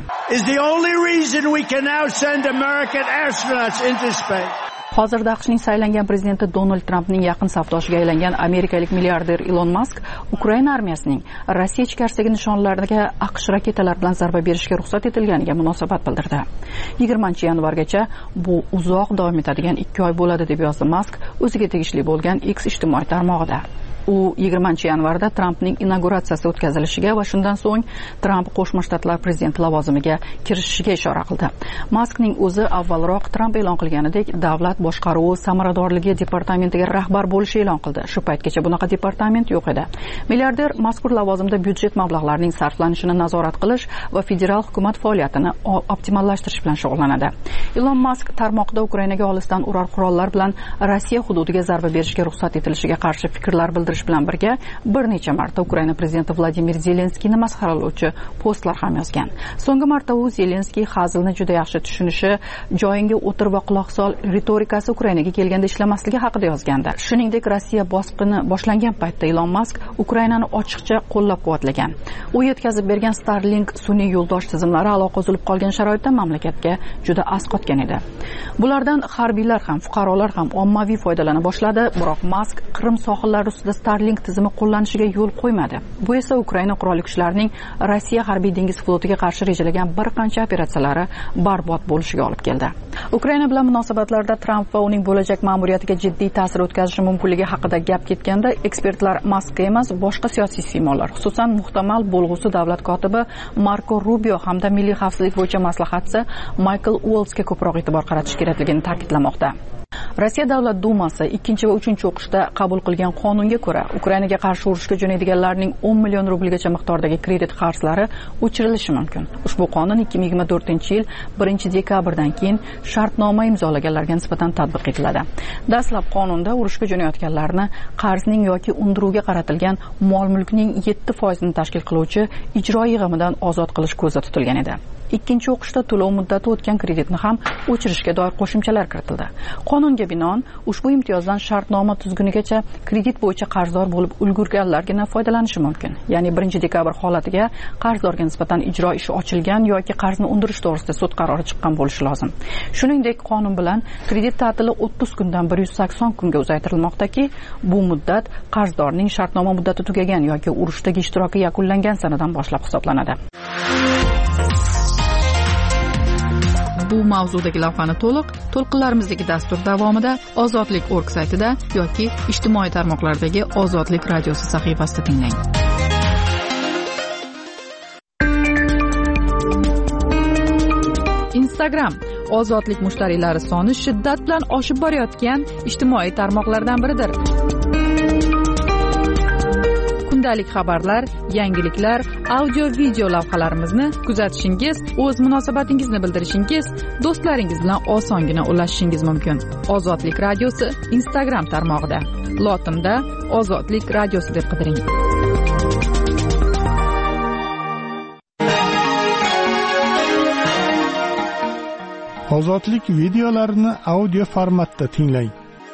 Hozirda AQShning saylangan prezidenti Donald Trampning yaqin safdoshiga aylangan amerikalik milliarder Elon Musk Ukraina armiyasining Rossiya ichkarisidagi nishonlariga AQSh raketalar bilan zarba berishga ruxsat etilganiga munosabat bildirdi. 20-yanvargacha bu uzoq davom etadigan 2 oy bo'ladi deb yozdi Musk o'ziga tegishli bo'lgan X ijtimoiy tarmog'ida. u 20-yanvarda Trampning inauguratsiyasi o'tkazilishiga va shundan so'ng Tramp Qo'shma Shtatlar prezidenti lavozimiga kirishishiga ishora qildi. Maskning o'zi avvalroq Tramp e'lon qilganidek davlat boshqaruvi samaradorligi departamentiga rahbar bo'lishi e'lon qildi. Shu paytgacha bunaqa departament yo'q edi. Milliarder mazkur lavozimda byudjet mablag'larining sarflanishini nazorat qilish va federal hukumat faoliyatini optimallashtirish bilan shug'ullanadi. Elon Musk tarmoqda Ukrainaga olisdan urar qurollar bilan Rossiya hududiga zarba berishga ruxsat etilishiga qarshi fikrlar bildirish bilan birga bir necha marta Ukraina prezidenti Vladimir Zelenskiyni masxaralovchi postlar ham yozgan. So'nggi marta u Zelenskiy hazilni juda yaxshi tushunishi, joyingga o'tir va quloq sol ritorikasi Ukrainaga kelganda ishlamasligi haqida yozgandi. Shuningdek, Rossiya bosqini boshlangan paytda Elon Musk Ukrainani ochiqcha qo'llab-quvvatlagan. U yetkazib bergan Starlink sun'iy yo'ldosh tizimlari aloqa uzilib qolgan sharoitda mamlakatga juda asqotgan edi. Bulardan harbiylar ham, fuqarolar ham ommaviy foydalana boshladi, biroq Musk Qrim sohillari ustida Starlink tizimi qo'llanishiga yo'l qo'ymadi. Bu esa Ukraina qurolli kuchlarining Rossiya harbiy dengiz flotiga qarshi rejalagan bir qancha operatsiyalari barbod bo'lishiga olib keldi. Ukraina bilan munosabatlarda Tramp va uning bo'lajak ma'muriyatiga jiddiy ta'sir o'tkazishi mumkinligi haqida gap ketganda, ekspertlar Muskga emas, boshqa siyosiy siymolar, xususan muhtamal bo'lg'usi davlat kotibi Marko Rubio hamda milliy xavfsizlik bo'yicha maslahatchisi Michael Waltzga ko'proq e'tibor qaratish kerakligini ta'kidlamoqda. Rossiya Davlat Dumasi 2 va 3 o'qishda qabul qilgan qonunga ko'ra, Ukrainaga qarshi urushga jo'naydiganlarning 10 million rublgacha miqdordagi kredit qarzlari o'chirilishi mumkin. Ushbu qonun 2024-yil 1-dekabrdan keyin shartnoma imzolaganlarga nisbatan tatbiq etiladi. Dastlab qonunda urushga jo'nayotganlarni qarzning yoki undiruvga qaratilgan mol-mulkning 7% tashkil qiluvchi ijro yig'imidan ozod qilish ko'zda tutilgan edi. Ikkinchi o'qishda to'lov muddati o'tgan kreditni ham o'chirishga doir qo'shimchalar kiritildi. Qonunga binoan ushbu imtiyozdan shartnoma tuzgunigacha kredit bo'yicha qarzdor bo'lib ulgurganlargina foydalanishi mumkin. Ya'ni 1-dekabr holatiga qarzdorga nisbatan ijro ishi ochilgan yoki qarzni undirish to'g'risida sud qarori chiqqan bo'lishi lozim. Shuningdek, qonun bilan kredit ta'tili 30 kundan 180 kunga uzaytirilmoqdaki, bu muddat qarzdorning shartnoma muddati tugagan yoki urushdagi ishtiroki yakunlangan sanadan boshlab hisoblanadi. Bu mavzudagi lavhani to'lqinlarimizdagi dastur davomida Ozodlik.org saytida yoki ijtimoiy tarmoqlardagi Ozodlik radiosi sahifasida tinglang. Instagram Ozodlik mushtariylari soni shiddat bilan oshib borayotgan ijtimoiy tarmoqlardan biridir. Kundalik xabarlar, yangiliklar, audio-video lavhalarimizni kuzatishingiz, o'z munosabatingizni bildirishingiz, do'stlaringiz bilan osongina ulashishingiz mumkin. Ozodlik radiosi Instagram tarmog'ida. Lotinda Ozodlik radiosi deb qidiring. Ozodlik videolarini audio formatda tinglang.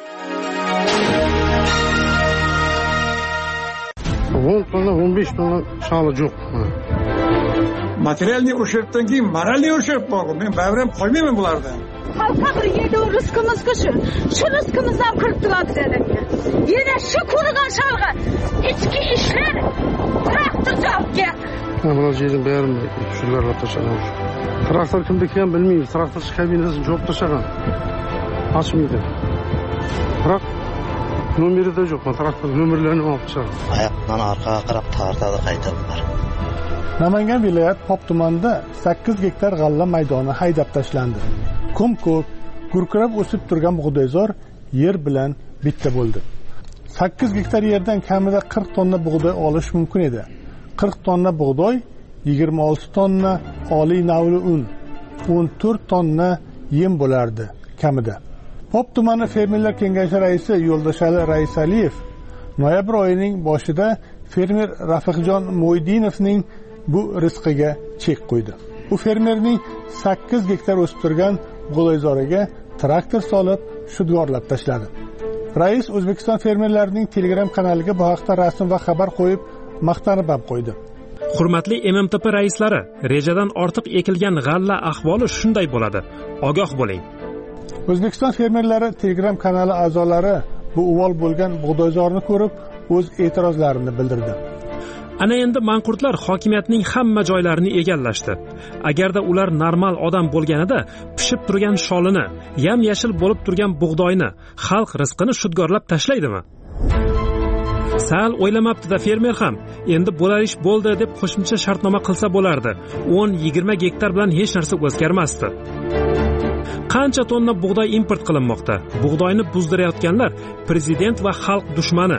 10 tonna, 15 tonna sholi yo'q. Materialniy uşerpdan keyin moralniy uşerp bor. Men bayram qo'ymayman bulardan. Xalqqa bir yerda rizqimiz-ku shu rizqimiz ham kirib turadi dedik. Yana shu ko'rgan shalg'a ichki ishlar traktor javobga. Mana yerim bayram shularga tashlagan. Traktor kimda ekan bilmaymiz. Traktor kabinasini yo'q tashlagan. Ochmaydi. Biroq nomerida yo'q. Traktor nomerlarini olib chiqadi. Oyoqdan orqaga qarab tortadi qaytarib. Namangan viloyat Pop tumanida 8 gektar g'alla maydoni haydab tashlandi. Kum ko'p, gurkirab o'sib turgan bug'doyzor yer bilan bitta bo'ldi. 8 gektar yerdan kamida 40 tonna bug'doy olish mumkin edi. 40 tonna bug'doy, 26 tonna oliy navli un, 14 tonna yem bo'lardi kamida. Pop tumani fermerlar kengashi raisi Yo'ldoshali Raisaliyev noyabr oyining boshida fermer Rafiqjon Mo'ydinovning bu rizqiga chek qo'ydi. U fermerning 8 gektar o'sib turgan bug'doyzoriga traktor solib shudgorlab tashladi. Rais O'zbekiston fermerlarining Telegram kanaliga bu haqda rasm va xabar qo'yib, maqtanib ham qo'ydi. Hurmatli MMTP raislari, rejadan ortiq ekilgan g'alla ahvoli shunday bo'ladi. Ogoh bo'ling. O'zbekiston fermerlari Telegram kanali a'zolari bu uvol bo'lgan bug'doyzorni ko'rib, o'z e'tirozlarini bildirdi. Ana endi manqurtlar hokimiyatning hamma joylarini egallashdi. Agarda ular normal odam bo'lganida pishib turgan sholini, yam-yashil bo'lib turgan bug'doyni, xalq rizqini shudgorlab tashlaydimi? Sal o'ylamabdi-da fermer ham. Endi bo'lar ish bo'ldi deb qo'shimcha shartnoma qilsa bo'lardi. 10-20 gektar bilan hech narsa o'zgarmasdi. Qancha tonna bug'doy import qilinmoqda? Bug'doyni buzdirayotganlar prezident va xalq dushmani.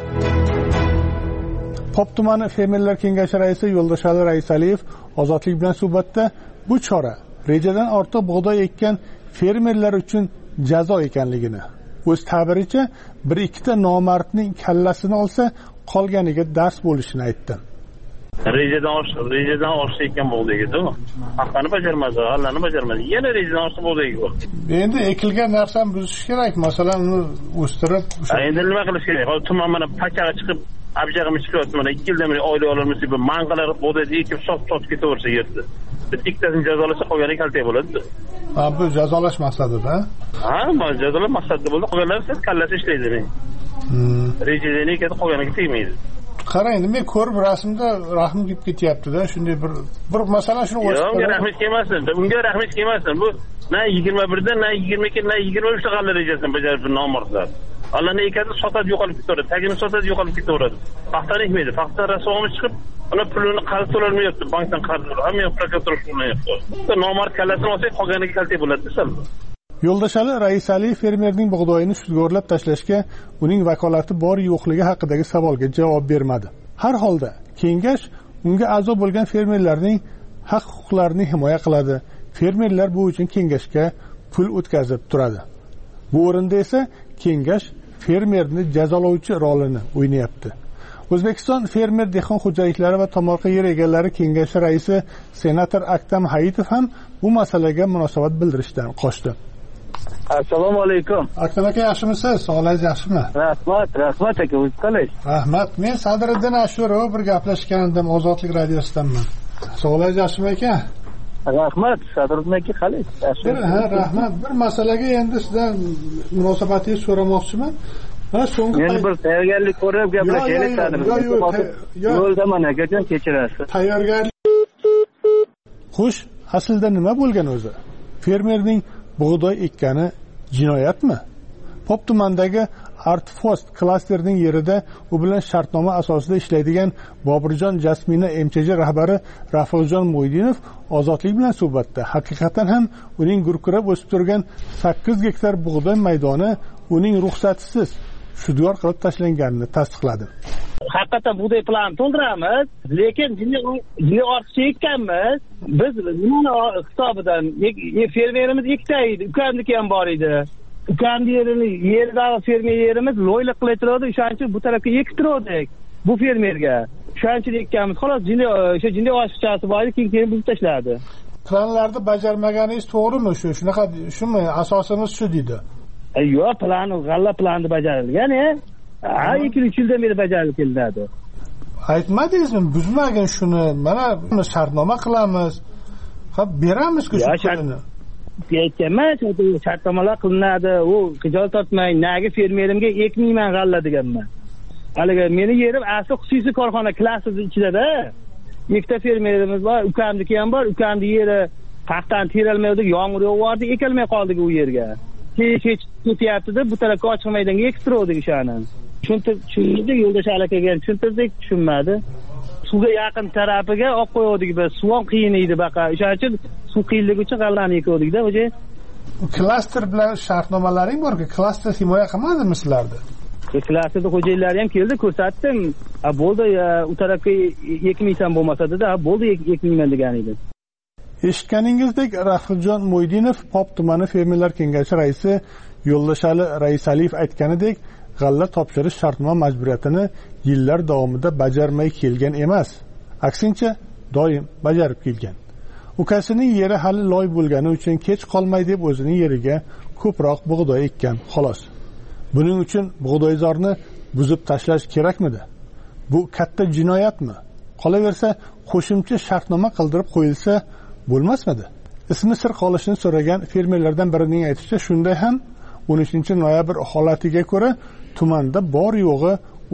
Pop tumani fermerlar kengashi raisi Yo'ldoshali Raisaliyev Ozodlik bilan suhbatda bu chora rejadan ortiq bug'doy ekkan fermerlar uchun jazo ekanligini, o'z ta'biricha 1-2 ta nomardning kallasini olsa qolganiga dars bo'lishini aytdi. rejadan oshsa ekan bug'doyga haqqini bajarmadi, allani bajarmadi. Yana rejadan oshsa bug'doyga bor. Endi ekilgan narsani buzish kerak, masalan, uni o'stirib. Endi nima qilish kerak? Hozir tuman mana pachaga chiqib, abjag'im chiqyapti. Mana 2 yildan beri oylik ololmasa, bu manqalar bug'doyni ekib sotib ketaversa yerda. Ikkitasining jazolasa qolgani kaltak bo'ladi. Ha, bu jazolash maqsadida. Ha, jazolash maqsadida bo'ldi. Qolganlar siz kallasi ishlaydi men. Rejadan ekadi, qolganiga tegmaydi. Qarang, men ko'rib rasmda rahim kelib ketyapti-da, shunday bir masalan shuni o'sib. Unga rahmat kelmasin. Unga rahmat kelmasin. Bu na 21 dan, na 22, na 23 ta g'alla rejasini bajarib nomardlar. Allani ekadi, sotadi, yo'qolib ketaveradi. Tagini sotadi, yo'qolib ketaveradi. Paxtani ekmaydi. Paxta rasvomi chiqib, uni pulini qarz to'lolmayapti, bankdan qarz olib. Hamma prokuratura qilyapti. Nomard kallasini olsak, qolganiga kaltak bo'ladi desam. Yo'ldoshali Raisaliyev fermerning bug'doyini shudgorlab tashlashga uning vakolati bor yo'qligi haqidagi savolga javob bermadi. Har holda kengash unga a'zo bo'lgan fermerlarning haq-huquqlarini himoya qiladi. Fermerlar bu uchun kengashga pul o'tkazib turadi. Bu o'rinda esa kengash fermerni jazolovchi rolini o'ynayapti. O'zbekiston fermer dehqon xo'jaliklari va tomorqa yer egalari kengashi raisi senator Aktam Hayitov ham bu masalaga munosabat bildirishdan qochdi. Assalomu alaykum. Aktam aka, yaxshimisiz? Sog'lig'ingiz yaxshimi? Rahmat aka, o'zingiz qalay? Rahmat. Men Sadriddin Ashurov bir gaplashgandim, Ozodlik radiosidanman. Sog'lig'ingiz yaxshimi aka? Rahmat, Sadriddin aka, qalay? Ha, rahmat. Bir masalaga endi sizdan munosabatingizni so'ramoqchiman. Mana so'nggi men bir tayyorgarlik ko'rib gaplashaylik Sadriddin. Yo'ldaman akajon, kechirasiz. Tayyorgarlik. Xo'sh, aslida nima bo'lgan o'zi? Fermerning bug'doy ekkani jinoyatmi? Pop tumanidagi Artfost klasterning yerida u bilan shartnoma asosida ishlaydigan Bobirjon Jasmina MCJ rahbari Rafiqjon Mo'ydinov Ozodlik bilan suhbatda haqiqatan ham uning gurkirab o'sib turgan 8 gektar bug'doy maydoni uning ruxsatisiz shudgor qilib tashlanganini tasdiqladi. Haqiqatan bug'doy planini to'ldiramiz, lekin jinni ortiqcha ekkanmiz. Biz nima hisobidan fermerimiz ikkita edi, ukamniki ham bor edi. Ukamni yeridagi fermer yerimiz loylik qilayotgandi, o'shaning uchun bu tarafga ekib turdik. Bu fermerga. O'shaning uchun ekkanmiz. Xolos, jinni oshiqchasi bor edi, keyin buzib tashladi. Planlarni bajarmaganingiz to'g'rimi shu? Shunaqa, shumi asosimiz shu dedi. Yo'q, g'alla planni bajarilgan, 2-3 yildan beri bajarilib kelinadi. Aytmadingizmi, buzmagin shuni. Mana shartnoma qilamiz. Ha, beramiz-ku shu pulni. Aytganman, shartnomalar qilinadi. U xijolat tortmang, nagi fermerimga ekmayman g'alla deganman. Haliga meni yerim asli xususiy korxona klassasi ichida-da. Ikkita fermerimiz bor, ukamniki ham bor. Ukamning yeri paxtadan teralmaydi, yomg'ir yog'ardi, ekalmay qoldik u yerga. Ketyapti-da, bu tarafga ochiq maydonga ekib turdik o'shani. Tushuntirdik, yo'ldosh akaga ham tushuntirdik, tushunmadi. Suvga yaqin tarafiga olib qo'ydik biz. Suv ham qiyin edi baqa. O'shaning uchun suv qiyinligi uchun g'allani ekdik-da, o'zi. Klaster bilan shartnomalaring bor-ku, klaster himoya qilmadimi sizlarni? Klasterda xo'jaylari ham keldi, ko'rsatdim. Bo'ldi, u tarafga ekmaysan bo'lmasa-da, bo'ldi, ekmayman degan edi. Eshitganingizdek, Rafiqjon Mo'ydinov Pop tumani fermerlar kengashi raisi Yo'ldoshali Raisaliyev aytganidek, g'alla topshirish shartnoma majburiyatini yillar davomida bajarmay kelgan emas. Aksincha, doim bajarib kelgan. Ukasining yeri hali loy bo'lgani uchun kech qolmay deb o'zining yeriga ko'proq bug'doy ekkan, xolos. Buning uchun bug'doyzorni buzib tashlash kerakmidi? Bu katta jinoyatmi? Qolaversa, qo'shimcha shartnoma qildirib qo'yilsa bo'lmasmidi? Ismi sir qolishini so'ragan fermerlardan birining aytishicha, shunday ham 13-noyabr holatiga ko'ra tumanda bor yo'g'i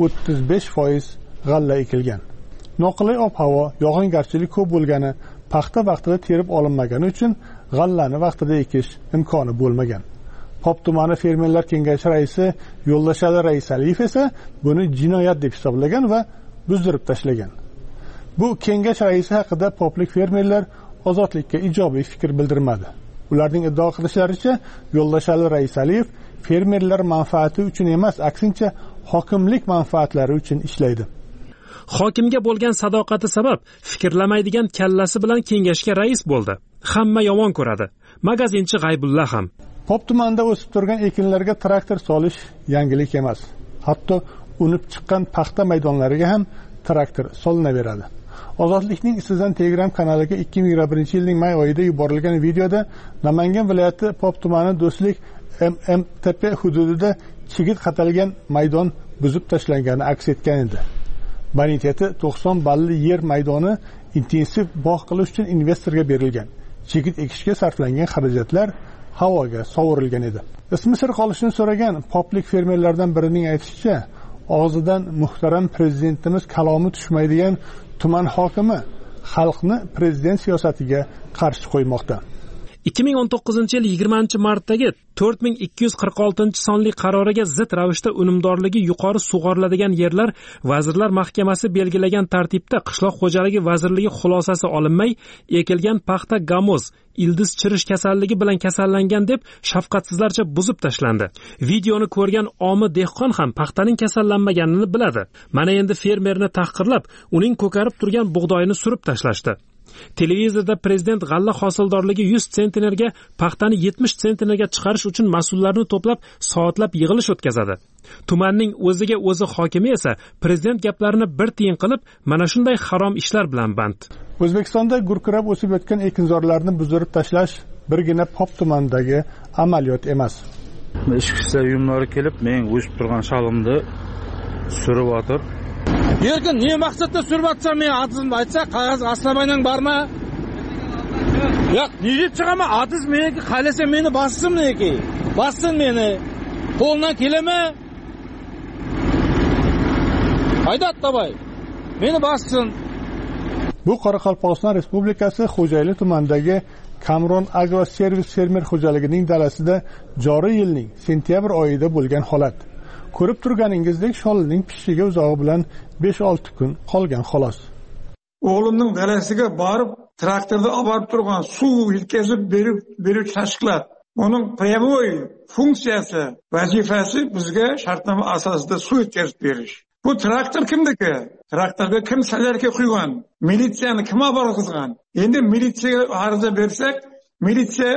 35% g'alla ekilgan. Noqulay ob-havo, yog'ingarchilik ko'p bo'lgani, paxta vaqtida terib olinmagani uchun g'allani vaqtida ekish imkoni bo'lmagan. Pop tumani fermerlar kengashi raisi Yo'ldashali Raisaliyev esa buni jinoyat deb hisoblagan va buzdirib tashlagan. Bu kengash raisi haqida poplik fermerlar ozodlikka ijobiy fikr bildirmadi. Ularning iddao qilishlaricha, Yo'ldashali Raisaliyev fermerlar manfaati uchun emas, aksincha hokimlik manfaatlari uchun ishlaydi. Hokimga bo'lgan sadoqati sabab fikrlamaydigan kallasi bilan kengashga rais bo'ldi. Hamma yomon ko'radi. Magazinchi G'aybulla ham. Pop tumanida o'sib turgan ekinlarga traktor solish yangilik emas. Hatto unib chiqqan paxta maydonlariga ham traktor solinaveradi. Ozodlikning Sizdan Telegram kanaliga 2021-yilning may oyida yuborilgan videoda Namangan viloyati Pop tumani Do'stlik MMTP hududida chigit qatalgan maydon buzib tashlangani aks etgan edi. Boniteti 90 balli yer maydoni intensiv bog' qilish uchun investorga berilgan. Chigit ekishga sarflangan xarajatlar havoga sovurilgan edi. Ismi sir qolishini so'ragan poplik fermerlardan birining aytishicha, og'zidan muhtaram prezidentimiz kalomi tushmaydigan tuman hokimi xalqni prezident siyosatiga qarshi qo'ymoqda. 2019-yil 20-martdagi 4246-sonli qaroriga zid ravishda unumdorligi yuqori sug'oriladigan yerlar Vazirlar Mahkamasi belgilagan tartibda Qishloq xo'jaligi vazirligi xulosasi olinmay, ekilgan paxta gamoz, ildiz chirish kasalligi bilan kasallangan deb shafqatsizlarcha buzib tashlandi. Videoni ko'rgan omi dehqon ham paxtaning kasallanmaganini biladi. Mana endi fermerni tahqirlab, uning ko'karib turgan bug'doyini surib tashlashdi. Televizorda prezident g'alla hosildorligi 100 sentnerga, paxtani 70 sentnerga chiqarish uchun mas'ullarni to'plab soatlab yig'ilish o'tkazadi. Tumanning o'ziga o'zi hokimi esa prezident gaplarini bir tiyin qilib, mana shunday harom ishlar bilan band. O'zbekistonda gurkirab o'sib yotgan ekinzorlarni buzdirib tashlash birgina Pop tumanidagi amaliyot emas. Ishchi ishlar uyumlari kelib, men o'sib turgan shalimni surib o'tir. Yerga ne maqsadda surib atsam, men adizimni aytsa, qog'oz aslamayning barmi? Yo'q, nega chiqaman? Adiz meniki qalasa meni bassin meniki. Bassin meni. Qo'ldan kelama. Haydat tabay. Meni bassin. Bu Qoraqalpog'iston Respublikasi Xo'jayli tumanidagi Kamron Agro Servis fermer xo'jaligining dalasida joriy yilning sentyabr oyida bo'lgan holat. Ko'rib turganingizdek, sholining pishishiga uzog'i bilan 5-6 kun qolgan xolos. O'g'limning dalasiga borib, traktorda olib borib turgan suv yetkazib beruvchi tashkilot. Uning pryamoy funksiyasi, vazifasi bizga shartnoma asosida suv yetkazib berish. Bu traktor kimniki? Traktorga kim salarga qo'ygan? Militsiyani kim olib borgan? Endi militsiyaga ariza bersak, militsiya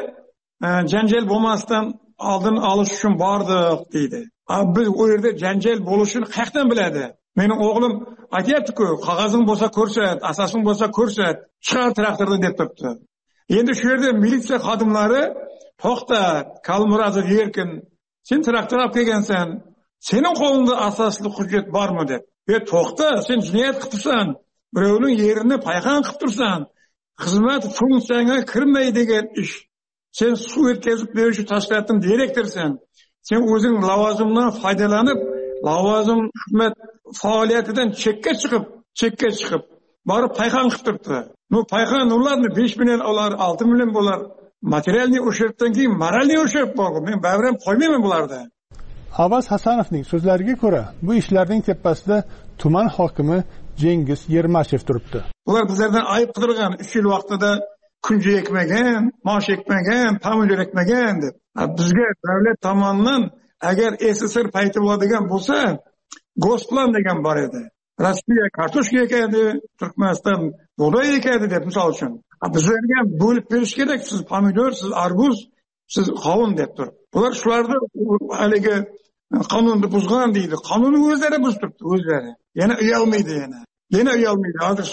janjal bo'lmasdan oldin olish uchun bordik deydi. Biz u yerda janjal bo'lishini qayerdan biladi? Mening o'g'lim aytayapti-ku, qog'ozing bo'lsa ko'rsat, asosing bo'lsa ko'rsat, chiqar traktordan deb turibdi. Endi shu yerda militsiya xodimlari to'xta, Kalmurazov Erkin, sen traktor olib kelgansan, sening qo'lingda asosli hujjat bormi deb. To'xta, sen jinoyat qilibsan, birovning yerini payqon qilib tursan, xizmat funksiyanga kirmaydigan ish. Sen suv yetkazib beruvchi tashkilotning direktorsan. Sen o'zing lavozimdan foydalanib, lavozim xizmat faoliyatidan chekka chiqib, borib payqon qilib turibdi. Bu payqon ularni 5 million olar, 6 million bo'lar. Materialniy o'shiribdan keyin moralniy o'shirib bordi. Men bayram qo'ymayman bularda. Avaz Hasanovning so'zlariga ko'ra, bu ishlarning tepasida tuman hokimi Cengiz Yermashev turibdi. Ular bizlardan ayib qidirgan 3 yil vaqtida kunji ekmagan, mosh ekmagan, pomidor ekmagan deb. Bizga davlat tomonidan agar SSR payti bo'ladigan bo'lsa, Gosplan degan bor edi. Rossiya kartoshka ekadi, Turkmaniston bug'doy ekadi deb misol uchun. Bizlarga bo'lib berish kerak. Siz pomidor, siz arbuz, siz qovun deb turib. Bular shularni haligi qonunni buzgan deydi. Qonunni o'zlari buzib turibdi, o'zlari. Yana uyalmaydi Yana uyalmaydi. Hozir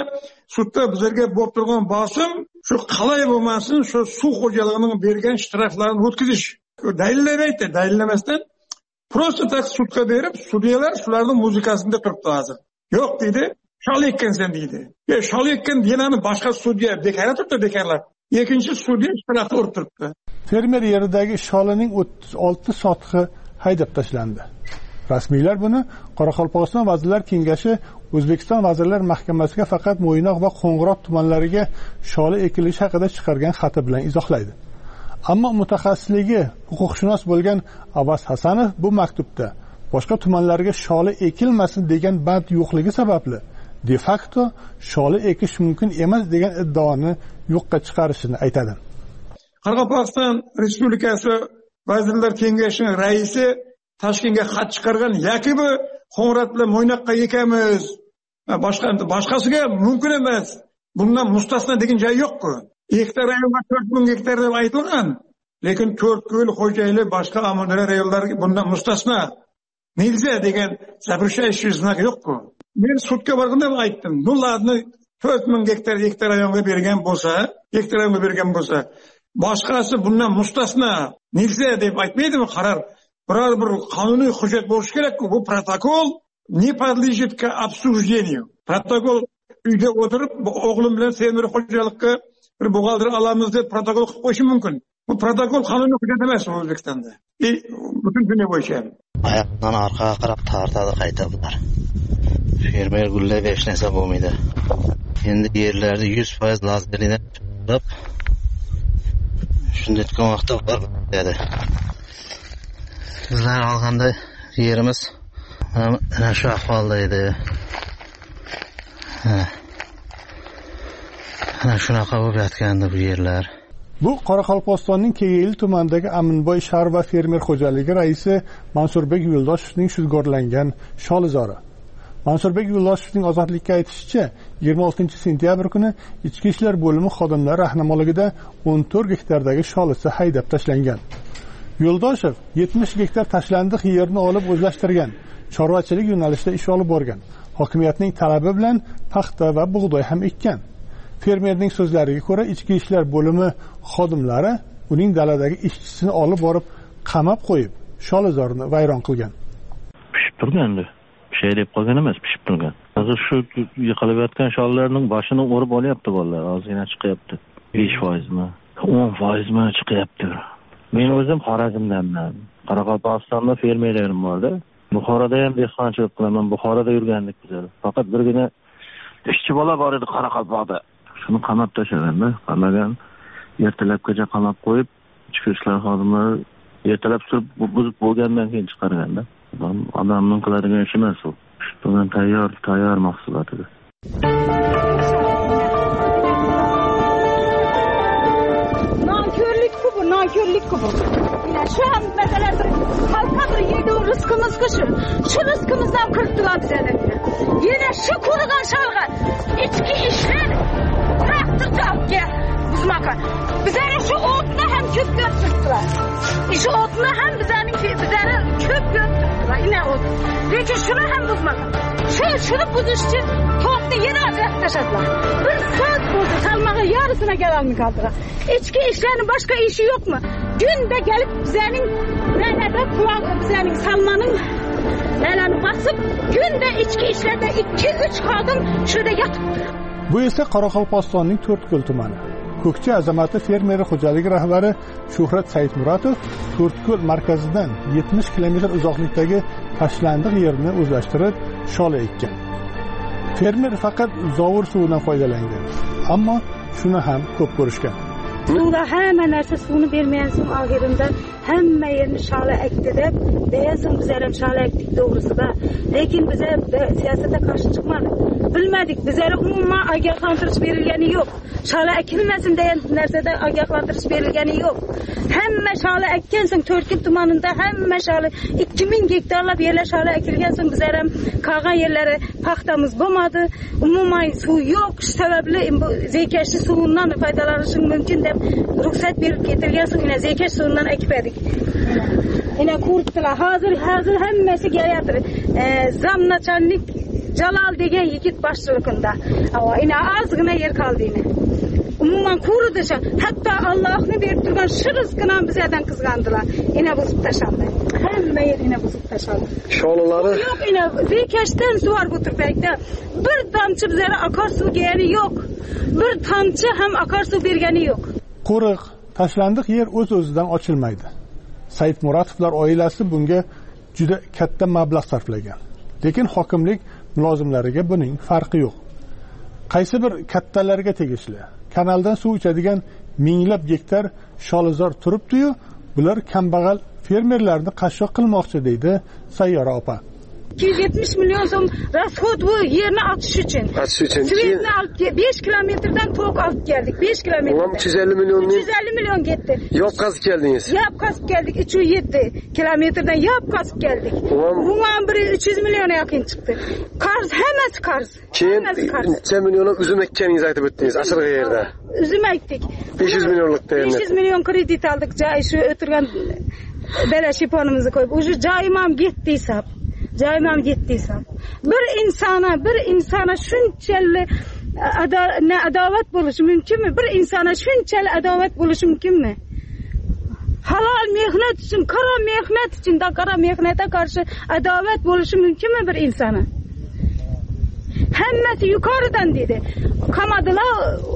sudda bizlarga bo'lib turgan bosim shu qalay bo'lmasin, shu suv xo'jaligining bergan shtraflarini o'tkazish. Dalillamaydi, dalillamasdan prosta tak sudga berib, sudyalar shularning muzikasida turibdi hozir. Yo'q deydi, shol ekkansan deydi. Shol ekkan denani boshqa sudya bekarga turibdi, bekarlar. Ikkinchi sudya shtrafni urib turibdi. Fermer yeridagi sholining 36 sotiqi haydab tashlandi. Rasmiylar buni Qoraqalpog'iston Vazirlar Kengashi O'zbekiston Vazirlar Mahkamasiga faqat Mo'ynoq va Qo'ng'irot tumanlariga sholi ekilishi haqida chiqargan xati bilan izohlaydi. Ammo mutaxassisligi huquqshunos bo'lgan Abbas Hasanov bu maktubda boshqa tumanlarga sholi ekilmasin degan band yo'qligi sababli de facto sholi ekish mumkin emas degan iddaoni yo'qqa chiqarishini aytadi. Qoraqalpog'iston Respublikasi Vazirlar Kengashining raisi Toshkentga xat chiqargan, yoki bu qo'ng'iroq bilan Mo'ynoqqa ekamiz, boshqasiga mumkin emas. Bundan mustasno degan joy yo'q-ku. Hektar rayonga 4000 gektar deb aytilgan, lekin 4 xo'jayli boshqa amonlar rayonlarga bundan mustasno. Nilza degan запрещающий знак yo'q-ku. Men sudga borganda aytdim. Bularni 4000 gektar rayonga bergan bo'lsa, boshqasi bundan mustasno nilza deb aytmaydimi qaror? Biror bir qonuniy hujjat bo'lishi kerak-ku. Bu protokol не подлежит к обсуждению. Protokol uyda o'tirib o'g'lim bilan fermer xo'jalikka bir buxgalter olamiz deb protokol qilib qo'yish mumkin. Bu protokol qonuniy hujjat emas O'zbekistonda. Butun dunyo bo'yicha. Oyoqdan orqaga qarab tortadi qayta bular. Fermer gullab hech narsa bo'lmaydi. Endi yerlarni 100% lazerdan chiqarib shunday tutgan vaqtda bor dedi. Bizlar olganda yerimiz ana shu ahvolda edi. Ana shunaqa bo'lib yotgandi bu yerlar. Bu Qoraqalpog'istonning Kegeyli tumanidagi Aminboy shahar va fermer xo'jaligi raisi Mansurbek Yo'ldoshevning shudgorlangan sholizori. Mansurbek Yo'ldoshevning ozodlikka aytishicha, 26-sentyabr kuni Ichki ishlar bo'limi xodimlari rahnamoligida 14 gektardagi sholisi haydab tashlangan. Yo'ldoshev 70 gektar tashlandiq yerni olib o'zlashtirgan, chorvachilik yo'nalishida ish olib borgan. Hokimiyatning talabi bilan paxta va bug'doy ham ekkan. Fermerning so'zlariga ko'ra, Ichki ishlar bo'limi xodimlari uning daladagi ishchisini olib borib qamab qo'yib, sholizorni vayron qilgan. Pishib turgandi. Bir şey deb qolgan emas, pishib turgan. Hozir shu yiqilib yotgan shollarning boshini o'rib olyapti bolalar. Ozgina chiqyapti. 5%mi, 10%mi chiqyapti. Men o'zim Xorazmdanman. Qoraqalpog'istonda fermerlarim borda. Buxoroda ham dehqonchilik qilaman. Buxoroda yurgandik bizlar. Faqat birgina ishchi bola bor edi Qoraqalpoqda. Shuni qamab tashlaganda, qamagan ertalabgacha qamab qo'yib, ichki ishlar xodimlari ertalab surib buzib bo'lgandan keyin chiqarganda. Odamning qiladigan ishi emas u. Bundan tayyor mahsulot edi. Nankörlük bu. Yine şu an mesela halka bir yedi rızkımız kışı. Şu rızkımızdan kırıttılar bize de. Yine şu kurulan şalga. İçki işler. Traktör alıp gel. Bizim akar. Bize şu otuna hem küp götürdüler. Şu otuna hem bize küp götürdüler. Yine ot. Peki şunu hem buzmakar. Şunu buzuş için toplu yeni acayip taşıdılar. Bir söz buldu. Salmağı yarısına gelen mi kaldılar? İçki işlerinin başka işi yok mu? Günde gelip bizenin bizenin salmanın nelerine basıp günde içki işlerde 2-3 kadın şurada yatıp. Bu esa Qoraqalpog'istonning To'rtko'l tumani. Ko'kchi azamati fermeri xo'jaligi rahbari Shuhrat Saidmuratov To'rtko'l markazidan 70 kilometr uzoqlikdagi tashlandiq yerni o'zlashtirib shola ekkan. Fermer faqat zovur suvidan foydalangan, ammo shuni ham ko'p ko'rishgan. Suvda hamma narsa suvni bermayansin oxirida hamma yerni shola ekdi deb deyasin bizlar ham shola ekdik to'g'risida. Lekin biz siyosatga qarshi chiqmadik. Bilmadik, bizlar umuman ogohlantirish berilgani yo'q. Shola ekilmasin degan narsada ogohlantirish berilgani yo'q. Hamma shola ekkansin To'rtko'l tumanida hamma shola 2000 gektarlab yerlar shola ekilgan so'ng bizlar ham qolgan yerlari paxtamiz bo'lmadi. Umuman suv yo'q, shu sababli zekash suvidan foydalanish mumkin deb ruxsat berib ketilgan so'ng zekash suvidan ekmadik. Yine kurtlar hazır hammasi kelyapti. Zamnachanlik Jalal degan yigit boshchiligida. Yine ozgina yer qoldi yine. Umuman kurudi shu. Hatto Allohning berib turgan shu rizqini bizlardan qizg'andilar. Yine buzib tashlandi. Hamma yer yine buzib tashlandi. Sholalari yo'q, yine zekashdan suvar o'tirpakda bir tomchi bizlarga akarsuv bergani yo'q. Bir tomchi ham akarsuv bergani yo'q. Qo'riq, tashlandiq yer o'z-o'zidan ochilmaydi. Saidmuratovlar oilasi bunga juda katta mablag' sarflagan. Lekin hokimlik mulozimlariga buning farqi yo'q. Qaysi bir kattalarga tegishli kanaldan suv ichadigan minglab gektar sholizor turibdi-yu, bular kambag'al fermerlarni qashshoq qilmoqchi deydi Sayyora opa. 270 milyon so'm rasxod bu yerni achish uchun. Svetni olib 5 kilometrdan tok olib keldik. 5 kilometr. 350 milyon ketdi. Yop qazib keldingiz. Yop qazib keldik. 307 kilometrdan yop qazib keldik. Bundan biri 300 milyona yaqin chiqdi. Qarz, hammasi qarz. Keyin 3 milyon uzum ekkaningizni aytib o'tdingiz, Asirg'a yerda. Uzum ekdik. 500 milyonlikda endi. 500 milyon kredit aldık. Joy shu o'tirgan bela shiponimizni qo'yib, o'sha joyim ham ketdi hisob. Joyim ketdi hisob. Bir insona shunchalik adovat bo'lishi mumkinmi? Bir insona shunchalik adovat bo'lishi mumkinmi? Halol mehnat uchun, qora mehnat uchun, qora mehnatga qarshi adovat bo'lishi mumkinmi bir insona? Hammasi yuqoridan dedi. Qamadilar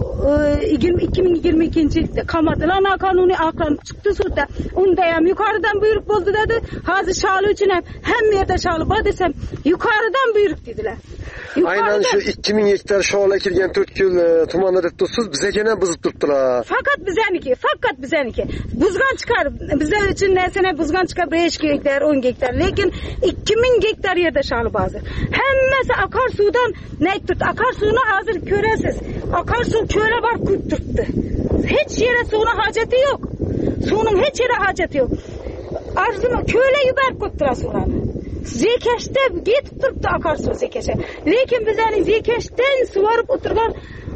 2022-yilda qamadilar, noqonuniy aqlanib chiqdi sudda. Unda ham yuqoridan buyruq bo'ldi dedi. Hozir sholi uchun ham hamma yerda sholi bor desam, yuqoridan buyruq dedilar. Aynan shu 2000 gektar sholi kirgan 4 yil tumanlar debsiz, bizga buzib turibdilar. Faqat bizaniki. Buzgan chiqar. Bizlar uchun narsani buzgan chiqar 5 gektar, 10 gektar, lekin 2000 gektar yerda sholi bor. Hammasi akarsuvdan turibdi. Akarsuvni hozir ko'rasiz. Akarsuv ko'la bor kuyib turibdi. Hech yere suvni hojati yo'q. Suvning hech yere hojati yo'q. Arzuma ko'la yuborib qo'yibdilar suvlarni. Zekashda ketib turibdi akarsuv zekashi. Lekin bizlarning zekashdan sug'orib o'tirgan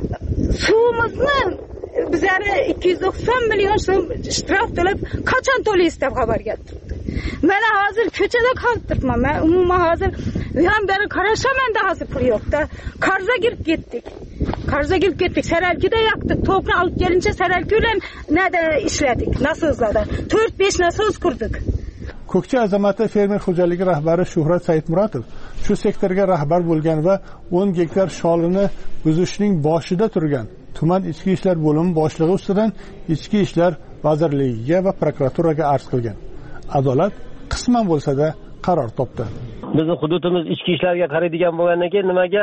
suvimizni bizlarga 290 million so'm shtraf to'lab qachon to'laysiz deb xabar keldi. Mana hozir ko'chada qolib turibman. Men umuman hozir ham beri qarashamanda hozir pul yo'qda. Qarza girib ketdik. Saralkida yoqdik. Tokni olib kelincha saralki bilan nada ishladik. Nasozlarda 4-5 nasoz qurdik. Ko'kcha azamati fermer xo'jaligi rahbari Shuhrat Saidmuratov shu sektorga rahbar bo'lgan va 10 gektar sholini buzishning boshida turgan tuman ichki ishlar bo'limi boshlig'i ustidan ichki ishlar vazirligiga va prokuraturaga arz qilgan. Adolat qisman bo'lsa-da qaror topdi. Bizning hududimiz ichki ishlarga qaraydigan bo'lgandan keyin nimaga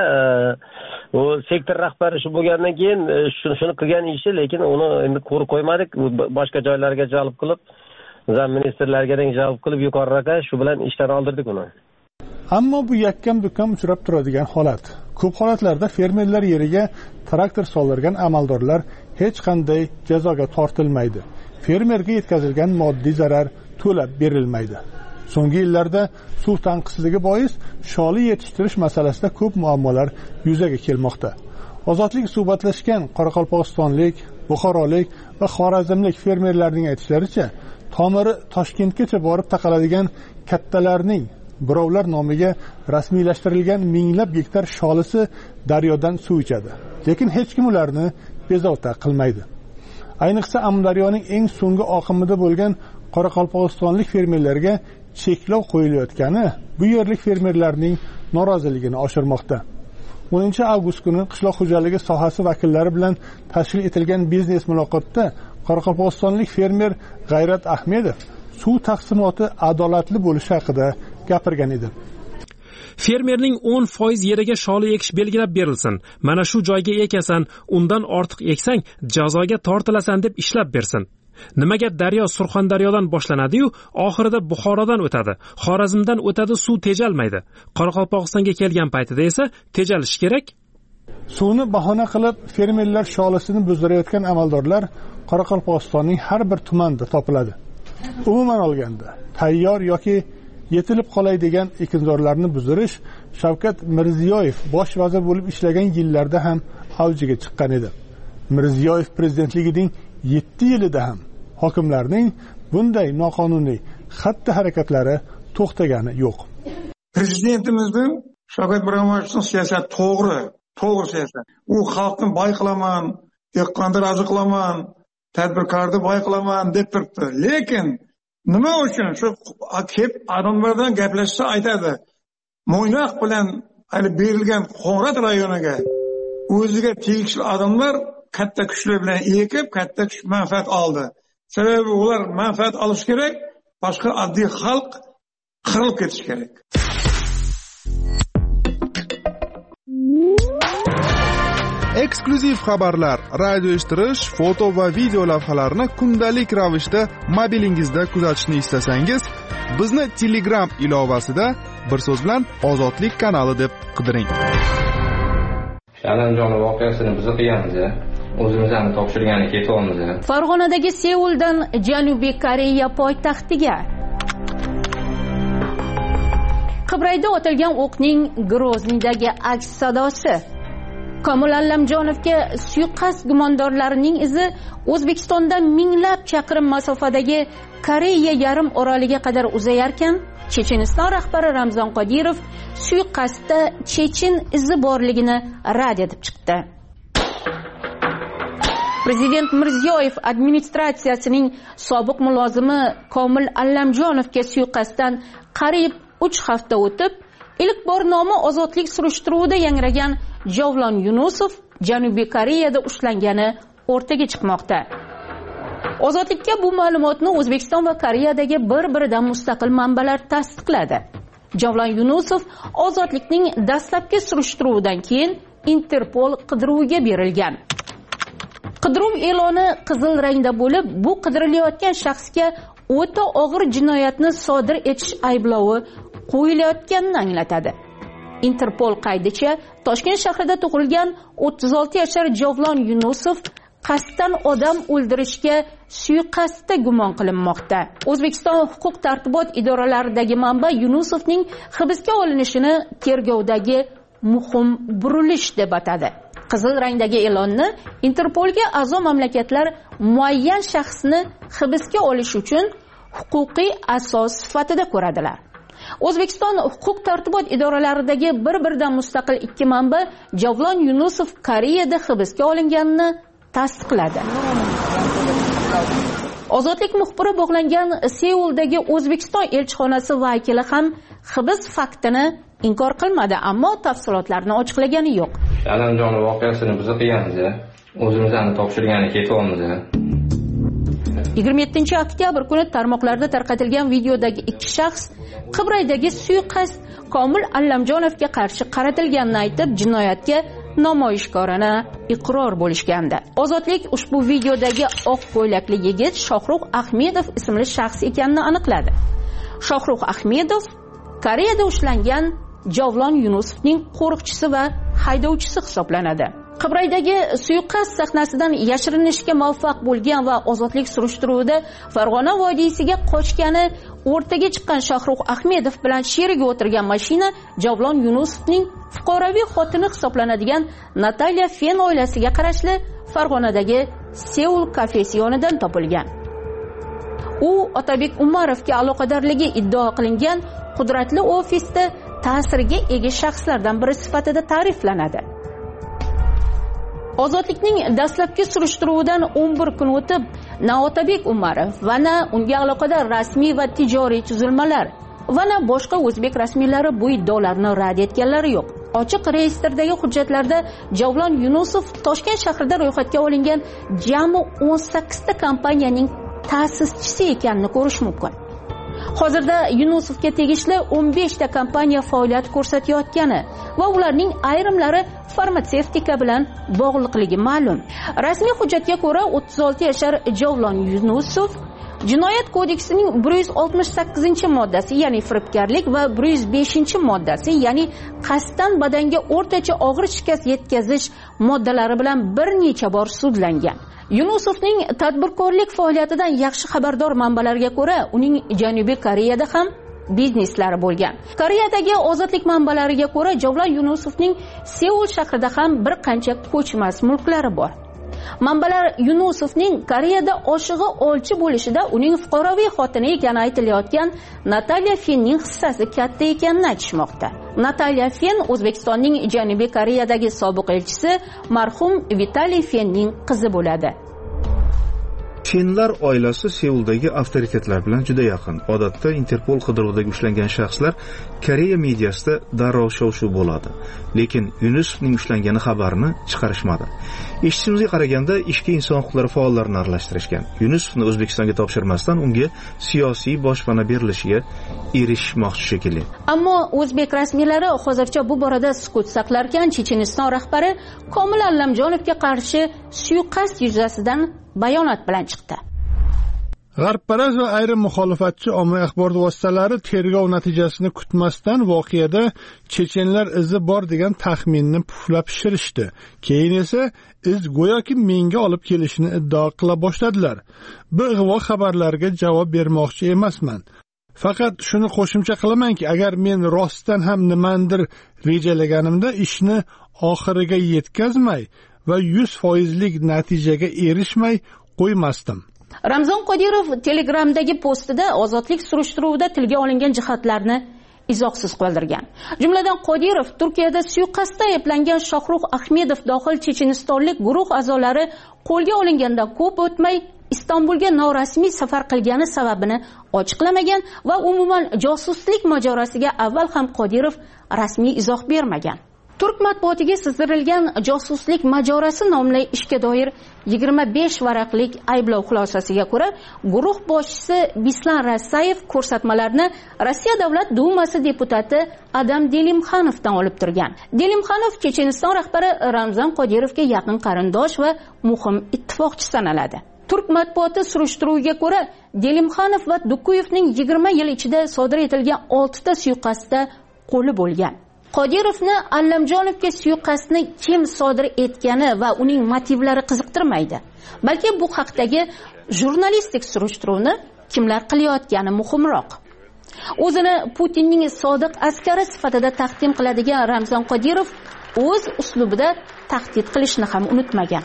u sektor rahbari shu bo'lgandan keyin shuni qilgan ishi, lekin uni endi ko'rib qo'ymadik, boshqa joylarga jalb qilib, zam ministerlarga jalb qilib yuqoriroq shu bilan ishdan oldirdik uni. Ammo bu yakkam-dukkam uchrab turadigan holat. Ko'p holatlarda fermerlar yeriga traktor soldirgan amaldorlar hech qanday jazoga tortilmaydi. Fermerga yetkazilgan moddiy zarar to'lab berilmaydi. So'nggi yillarda suv tanqisligi bois sholi yetishtirish masalasida ko'p muammolar yuzaga kelmoqda. Ozodlik suhbatlashgan Qoraqalpog'istonlik, Buxorolik va Xorazmlik fermerlarning aytishlaricha, tomiri Toshkentgacha borib taqaladigan kattalarning birovlar nomiga rasmiylashtirilgan minglab gektar sholisi daryodan suv ichadi. Lekin hech kim ularni bezovta qilmaydi. Ayniqsa Amudaryoning eng so'nggi oqimida bo'lgan Qoraqalpog'istonlik fermerlarga cheklov qo'yilayotgani bu yerlik fermerlarning noroziligini oshirmoqda. 10-avgust kuni qishloq xo'jaligi sohasi vakillari bilan tashkil etilgan biznes muloqotda Qoraqalpog'istonlik fermer G'ayrat Ahmedov suv taqsimoti adolatli bo'lishi haqida gapirgan edi. Fermerning 10% yeriga sholi ekish belgilab berilsin. Mana shu joyga ekasan, undan ortiq eksang jazoga tortilasan deb ishlab bersin. Nimaga daryo Surxondaryodan boshlanadi-yu, oxirida Buxorodan o'tadi, Xorazmdan o'tadi, suv tejalmaydi. Qoraqalpog'istonga kelgan paytida esa tejalishi kerak. Suvni bahona qilib fermerlar sholisini buzdirayotgan amaldorlar Qoraqalpog'istonning har bir tumanida topiladi. Umuman olganda, tayyor yoki yetilib qolay degan ekinzorlarni buzdirish Shavkat Mirziyoyev bosh vazir bo'lib ishlagan yillarda ham avjiga chiqqan edi. Mirziyoyev prezidentligining 7 yilida ham hokimlarning bunday noqonuniy xatti-harakatlari to'xtagani yo'q. Prezidentimizning Shavkat Miromonovning siyosati to'g'ri siyosat. U xalqni boy qilaman, dehqonni rozi qilaman, tadbirkorni boy qilaman deb turibdi. Lekin nima uchun shu kelib odamlardan gaplashsa aytadi. Mo'ynoq bilan hali berilgan Qo'ng'irot rayoniga o'ziga tegishli odamlar katta kuchlar bilan ekib, katta kuch manfaat oldi. Sababi ular manfaat olish kerak, boshqa oddiy xalq qirilib ketish kerak. eksklyuziv xabarlar, radio eshittirish, foto va video lavhalarni kundalik ravishda mobilingizda kuzatishni istasangiz, bizni Telegram ilovasida bir so'z bilan Ozodlik kanali deb qidiring. Andijon voqeasini biz qilganmiz. O'zimizni topshirgani ketyapmiz. Farg'onadagi Seuldan Janubiy Koreya poytaxtiga Qibrayda otilgan o'qning Groznidagi aks sadosi. Komil Allamjonovga suiqasd gumondorlarining izi O'zbekistondan minglab chaqirim masofadagi Koreya yarim oroliga qadar uzayarkan, Checheniston rahbari Ramzan Qodirov suiqasdda chechen izi borligini rad etib chiqdi. Prezident Mirziyoyev administratsiyasining sobiq mulozimi Komil Allamjonovga suiqasddan qariyb 3 hafta o'tib, ilk bor nomi ozodlik surishtiruvida yangragan Javlon Yunusov Janubiy Koreyada ushlangani o'rtaga chiqmoqda. Ozodlikka bu ma'lumotni O'zbekiston va Koreyadagi bir-biridan mustaqil manbalar tasdiqladi. Javlon Yunusov ozodlikning dastlabki surishtiruvidan keyin Interpol qidiruviga berilgan. Qidiruv e'loni qizil rangda bo'lib, bu qidirilayotgan shaxsga o'ta og'ir jinoyatni sodir etish ayblovi qo'yilayotganini anglatadi. Interpol qaydicha Toshkent shahrida tug'ilgan 36 yashar Javlon Yunusov qasddan odam o'ldirishga suiqasdda gumon qilinmoqda. O'zbekiston huquq tartibot idoralaridagi manba Yunusovning hibsga olinishini tergovdagi muhim burilish deb atadi. Qizil rangdagi e'lonni Interpolga a'zo mamlakatlar muayyan shaxsni hibsga olish uchun huquqiy asos sifatida ko'radilar. O'zbekiston huquq tartibot idoralaridagi bir-biridan mustaqil ikki manba Javlon Yunusov Koreyada hibsga olinganini tasdiqladi. Ozodlik muxbiri bog'langan Seuldagi O'zbekiston elchixonasi vakili ham hibs faktini inkor qilmadi, ammo tafsilotlarni ochiqlagani yo'q. Andijon voqeasini biz qilganmiz. O'zimizni topshirgani ketyapmiz. 27-oktyabr kuni tarmoqlarda tarqatilgan videodagi ikki shaxs Qibraydagi suiqasd Komil Allamjonovga qarshi qaratilganini aytib, jinoyatga namoyishkorona iqror bo'lishgandi. Ozodlik ushbu videodagi oq ko'ylakli yigit Shohrux Ahmedov ismli shaxs ekanini aniqladi. Shohrux Ahmedov Koreyada ushlangan Javlon Yunusovning qo'riqchisi va haydovchisi hisoblanadi. Qibraydagi suiqasd sahnasidan yashirinishga muvaffaq bo'lgan va ozodlik surishtiruvida Farg'ona vodiysiga qochgani o'rtaga chiqqan Shohrux Ahmedov bilan sherigi o'tirgan mashina Javlon Yunusovning fuqaroviy xotini hisoblanadigan Natalya Fen oilasiga qarashli Farg'onadagi Seul kafesi yonidan topilgan. U Otabek Umarovga aloqadorligi iddao qilingan qudratli ofisda ta'sirga ega shaxslardan biri sifatida ta'riflanadi. Ozodlikning dastlabki surishtiruvidan 11 kun o'tib, na Otabek Umarov va na unga aloqador rasmiy va tijoriy tuzilmalar va na boshqa o'zbek rasmiylari bu iddaolarni rad etganlari yo'q. Ochiq reyestrdagi hujjatlarda Javlon Yunusov Toshkent shahrida ro'yxatga olingan jami 18 ta kompaniyaning ta'sischisi ekanini ko'rish mumkin. Hozirda Yunusovga tegishli 15 ta kompaniya faoliyat ko'rsatayotgani va ularning ayrimlari farmatsevtika bilan bog'liqligi ma'lum. Rasmiy hujjatga ko'ra 36 yashar Javlon Yunusov Jinoyat kodeksining 168-moddasi, ya'ni firibgarlik va 105-moddasi, ya'ni qasddan badanga o'rtacha og'ir shikast yetkazish moddalari bilan bir necha bor sudlangan. Yunusovning tadbirkorlik faoliyatidan yaxshi xabardor manbalarga ko'ra, uning Janubiy Koreyada ham bizneslari bo'lgan. Koreyadagi ozodlik manbalariga ko'ra, Javlon Yunusovning Seul shahrida ham bir qancha ko'chmas mulklari bor. Manbalar Yunusovning Koreyada oshig'i olchi bo'lishida uning fuqaroviy xotini ekani aytilayotgan Natalya Fenning hissasi katta ekanini aytishmoqda. Natalya Fen O'zbekistonning Janubiy Koreyadagi sobiq elchisi marhum Vitaliy Fenning qizi bo'ladi. Chenlar oilasi Seuldagi avtoritetlar bilan juda yaqin. Odatda Interpol qidiruvdagi ushlangan shaxslar Koreya mediasida darrov shov-shuv bo'ladi. Lekin Yunusovning ushlangani xabarini chiqarishmadi. Eshitishimizga qaraganda ishga inson huquqlari faollarini aralashtirishgan. Yunusovni O'zbekistonga topshirmasdan unga siyosiy boshpana berilishiga erishmoqchi shekilli. Ammo o'zbek rasmiylari hozircha bu borada sukut saqlarkan, Checheniston rahbari Komil Allamjonovga qarshi suiqasd yuzasidan bayonot bilan chiqdi. G'arbparast va ayrim muxolifatchi ommaviy axborot vositalari tergov natijasini kutmasdan voqeada chechenlar izi bor degan taxminni puflab pishirishdi. Keyin esa iz go'yoki menga olib kelishini iddao qila boshladilar. Bu ig'vo xabarlarga javob bermoqchi emasman. Faqat shuni qo'shimcha qilamanki, agar men rostdan ham nimandir rejalaganimda ishni oxiriga yetkazmay va 100% natijaga erishmay qo'ymasdim. Ramzon Qodirov Telegramdagi postida ozodlik surishtiruvida tilga olingan jihatlarni izohsiz qoldirgan. Jumladan Qodirov Turkiyada suiqasdda ayblangan Shohrux Ahmedov dohil chechenistonlik guruh a'zolari qo'lga olingandan ko'p o'tmay Istanbulga norasmiy safar qilgani sababini ochiqlamagan va umuman josuslik mojarosiga avval ham Qodirov rasmiy izoh bermagan. Turk matbuotiga sizdirilgan josuslik majorasi nomli ishga doir 25 varaqlik ayblov xulosasiga ko'ra, guruh boshchisi Bislan Rasayev ko'rsatmalarni Rossiya Davlat Dumasi deputati Adam Delimxanovdan olib turgan. Delimxanov Checheniston rahbari Ramzan Qodirovga yaqin qarindosh va muhim ittifoqchi sanaladi. Turk matbuoti surishtiruviga ko'ra, Delimxanov va Dukuyevning 20 yil ichida sodir etilgan 6 ta suiqasdda qo'li bo'lgan. Qodirovni Allamjonovga suiqasdni kim sodir etgani va uning motivlari qiziqtirmaydi. Balki bu haqdagi jurnalistik surishtiruvni kimlar qilayotgani muhimroq. O'zini Putinning sodiq askari sifatida taqdim qiladigan Ramzan Qodirov o'z uslubida tahdid qilishni ham unutmagan.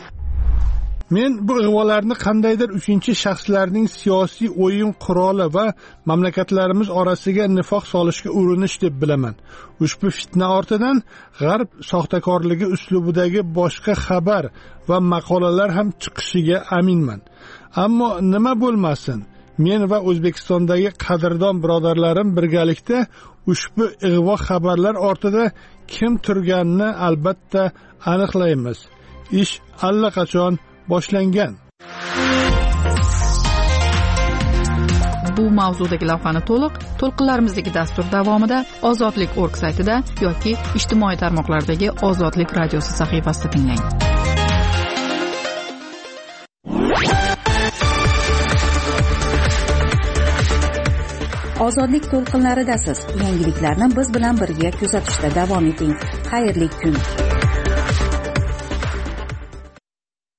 Men bu ig'volarni qandaydir uchinchi shaxslarning siyosiy o'yin quroli va mamlakatlarimiz orasiga nifoq solishga urinish deb bilaman. Ushbu fitna ortidan G'arb soxtakorligi uslubidagi boshqa xabar va maqolalar ham chiqishiga aminman. Ammo nima bo'lmasin, men va O'zbekistondagi qadrdon birodarlarim birgalikda ushbu ig'vo xabarlar ortida kim turganini albatta aniqlaymiz. Ish allaqachon boshlangan. Bu mavzudagi lavhani to'lqinlarimizdagi dastur davomida ozodlik.org saytida yoki ijtimoiy tarmoqlardagi Ozodlik radiosi sahifasida tinglang. Ozodlik to'lqinlaridasiz. Yangiliklarni biz bilan birga kuzatishda davom eting. Xayrli kun.